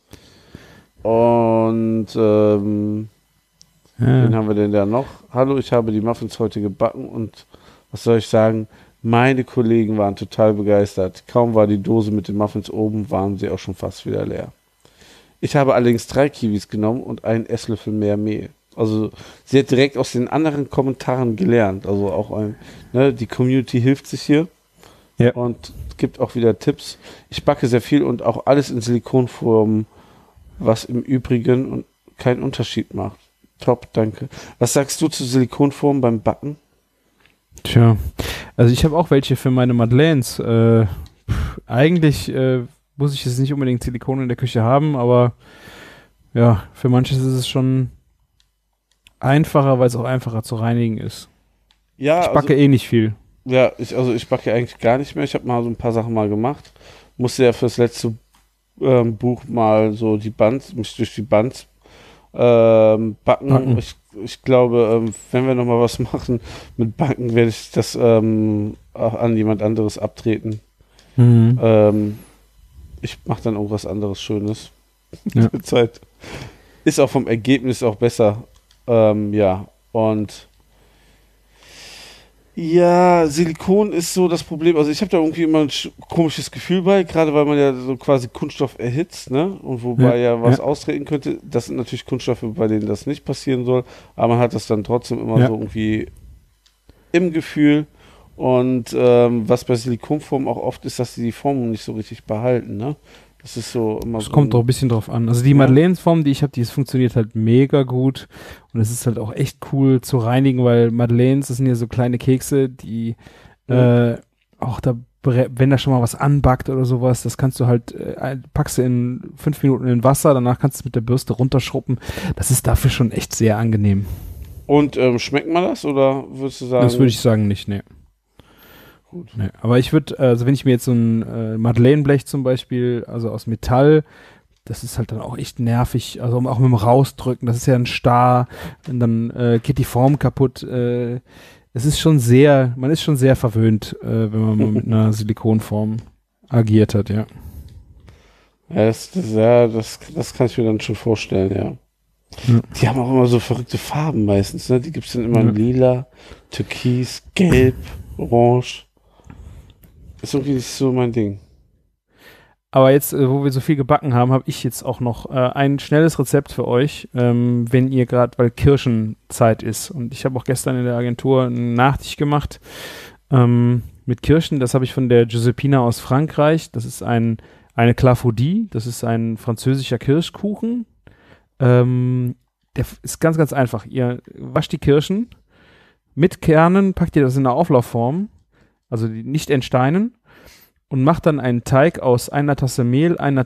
Und wen haben wir denn da noch? Hallo, ich habe die Muffins heute gebacken und was soll ich sagen? Meine Kollegen waren total begeistert. Kaum war die Dose mit den Muffins oben, waren sie auch schon fast wieder leer. Ich habe allerdings 3 Kiwis genommen und einen Esslöffel mehr Mehl. Also sie hat direkt aus den anderen Kommentaren gelernt. Also auch die Community hilft sich hier und gibt auch wieder Tipps. Ich backe sehr viel und auch alles in Silikonform, was im Übrigen und keinen Unterschied macht. Top, danke. Was sagst du zu Silikonformen beim Backen? Tja, also ich habe auch welche für meine Madeleines. Eigentlich muss ich jetzt nicht unbedingt Silikon in der Küche haben, aber ja, für manches ist es schon einfacher, weil es auch einfacher zu reinigen ist. Ja, ich backe eh nicht viel. Ja, ich backe eigentlich gar nicht mehr. Ich habe mal so ein paar Sachen mal gemacht. Musste ja fürs letzte Buch mal so mich durch die Bands Backen. Ich glaube, wenn wir nochmal was machen mit Backen, werde ich das auch an jemand anderes abtreten. Ich mache dann irgendwas anderes Schönes. Ja. Mit Zeit. Ist auch vom Ergebnis auch besser. Ja, und ja, Silikon ist so das Problem. Also ich habe da irgendwie immer ein komisches Gefühl bei, gerade weil man ja so quasi Kunststoff erhitzt, ne? Und wobei ja was austreten könnte. Das sind natürlich Kunststoffe, bei denen das nicht passieren soll. Aber man hat das dann trotzdem immer so irgendwie im Gefühl. Und was bei Silikonformen auch oft ist, dass die Formen nicht so richtig behalten, ne? Das ist so immer Es so. kommt doch ein bisschen drauf an. Also die Madeleine-Form, die ich habe, die funktioniert halt mega gut. Und es ist halt auch echt cool zu reinigen, weil Madeleines, das sind ja so kleine Kekse, die auch da, wenn da schon mal was anbackt oder sowas, das kannst du halt, packst du in 5 Minuten in Wasser, danach kannst du es mit der Bürste runterschruppen. Das ist dafür schon echt sehr angenehm. Und schmeckt man das oder würdest du sagen? Das würde ich sagen nicht, ne. Gut. Nee, aber ich würde, also wenn ich mir jetzt so ein Madeleine-Blech zum Beispiel, also aus Metall, das ist halt dann auch echt nervig, also auch mit dem Rausdrücken, das ist ja ein Star und dann geht die Form kaputt. Es ist schon sehr, man ist schon sehr verwöhnt, wenn man mal mit einer Silikonform agiert hat, ja. Ja, das kann ich mir dann schon vorstellen, ja. Die haben auch immer so verrückte Farben meistens, ne? Die gibt es dann immer in lila, türkis, gelb, orange. Ist irgendwie nicht so mein Ding. Aber jetzt, wo wir so viel gebacken haben, habe ich jetzt auch noch ein schnelles Rezept für euch, wenn ihr gerade, weil Kirschenzeit ist. Und ich habe auch gestern in der Agentur einen Nachtisch gemacht mit Kirschen. Das habe ich von der Giuseppina aus Frankreich. Das ist eine Clafoutis. Das ist ein französischer Kirschkuchen. Der ist ganz, ganz einfach. Ihr wascht die Kirschen mit Kernen, packt ihr das in eine Auflaufform, also die nicht entsteinen, und macht dann einen Teig aus einer Tasse Mehl, einer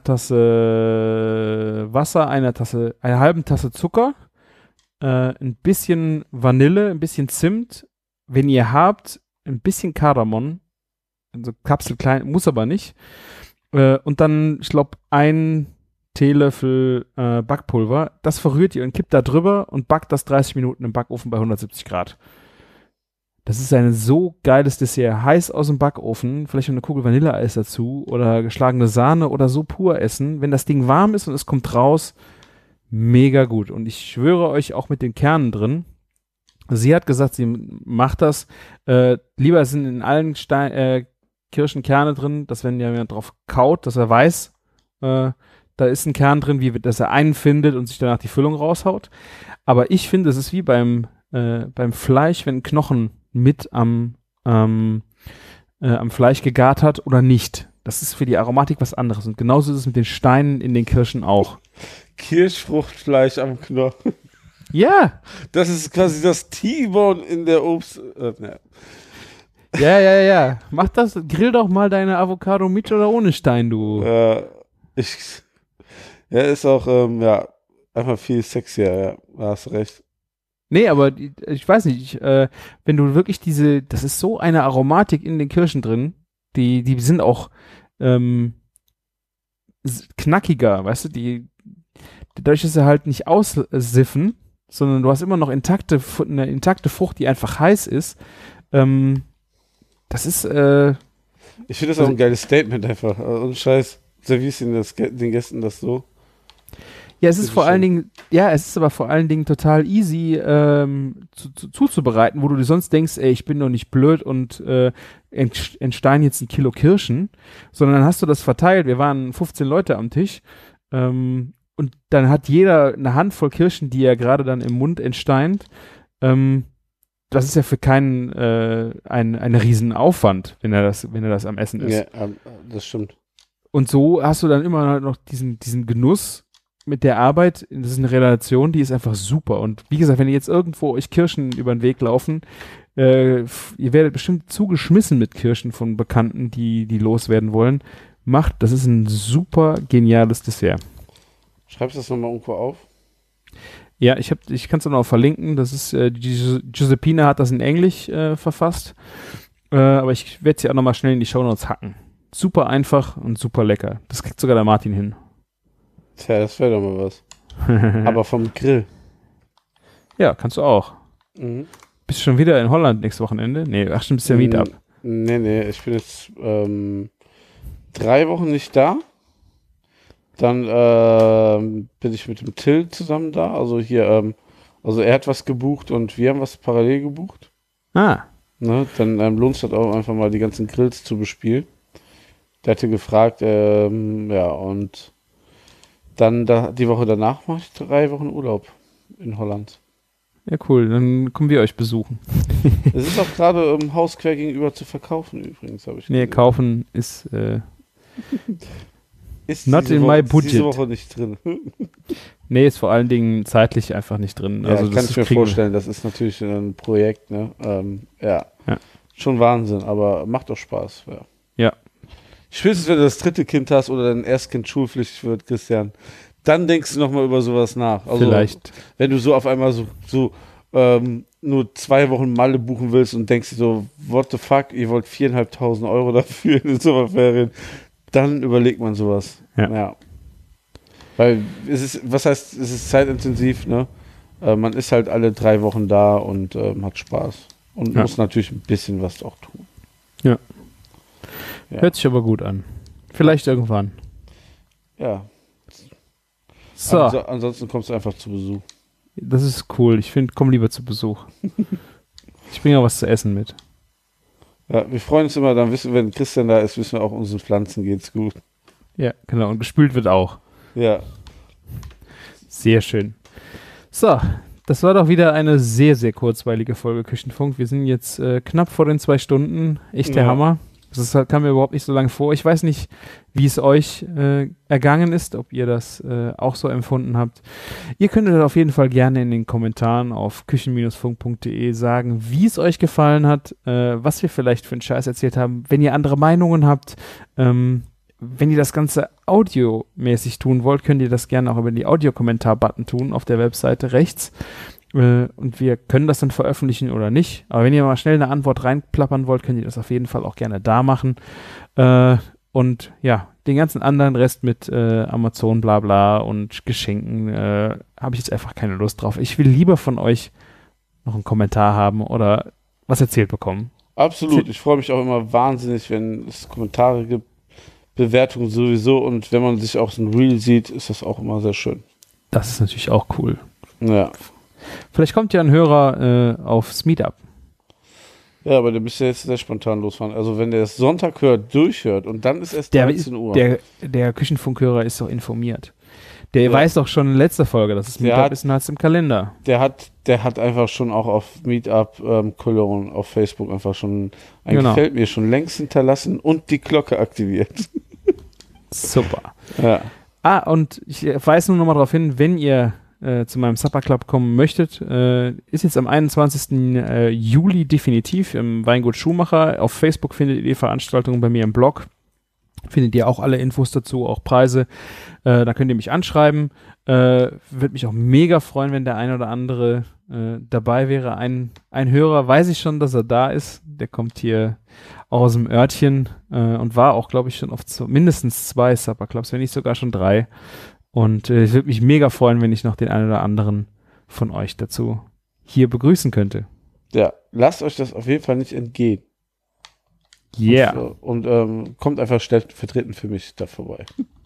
Tasse Wasser, einer halben Tasse Zucker, ein bisschen Vanille, ein bisschen Zimt, wenn ihr habt, ein bisschen Kardamom, also kapselklein, muss aber nicht, und dann, ich glaube, ein Teelöffel Backpulver, das verrührt ihr und kippt da drüber und backt das 30 Minuten im Backofen bei 170 Grad. Das ist ein so geiles Dessert. Heiß aus dem Backofen, vielleicht noch eine Kugel Vanilleeis dazu oder geschlagene Sahne oder so pur essen. Wenn das Ding warm ist und es kommt raus, mega gut. Und ich schwöre euch auch mit den Kernen drin. Sie hat gesagt, sie macht das. Lieber sind in allen Kirschen Kerne drin, dass wenn jemand drauf kaut, dass er weiß, da ist ein Kern drin, dass er einen findet und sich danach die Füllung raushaut. Aber ich finde, es ist wie beim Fleisch, wenn ein Knochen mit am Fleisch gegart hat oder nicht. Das ist für die Aromatik was anderes. Und genauso ist es mit den Steinen in den Kirschen auch. Kirschfruchtfleisch am Knochen. Ja. Das ist quasi das T-Bone in der Obst... Ja. Mach das, grill doch mal deine Avocado mit oder ohne Stein, du. Ist auch, einfach viel sexier, ja. Da hast du recht. Nee, aber ich weiß nicht, wenn du wirklich das ist so eine Aromatik in den Kirschen drin, die sind auch knackiger, weißt du, dadurch, dass sie halt nicht aussiffen, sondern du hast immer noch eine intakte Frucht, die einfach heiß ist, das ist, ich finde das auch ein geiles Statement einfach, und Scheiß, servierst den Gästen das so. Ja, es ist aber vor allen Dingen total easy zuzubereiten, wo du dir sonst denkst, ey, ich bin doch nicht blöd und entsteinen jetzt 1 Kilo Kirschen, sondern dann hast du das verteilt. Wir waren 15 Leute am Tisch und dann hat jeder eine Handvoll Kirschen, die er gerade dann im Mund entsteint. Das ist ja für keinen ein riesen Aufwand, wenn er das am Essen ist. Ja, das stimmt. Und so hast du dann immer noch diesen Genuss mit der Arbeit. Das ist eine Relation, die ist einfach super. Und wie gesagt, wenn ihr jetzt irgendwo euch Kirschen über den Weg laufen, ihr werdet bestimmt zugeschmissen mit Kirschen von Bekannten, die loswerden wollen. Das ist ein super geniales Dessert. Schreibst du das nochmal irgendwo auf? Ja, ich kann es noch verlinken. Das ist, die Giuseppina hat das in Englisch verfasst. Aber ich werde sie auch nochmal schnell in die Shownotes hacken. Super einfach und super lecker. Das kriegt sogar der Martin hin. Tja, das wäre doch mal was. aber vom Grill. Ja, kannst du auch. Mhm. Bist du schon wieder in Holland nächstes Wochenende? Nee, ach stimmt, bist ja Meetup. Nee, ich bin jetzt 3 Wochen nicht da. Dann bin ich mit dem Till zusammen da. Also hier, also er hat was gebucht und wir haben was parallel gebucht. Ah, Ne? Dann lohnt es halt auch einfach mal die ganzen Grills zu bespielen. Der hatte gefragt, ja, und dann die Woche danach mache ich 3 Wochen Urlaub in Holland. ja cool, dann kommen wir euch besuchen. Es ist auch gerade im Haus quer gegenüber zu verkaufen übrigens, habe ich Nee, gesehen. kaufen ist Ist not in my budget. Diese Woche nicht drin. nee, ist vor allen Dingen zeitlich einfach nicht drin. Ja, Also kann ich mir kriegen wir- vorstellen, das ist natürlich ein Projekt, ne? Ja. Ja. Schon Wahnsinn, aber macht doch Spaß. Ja. Ja. Spätestens, wenn du das 3. Kind hast oder dein Erstkind schulpflichtig wird, Christian, dann denkst du nochmal über sowas nach. Also, Vielleicht. wenn du so auf einmal so nur 2 Wochen Malle buchen willst und denkst dir so, what the fuck, ihr wollt 4.500 Euro dafür in den Sommerferien, dann überlegt man sowas. Ja. Weil es ist zeitintensiv, ne? Man ist halt alle 3 Wochen da und hat Spaß. Und Ja. muss natürlich ein bisschen was auch tun. Ja. Ja. Hört sich aber gut an. Vielleicht irgendwann. Ja. So, Ansonsten kommst du einfach zu Besuch. das ist cool. Ich finde, komm lieber zu Besuch. Ich bringe auch was zu essen mit. Ja, wir freuen uns immer, dann wissen, wenn Christian da ist, wissen wir auch, unseren Pflanzen geht's gut. Ja, genau. Und gespült wird auch. Ja. Sehr schön. So, das war doch wieder eine sehr, sehr kurzweilige Folge Küchenfunk. Wir sind jetzt knapp vor den 2 Stunden. Echt der Ja. Hammer. Das kam mir überhaupt nicht so lange vor. Ich weiß nicht, wie es euch ergangen ist, ob ihr das auch so empfunden habt. Ihr könntet auf jeden Fall gerne in den Kommentaren auf küchen-funk.de sagen, wie es euch gefallen hat, was wir vielleicht für einen Scheiß erzählt haben. Wenn ihr andere Meinungen habt, wenn ihr das Ganze audiomäßig tun wollt, könnt ihr das gerne auch über die Audiokommentar-Button tun auf der Webseite rechts. Und wir können das dann veröffentlichen oder nicht. Aber wenn ihr mal schnell eine Antwort reinplappern wollt, könnt ihr das auf jeden Fall auch gerne da machen. Und ja, den ganzen anderen Rest mit Amazon, bla bla und Geschenken habe ich jetzt einfach keine Lust drauf. Ich will lieber von euch noch einen Kommentar haben oder was erzählt bekommen. Absolut. Ich freue mich auch immer wahnsinnig, wenn es Kommentare gibt, Bewertungen sowieso, und wenn man sich auch so ein Reel sieht, ist das auch immer sehr schön. Das ist natürlich auch cool. Ja. Vielleicht kommt ja ein Hörer aufs Meetup. Ja, aber der müsste jetzt sehr spontan losfahren. Also wenn der es Sonntag hört, durchhört und dann ist es 13 Uhr. Der Küchenfunkhörer ist doch informiert. Der Ja. weiß doch schon in letzter Folge, dass es Der Meetup hat- ist und hat es im Kalender. Der hat einfach schon auch auf Meetup Cologne auf Facebook einfach schon ein Genau. Gefällt mir schon längst hinterlassen und die Glocke aktiviert. Super. Ja. Und ich weise nur noch mal darauf hin, wenn ihr zu meinem Supper Club kommen möchtet, ist jetzt am 21. Juli definitiv im Weingut Schumacher. Auf Facebook findet ihr die Veranstaltung, bei mir im Blog. Findet ihr auch alle Infos dazu, auch Preise. Da könnt ihr mich anschreiben. Würde mich auch mega freuen, wenn der ein oder andere dabei wäre. Ein Hörer weiß ich schon, dass er da ist. Der kommt hier auch aus dem Örtchen und war auch, glaube ich, schon auf mindestens 2 Supper Clubs, wenn nicht sogar schon 3. Und ich würde mich mega freuen, wenn ich noch den einen oder anderen von euch dazu hier begrüßen könnte. Ja, lasst euch das auf jeden Fall nicht entgehen. Yeah. Und kommt einfach stellvertretend für mich da vorbei.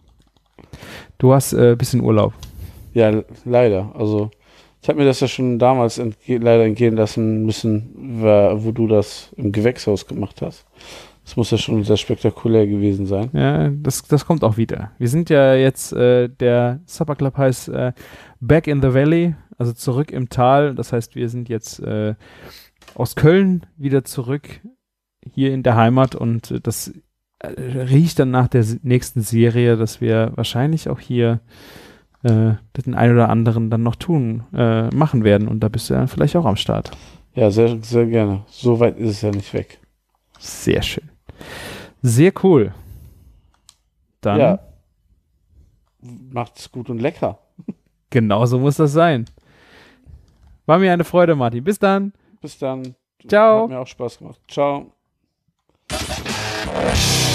Du hast ein bisschen Urlaub. Ja, leider. Also ich habe mir das ja schon damals leider entgehen lassen müssen, wo du das im Gewächshaus gemacht hast. Das muss ja schon sehr spektakulär gewesen sein. Ja, das kommt auch wieder. Wir sind ja jetzt, der Supper Club heißt Back in the Valley, also zurück im Tal. Das heißt, wir sind jetzt aus Köln wieder zurück hier in der Heimat und das riecht dann nach der nächsten Serie, dass wir wahrscheinlich auch hier den einen oder anderen dann noch machen werden. Und da bist du ja vielleicht auch am Start. Ja, sehr, sehr gerne. So weit ist es ja nicht weg. Sehr schön. Sehr cool. Dann, Ja. Macht's gut und lecker. genau so muss das sein. War mir eine Freude, Martin. Bis dann. Bis dann. Ciao. Hat mir auch Spaß gemacht. Ciao.